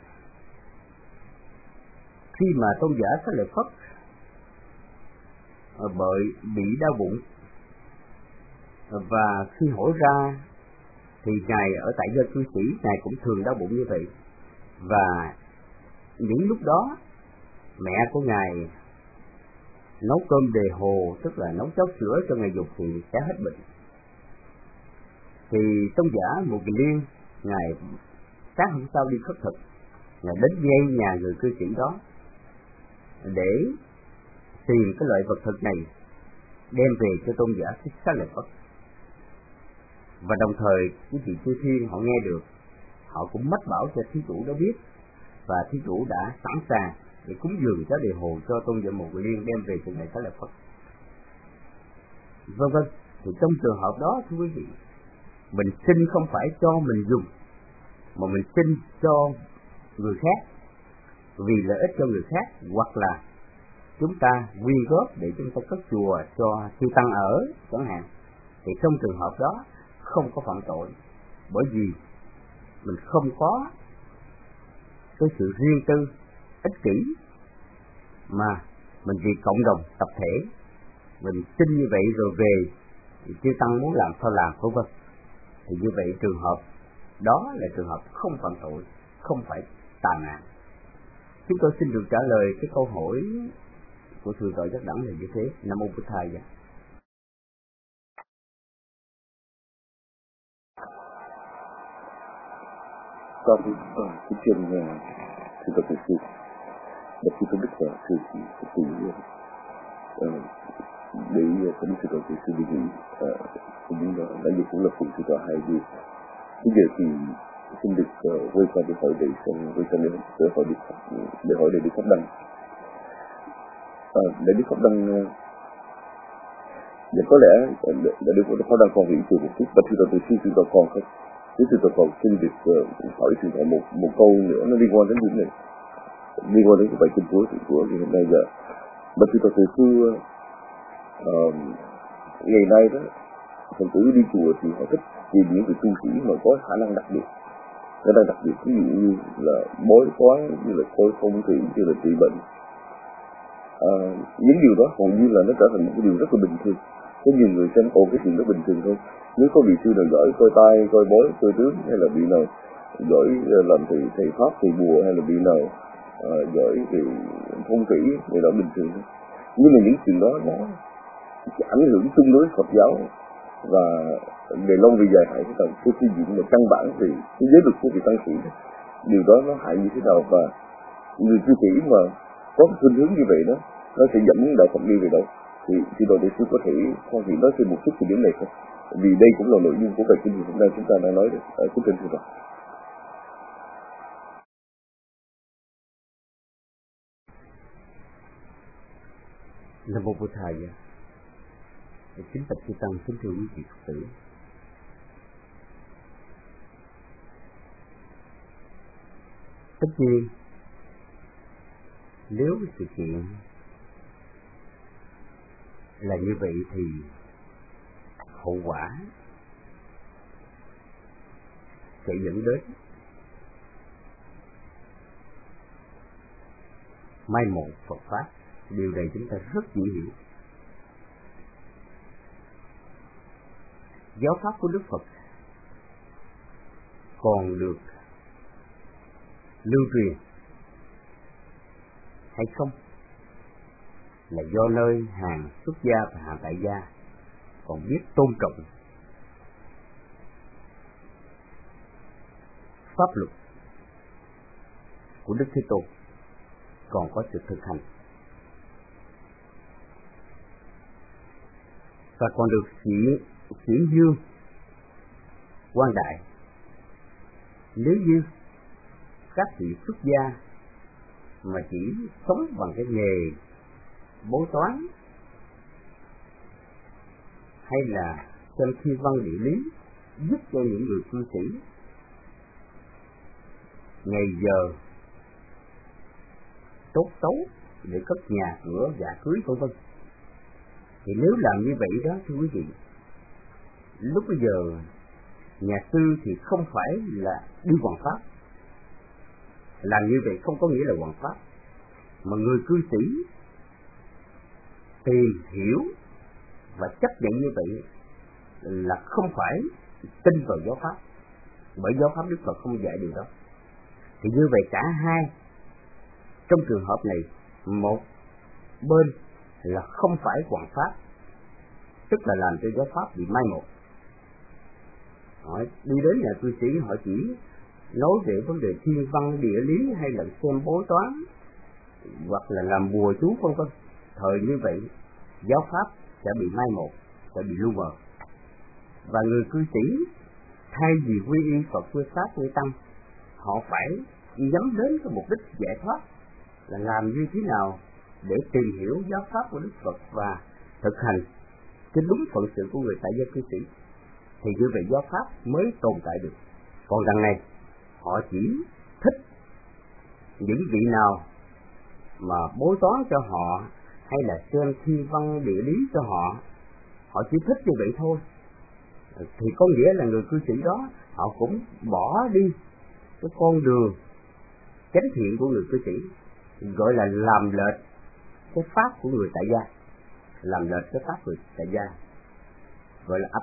khi mà tôn giả Xá Lợi Phất bởi bị đau bụng, và khi hỏi ra thì ngài ở tại gia cư sĩ, ngài cũng thường đau bụng như vậy, và những lúc đó mẹ của ngài nấu cơm đề hồ, tức là nấu cháo sữa cho ngài dùng thì sẽ hết bệnh. Thì tôn giả Mục Liên, ngài sáng hôm sau đi khất thực, ngài đến ngay nhà người cư sĩ đó để tìm cái loại vật thực này đem về cho tôn giả Xá Lợi Phất. Và đồng thời những vị chư thiên họ nghe được, họ cũng mách bảo cho thí chủ đó biết, và thí chủ đã sẵn sàng để cúng dường cháo đề hồ cho tôn giả Mục Liên đem về cho ngài Xá Lợi Phất. Vân vân. Thì trong trường hợp đó thưa quý vị, mình xin không phải cho mình dùng, mà mình xin cho người khác vì lợi ích cho người khác, hoặc là chúng ta quyên góp để chúng ta cất chùa cho chư tăng ở chẳng hạn. Thì trong trường hợp đó không có phạm tội, bởi vì mình không có cái sự riêng tư, ích kỷ, mà mình vì cộng đồng tập thể, mình tin như vậy rồi về chư tăng muốn làm sao làm, vân vân. Thì như vậy trường hợp đó là trường hợp không phạm tội, không phải tà nạn. Chúng tôi xin được trả lời cái câu hỏi của thượng tọa Giác Đẳng là như thế. Nam mô Bụt Thầy. Con kính truyền thượng tọa Thiền sư, Bạch Sư Tôn Đức Hòa sư chỉ tùy để có đi thượng tọa Thiền sư đề nghị cũng đã như cũng là phụ thượng tọa hai điều. Bây giờ thì xin được quay qua để hỏi để hỏi để Pháp Đăng. Để Đức Pháp Đăng và có lẽ để Đức Pháp Đăng còn hiện trường một chút. Và thượng tọa Thiền sư thượng tọa còn không? Thượng tọa còn xin được hỏi thượng tọa một câu nữa nó liên quan đến điểm này, liên quan đến cái bài kinh của ngày hôm nay. Giờ và thượng tọa Thiền sư ngày nay đó, Phật tử đi chùa thì họ thích tìm những người tu sĩ mà có khả năng đặc biệt, ví dụ như là bói toán, như là coi phong thủy, như là trị bệnh. Những điều đó hầu như là nó trở thành một cái điều rất là bình thường. Có nhiều người xem cái chuyện đó bình thường thôi. Nếu có vị sư nào giỏi coi tai, coi bói, coi tướng, hay là vị nào giỏi làm thầy pháp, thầy bùa, hay là vị nào giỏi thì phong thủy, người đó bình thường thôi. Nhưng mà những chuyện đó nó ảnh hưởng tương đối Phật giáo, và về lâu về dài hại cái chuyện mà căn bản thì cái giới luật của vị tăng sĩ đó, điều đó nó hại như thế nào, và người cư sĩ mà có cái khuynh hướng như vậy đó, nó sẽ dẫn đạo Phật đi về đâu. Thì đội đại sư có thể khoan thị nói thêm một chút về điểm này không? Vì đây cũng là nội dung của bài kinh hôm nay chúng ta đã nói được ở cái trên thượng tọa. Nam mô Bụt Thầy. Kính bạch chư tăng, kính thưa quý vị Phật tử. Tất nhiên, nếu sự kiện là như vậy thì hậu quả sẽ dẫn đến mai một Phật pháp. Điều này chúng ta rất dễ hiểu. Giáo pháp của Đức Phật còn được lưu truyền hay không là do nơi hàng xuất gia và hàng tại gia còn biết tôn trọng pháp luật của Đức Thế Tôn, còn có sự thực hành và còn được hiển dương quang đại. Nếu như các vị xuất gia mà chỉ sống bằng cái nghề bói toán hay là xem thiên văn địa lý giúp cho những người cư sĩ ngày giờ tốt xấu để cất nhà cửa dạ cưới vân vân, thì nếu làm như vậy đó thưa quý vị, lúc bây giờ nhà sư thì không phải là đi hoằng pháp. Làm như vậy không có nghĩa là hoằng pháp, mà người cư sĩ tìm hiểu và chấp nhận như vậy là không phải tin vào giáo pháp, bởi giáo pháp Đức Phật không dạy điều đó. Thì như vậy cả hai trong trường hợp này, một bên là không phải hoằng pháp, tức là làm cho giáo pháp bị mai một. Họ đi đến nhà cư sĩ họ chỉ nói về vấn đề thiên văn địa lý hay là xem bói toán hoặc là làm bùa chú vân vân. Thời như vậy giáo pháp sẽ bị mai một, sẽ bị lu mờ. Và người cư sĩ thay vì quy y Phật, quy pháp, quy tăng, họ phải nhắm đến cái mục đích giải thoát là làm như thế nào để tìm hiểu giáo pháp của Đức Phật và thực hành cái đúng phận sự của người tại gia cư sĩ, thì như vậy giáo pháp mới tồn tại được. Còn đằng này họ chỉ thích những vị nào mà bói toán cho họ hay là xem thiên văn địa lý cho họ, họ chỉ thích như vậy thôi. thì có nghĩa là người cư sĩ đó họ cũng bỏ đi cái con đường chánh thiện của người cư sĩ, gọi là làm lệch cái pháp của người tại gia, làm lệch cái pháp người tại gia, gọi là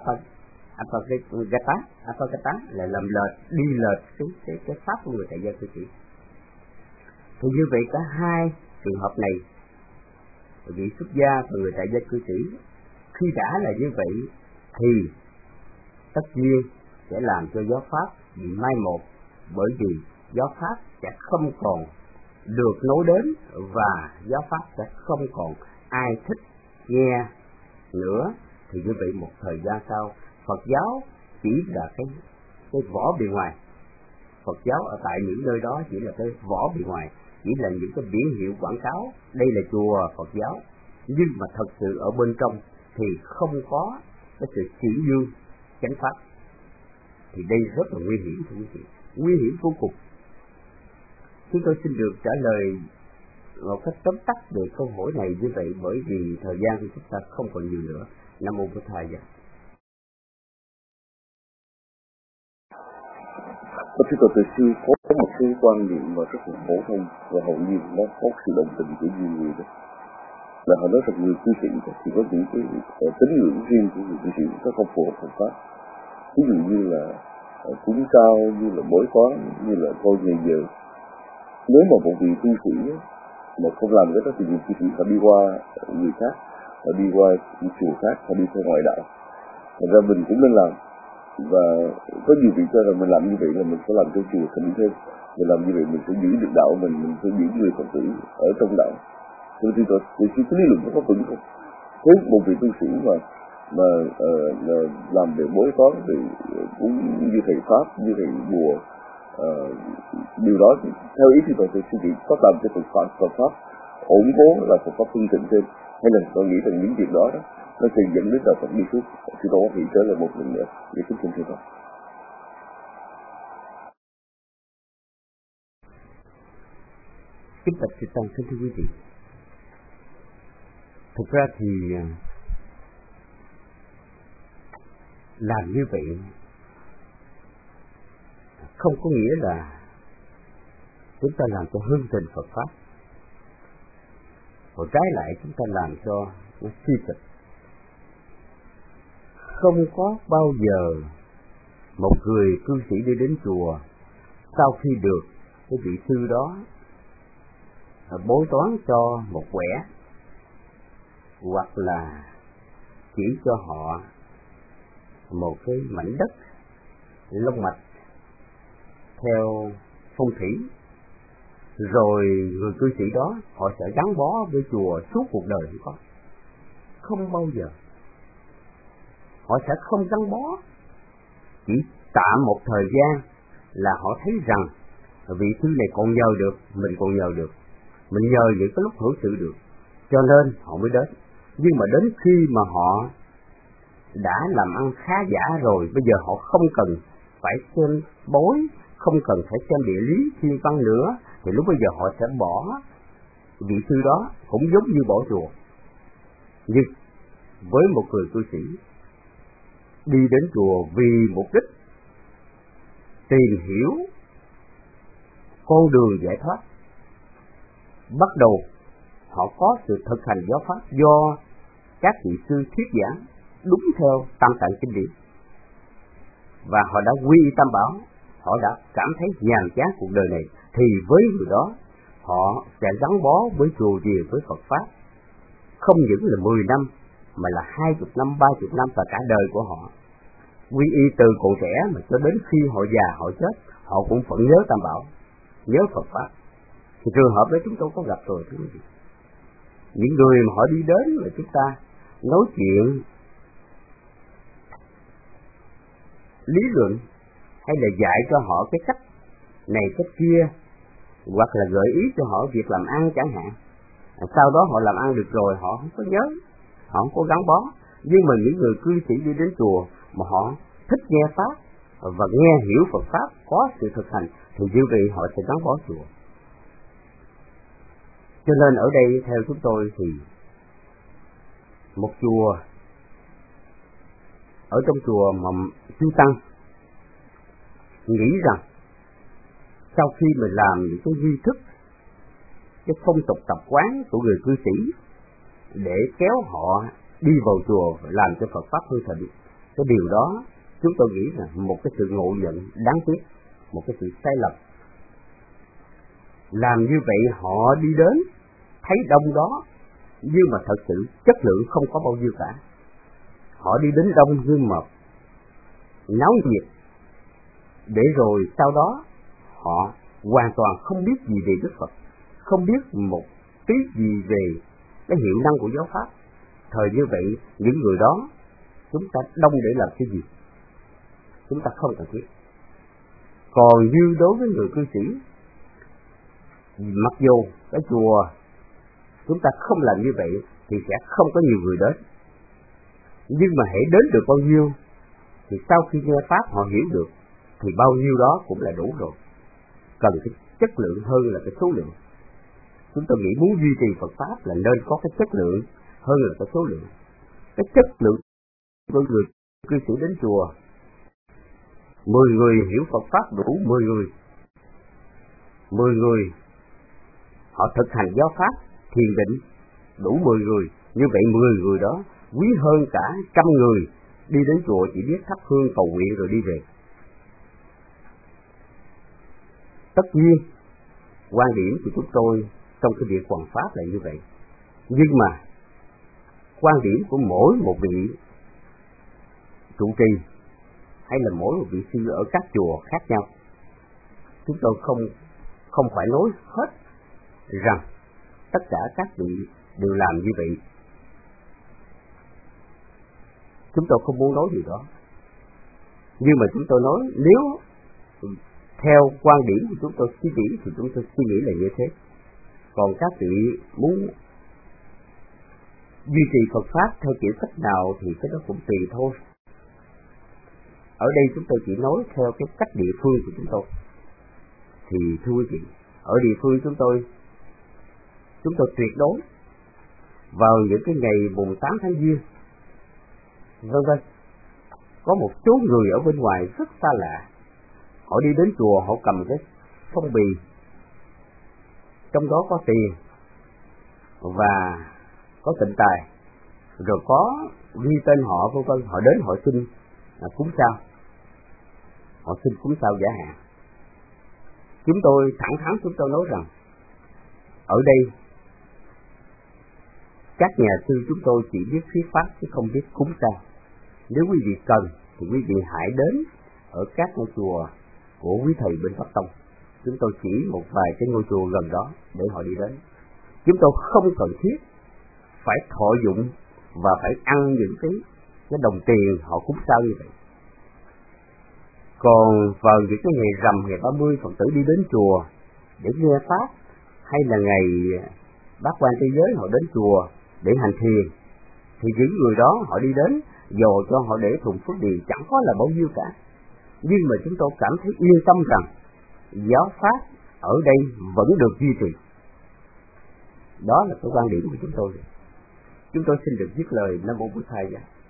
apakata là làm lệch, đi lệch cái pháp của người tại gia cư sĩ. Thì như vậy cả hai trường hợp này, vị xuất gia và người tại gia cư sĩ, khi đã là như vậy thì tất nhiên sẽ làm cho giáo pháp bị mai một, bởi vì giáo pháp sẽ không còn được nối đến và giáo pháp sẽ không còn ai thích nghe nữa. Thì như vậy một thời gian sau, Phật giáo chỉ là cái vỏ bề ngoài. Phật giáo ở tại những nơi đó chỉ là cái vỏ bề ngoài, chỉ là những cái biển hiệu quảng cáo đây là chùa Phật giáo, nhưng mà thật sự ở bên trong thì không có cái sự chỉ dương chánh pháp. Thì đây rất là nguy hiểm, thưa quý vị, nguy hiểm vô cùng. Chúng tôi xin được trả lời một cách tóm tắt về câu hỏi này như vậy, bởi vì thời gian của chúng ta không còn nhiều nữa. Nam mô Bổn Thầy. Thưa Phật Tử Sư, có một cái quan niệm mà rất là phổ thông và hầu như nó có sự đồng tình của nhiều người đó, là họ nói rằng người cư sĩ thì có những cái tín ngưỡng riêng của người cư sĩ, nó không phù hợp Phật pháp. Ví dụ như là cúng sao, như là bói toán, như là coi ngày giờ. Nếu mà một vị cư sĩ mà không làm cái đó thì người cư sĩ phải đi qua người khác, họ đi qua chùa khác, họ đi theo ngoại đạo. Thật ra mình cũng nên làm, và có nhiều vị cho rằng mình làm như vậy là mình sẽ làm cho chùa thành thêm, mình làm như vậy mình sẽ giữ được đạo mình sẽ giữ người Phật tử ở trong đạo. Thì cái lý luận nó có vững không? Thế một vị tu sĩ mà làm về bói toán, về cũng như thầy pháp, như thầy bùa, điều đó theo ý thì tôi suy nghĩ có làm cho Phật pháp ổn cố, là Phật pháp hưng thịnh thêm, hay là tôi nghĩ rằng những việc đó nó sẽ dẫn đến đạo Phật đi suốt. Thì tôi có nghĩ tới là một lần nữa để kính xin thưa Phật. Kính bạch Sư Tăng, thưa quý vị, thực ra thì làm như vậy không có nghĩa là chúng ta làm cho hưng thịnh Phật pháp, và trái lại chúng ta làm cho nó suy sụp. Không có bao giờ một người cư sĩ đi đến chùa sau khi được cái vị sư đó bói toán cho một quẻ, hoặc là chỉ cho họ một cái mảnh đất long mạch theo phong thủy, rồi người cư sĩ đó họ sẽ gắn bó với chùa suốt cuộc đời. Không bao giờ. Họ sẽ không gắn bó, chỉ tạm một thời gian là họ thấy rằng vị sư này còn nhờ được, mình còn nhờ được, mình nhờ những cái lúc hưởng sự được, cho nên họ mới đến. Nhưng mà đến khi mà họ đã làm ăn khá giả rồi, bây giờ họ không cần phải xem bói, không cần phải xem địa lý thiên văn nữa, thì lúc bây giờ họ sẽ bỏ vị sư đó, cũng giống như bỏ chùa. Nhưng với một người cư sĩ đi đến chùa vì mục đích tìm hiểu con đường giải thoát, bắt đầu họ có sự thực hành giáo pháp do các vị sư thuyết giảng đúng theo Tam Tạng kinh điển, và họ đã quy y Tam Bảo, họ đã cảm thấy nhàm chán cuộc đời này, thì với người đó họ sẽ gắn bó với chùa chiền, với Phật pháp, không những là 10 năm mà là 20 năm, 30 năm và cả đời của họ. Quy y từ còn trẻ mà cho đến khi họ già họ chết, họ cũng vẫn nhớ Tam Bảo, nhớ Phật pháp. Thì trường hợp đó chúng tôi có gặp rồi, thưa quý vị. Những người mà họ đi đến mà chúng ta nói chuyện lý luận, hay là dạy cho họ cái cách này cách kia, hoặc là gợi ý cho họ việc làm ăn chẳng hạn, sau đó họ làm ăn được rồi họ không có nhớ, họ không có gắn bó. Nhưng mà những người cư sĩ đi đến chùa mà họ thích nghe pháp và nghe hiểu Phật pháp, có sự thực hành, thì như vậy họ sẽ gắn bó chùa. Cho nên ở đây theo chúng tôi thì một chùa ở trong chùa mà chư tăng nghĩ rằng sau khi mình làm những cái nghi thức, cái phong tục tập quán của người cư sĩ để kéo họ đi vào chùa làm cho Phật pháp hưng thịnh, cái điều đó chúng tôi nghĩ là một cái sự ngộ nhận đáng tiếc, một cái sự sai lầm. Làm như vậy họ đi đến thấy đông đó, nhưng mà thật sự chất lượng không có bao nhiêu cả. Họ đi đến đông nhưng mà náo nhiệt, để rồi sau đó họ hoàn toàn không biết gì về Đức Phật, không biết một tí gì về cái hiệu năng của giáo pháp. Thời như vậy, những người đó chúng ta đông để làm cái gì? Chúng ta không cần thiết. Còn như đối với người cư sĩ, mặc dù cái chùa chúng ta không làm như vậy thì sẽ không có nhiều người đến, nhưng mà hãy đến được bao nhiêu thì sau khi nghe pháp họ hiểu được thì bao nhiêu đó cũng là đủ rồi. Cần cái chất lượng hơn là cái số lượng. Chúng tôi nghĩ muốn duy trì Phật pháp là nên có cái chất lượng hơn là cái số lượng. Cái chất lượng của người cư sĩ đến chùa, 10 người hiểu Phật pháp đủ 10 người. 10 người họ thực hành giáo pháp, thiền định đủ 10 người. Như vậy 10 người đó quý hơn cả 100 người đi đến chùa chỉ biết thắp hương cầu nguyện rồi đi về. Tất nhiên, quan điểm của chúng tôi trong cái việc hoằng pháp là như vậy. Nhưng mà quan điểm của mỗi một vị trụ trì hay là mỗi một vị sư ở các chùa khác nhau, chúng tôi không phải nói hết rằng tất cả các vị đều làm như vậy. Chúng tôi không muốn nói điều đó. Nhưng mà chúng tôi nói nếu theo quan điểm của chúng tôi suy nghĩ thì chúng tôi suy nghĩ là như thế. Còn các vị muốn duy trì Phật pháp theo kiểu cách nào thì cái đó cũng tùy thôi. Ở đây chúng tôi chỉ nói theo cái cách địa phương của chúng tôi. Thì thưa quý vị, ở địa phương chúng tôi tuyệt đối vào những cái ngày mùng 8 tháng Giêng, vân vân, có một số người ở bên ngoài rất xa lạ, họ đi đến chùa, họ cầm cái phong bì, trong đó có tiền và có tịnh tài, rồi có ghi tên họ vân vân, họ đến họ xin cúng sao, họ xin cúng sao giả hạn. Chúng tôi thẳng thắn chúng tôi nói rằng ở đây các nhà sư chúng tôi chỉ biết thuyết pháp chứ không biết cúng sao. Nếu quý vị cần thì quý vị hãy đến ở các ngôi chùa của quý thầy bên Pháp Tông. Chúng tôi chỉ một vài cái ngôi chùa gần đó để họ đi đến. Chúng tôi không cần thiết phải thọ dụng và phải ăn những cái đồng tiền họ cúng sao như vậy. Còn vào những cái ngày rằm, ngày 30 Phật tử đi đến chùa để nghe pháp, hay là ngày Bát Quan Thế Giới họ đến chùa để hành thiền, thì những người đó họ đi đến dồ cho họ để thùng phước điền chẳng có là bao nhiêu cả. Nhưng mà chúng tôi cảm thấy yên tâm rằng giáo pháp ở đây vẫn được duy trì. Đó là cái quan điểm của chúng tôi. Chúng tôi xin được dứt lời. Nam Mô Bổn Thầy.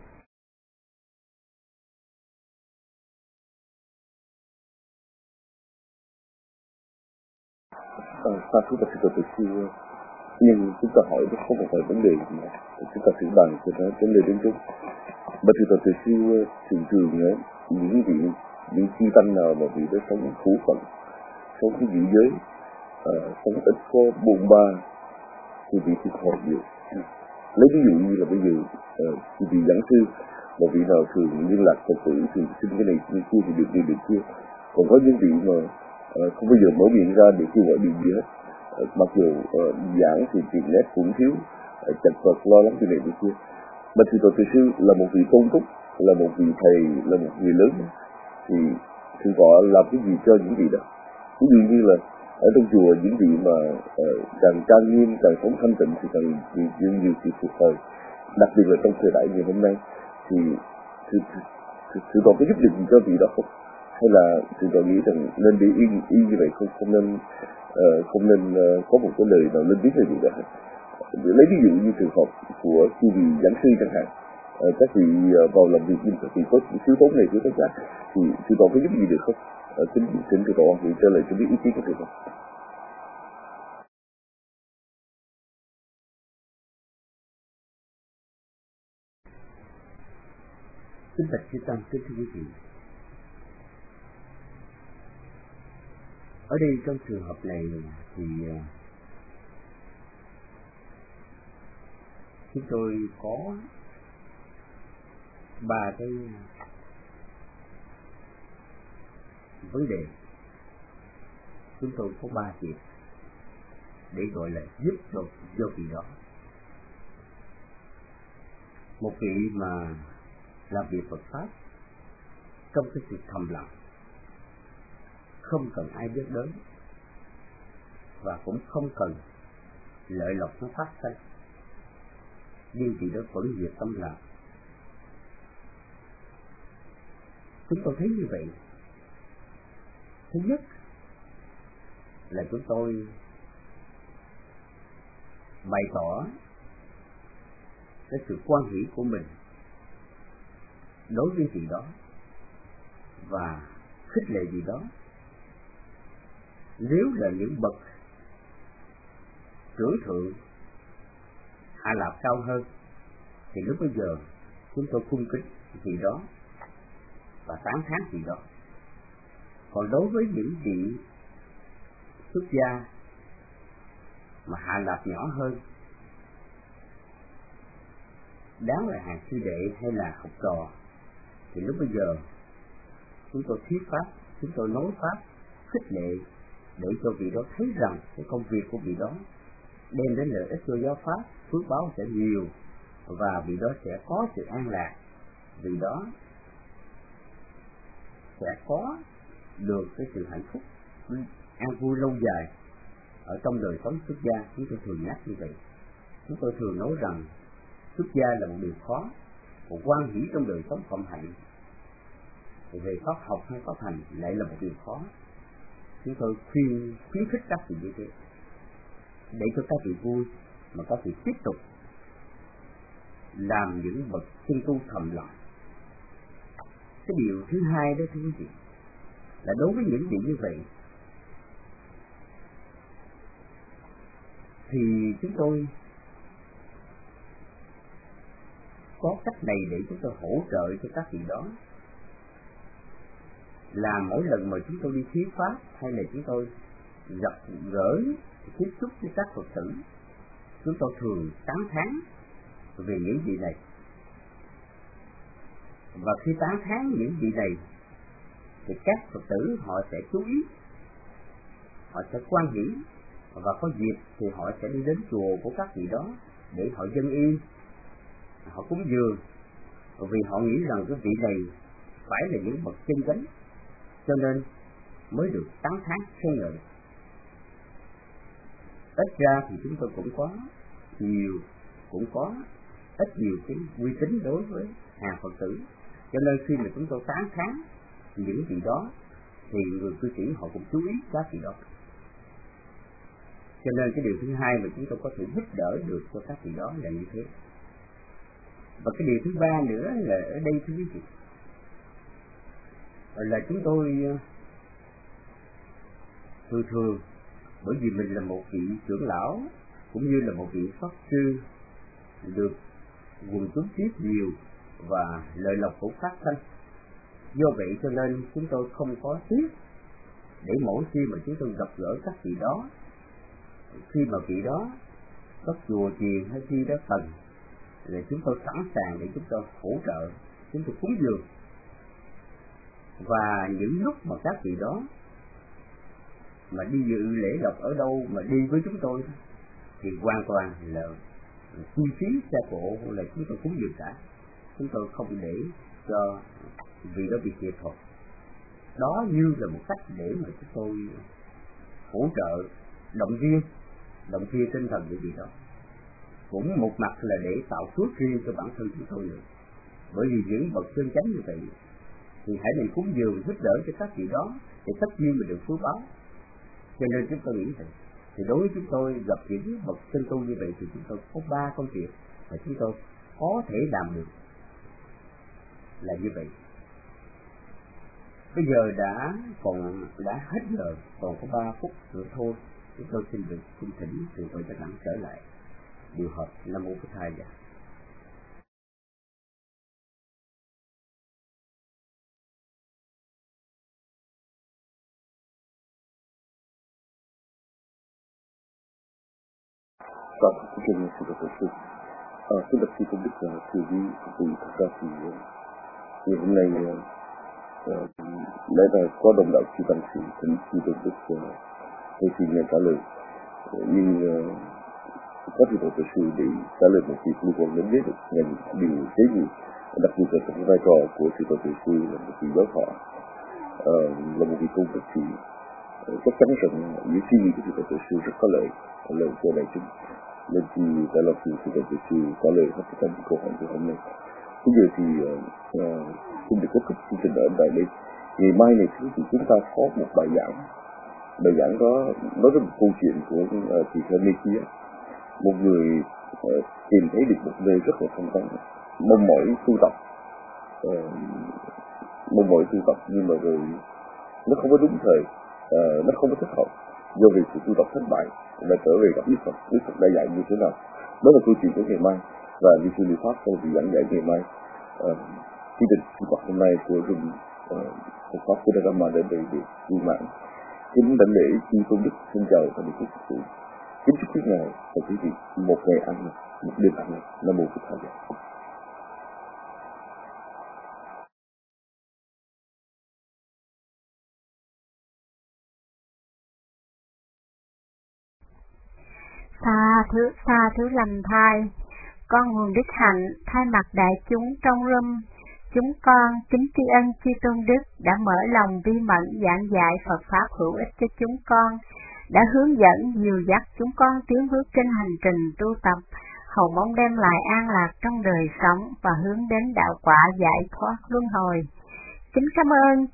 Sa thú ta sẽ từ xưa, nhưng chúng ta hỏi nó không phải vấn đề gì nữa, chúng ta sẽ bàn cho nó vấn đề đến trước. Bởi vì từ xưa thường những chư tăng nào mà vì đã sống khổ phận, sống cái dị giới, sống ít có buồn ba thì bị thiệt thòi nhiều. Lấy ví dụ như là bây giờ vị giảng sư, một vị nào thường liên lạc Phật tử thì xin cái này xin kia thì được gì được kia. Còn có những vị mà không bao giờ mở miệng ra để kêu gọi điều gì hết, mặc dù giảng thì chuyện nét cũng thiếu, chật vật lo lắng chuyện này chuyện kia. Bạch Thủy Tổ Từ Sư là một vị tôn túc, là một vị thầy, là một người lớn, thì Thượng Tọa làm cái gì cho những vị đó? Ví dụ như là ở trong chùa những vị mà càng trang nghiêm, càng sống thanh tịnh thì càng nhiều sự phục hồi. Đặc biệt là trong thời đại ngày hôm nay thì Thượng Tọa có giúp được gì cho vị đó không? Hay là Thượng Tọa nghĩ rằng nên để y như vậy, không nên có một cái lời nào lên tiếng về việc đó. Lấy ví dụ như trường hợp của chư vị giảng sư chẳng hạn, các vị vào làm việc nhưng các vị có thiếu tốn này thiếu tốn khác thì sư tổ có giúp gì được không? Kính sư tổ thì trả lời cho biết ý kiến của sư tổ. Kính bạch chư tăng, kính thưa quý vị, ở đây trong trường hợp này thì chúng tôi có 3 cái vấn đề, chúng tôi có 3 việc để gọi là giúp cho vị đó. Một vị mà làm việc Phật pháp trong cái sự thầm lặng, không cần ai biết đến và cũng không cần lợi lộc nó phát sinh, nhưng vị đó vẫn diệt tâm lạc. Chúng tôi thấy như vậy, thứ nhất là chúng tôi bày tỏ cái sự quan hỷ của mình đối với vị đó và khích lệ vị đó. Nếu là những bậc trưởng thượng hạ lạc cao hơn thì lúc bây giờ chúng tôi cung kính vị đó và tán thán vị đó. Còn đối với những vị xuất gia mà hạ lạc nhỏ hơn, đáng là hàng sư đệ hay là học trò, thì lúc bây giờ chúng tôi thuyết pháp, chúng tôi nói pháp khích lệ để cho vị đó thấy rằng cái công việc của vị đó đem đến lợi ích cho giáo pháp, phước báo sẽ nhiều và vị đó sẽ có sự an lạc, vị đó sẽ có được cái sự hạnh phúc an vui lâu dài ở trong đời sống xuất gia. Chúng tôi thường nhắc như vậy. Chúng tôi thường nói rằng xuất gia là một điều khó, một quan hỷ trong đời sống cộng hạnh. Về pháp học hay pháp hành lại là một điều khó. Chúng tôi khuyến khích các vị như thế để cho các vị vui, mà các vị tiếp tục làm những bậc chân tu thầm lặng. Cái điều thứ hai đó thưa quý vị, là đối với những vị như vậy thì chúng tôi có cách này để chúng tôi hỗ trợ cho các vị đó. Là mỗi lần mà chúng tôi đi thuyết pháp hay là chúng tôi gặp gỡ tiếp xúc với các Phật tử, chúng tôi thường tán thán về những vị này. Và khi tán thán những vị này thì các Phật tử họ sẽ chú ý, họ sẽ quan hỷ, và có dịp thì họ sẽ đi đến chùa của các vị đó để họ dâng y, họ cúng dường, vì họ nghĩ rằng cái vị này phải là những bậc chân chánh, cho nên mới được tán thán khen ngợi. Ít ra thì chúng tôi cũng có ít nhiều cái uy tín đối với hàng Phật tử, cho nên khi mà chúng tôi tán thán những vị đó thì người cư sĩ họ cũng chú ý các vị đó. Cho nên cái điều thứ hai mà chúng tôi có thể giúp đỡ được cho các vị đó là như thế. Và cái điều thứ ba nữa là ở đây thưa quý vị, là chúng tôi thường bởi vì mình là một vị trưởng lão cũng như là một vị pháp sư được quần chúng tiếp nhiều và lợi lộc cũng phát sinh. Do vậy cho nên chúng tôi không có tiếc để mỗi khi mà chúng tôi gặp gỡ các vị đó, khi mà vị đó có chùa chiền hay khi đó cần, là chúng tôi sẵn sàng để chúng tôi hỗ trợ, chúng tôi cúng dường. Và những lúc mà các vị đó mà đi dự lễ lộc ở đâu mà đi với chúng tôi thì hoàn toàn là chi phí xe cộ là chúng tôi cúng dường cả. Chúng tôi không để cho vị đó bị thiệt thòi. Đó như là một cách để mà chúng tôi hỗ trợ, động viên tinh thần của vị đó. Cũng một mặt là để tạo phước riêng cho bản thân chúng tôi nữa. Bởi vì những bậc chân chánh như vậy thì hãy nên cúng dường giúp đỡ cho các vị đó để tất nhiên mình được phước báo. Cho nên chúng tôi nghĩ vậy. Thì đối với chúng tôi gặp những bậc chân tu như vậy thì chúng tôi có 3 công việc mà chúng tôi có thể làm được là như vậy. Bây giờ đã hết giờ, còn có 3 phút nữa thôi. Chúng tôi xin thỉnh từ hội Chánh Đẳng trở lại điều hợp Nam Mô Bổn Thầy. Và kính thưa sư Tổ sư, xin được sư Công Đức thưa quý vị, thật ra thì ngày hôm nay lẽ ra có đồng đạo chư tăng sĩ thỉnh sư Công Đức tôi xin nhận trả lời, nhưng có sư Tổ sư để trả lời một việc liên quan đến được ngành điều tế nhị, đặc biệt là trong vai trò của sư Tổ sư là một vị giáo thọ, là một vị công việc thì chắc chắn rằng những suy nghĩ của sư Tổ sư rất có lợi cho đại chúng. Nên thì đã là sư Tổ sư trả lời hết tất cả những câu hỏi của hôm nay. Bây giờ thì xin được kết thúc chương trình ở tại đây. Ngày mai này thì chúng ta có một bài giảng đó nói về một câu chuyện của chị Hân kia, một người tìm thấy được một nơi rất là thanh vắng, mong mỏi tu tập nhưng mà rồi nó không có đúng thời, nó không có thích hợp, do vì sự tu tập thất bại đã trở về gặp Đức Phật đã dạy như thế nào. Đó là câu chuyện của ngày mai, và như sư Lý Pháp sẽ giảng dạy ngày mai. Chương trình sinh hoạt hôm nay của rừng Phật pháp của Đà Rama đến đây được viên mãn. Kính đảnh lễ chư Tôn Đức, xin chào và được phục vụ. Kính chúc quý ngài và quý vị một ngày an lành, một đêm an lành. Nam Mô Bổn Thầy. Xa thứ lành thai, con nguồn đức hạnh thay mặt đại chúng trong room. Chúng con kính tri ân chư Tôn Đức đã mở lòng vi mẫn giảng dạy Phật pháp hữu ích cho chúng con, đã hướng dẫn dìu dắt chúng con tiến bước trên hành trình tu tập, hầu mong đem lại an lạc trong đời sống và hướng đến đạo quả giải thoát luân hồi. Kính cảm ơn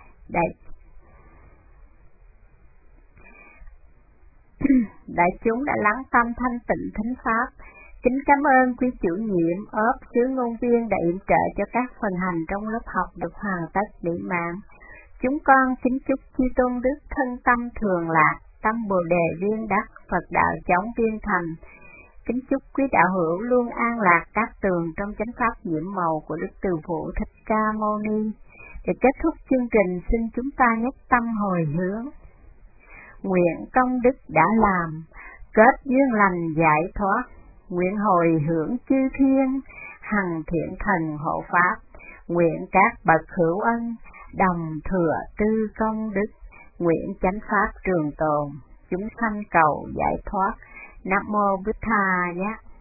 đại chúng đã lắng tâm thanh tịnh thính pháp. Kính cảm ơn quý chủ nhiệm sứ ngôn viên đã yểm trợ cho các phần hành trong lớp học được hoàn tất mỹ mãn. Chúng con kính chúc chư Tôn Đức thân tâm thường lạc, tâm Bồ đề viên đắc, Phật đạo chóng viên thành. Kính chúc quý đạo hữu luôn an lạc các tường trong chánh pháp nhiễm màu của Đức Từ Phụ Thích Ca Mâu Ni. Để kết thúc chương trình, xin chúng ta nhất tâm hồi hướng. Nguyện công đức đã làm, kết duyên lành giải thoát, nguyện hồi hưởng chư thiên, hằng thiện thần hộ pháp, nguyện các bậc hữu ân, đồng thừa tư công đức, nguyện chánh pháp trường tồn, chúng sanh cầu giải thoát. Nam Mô Bổn Thầy.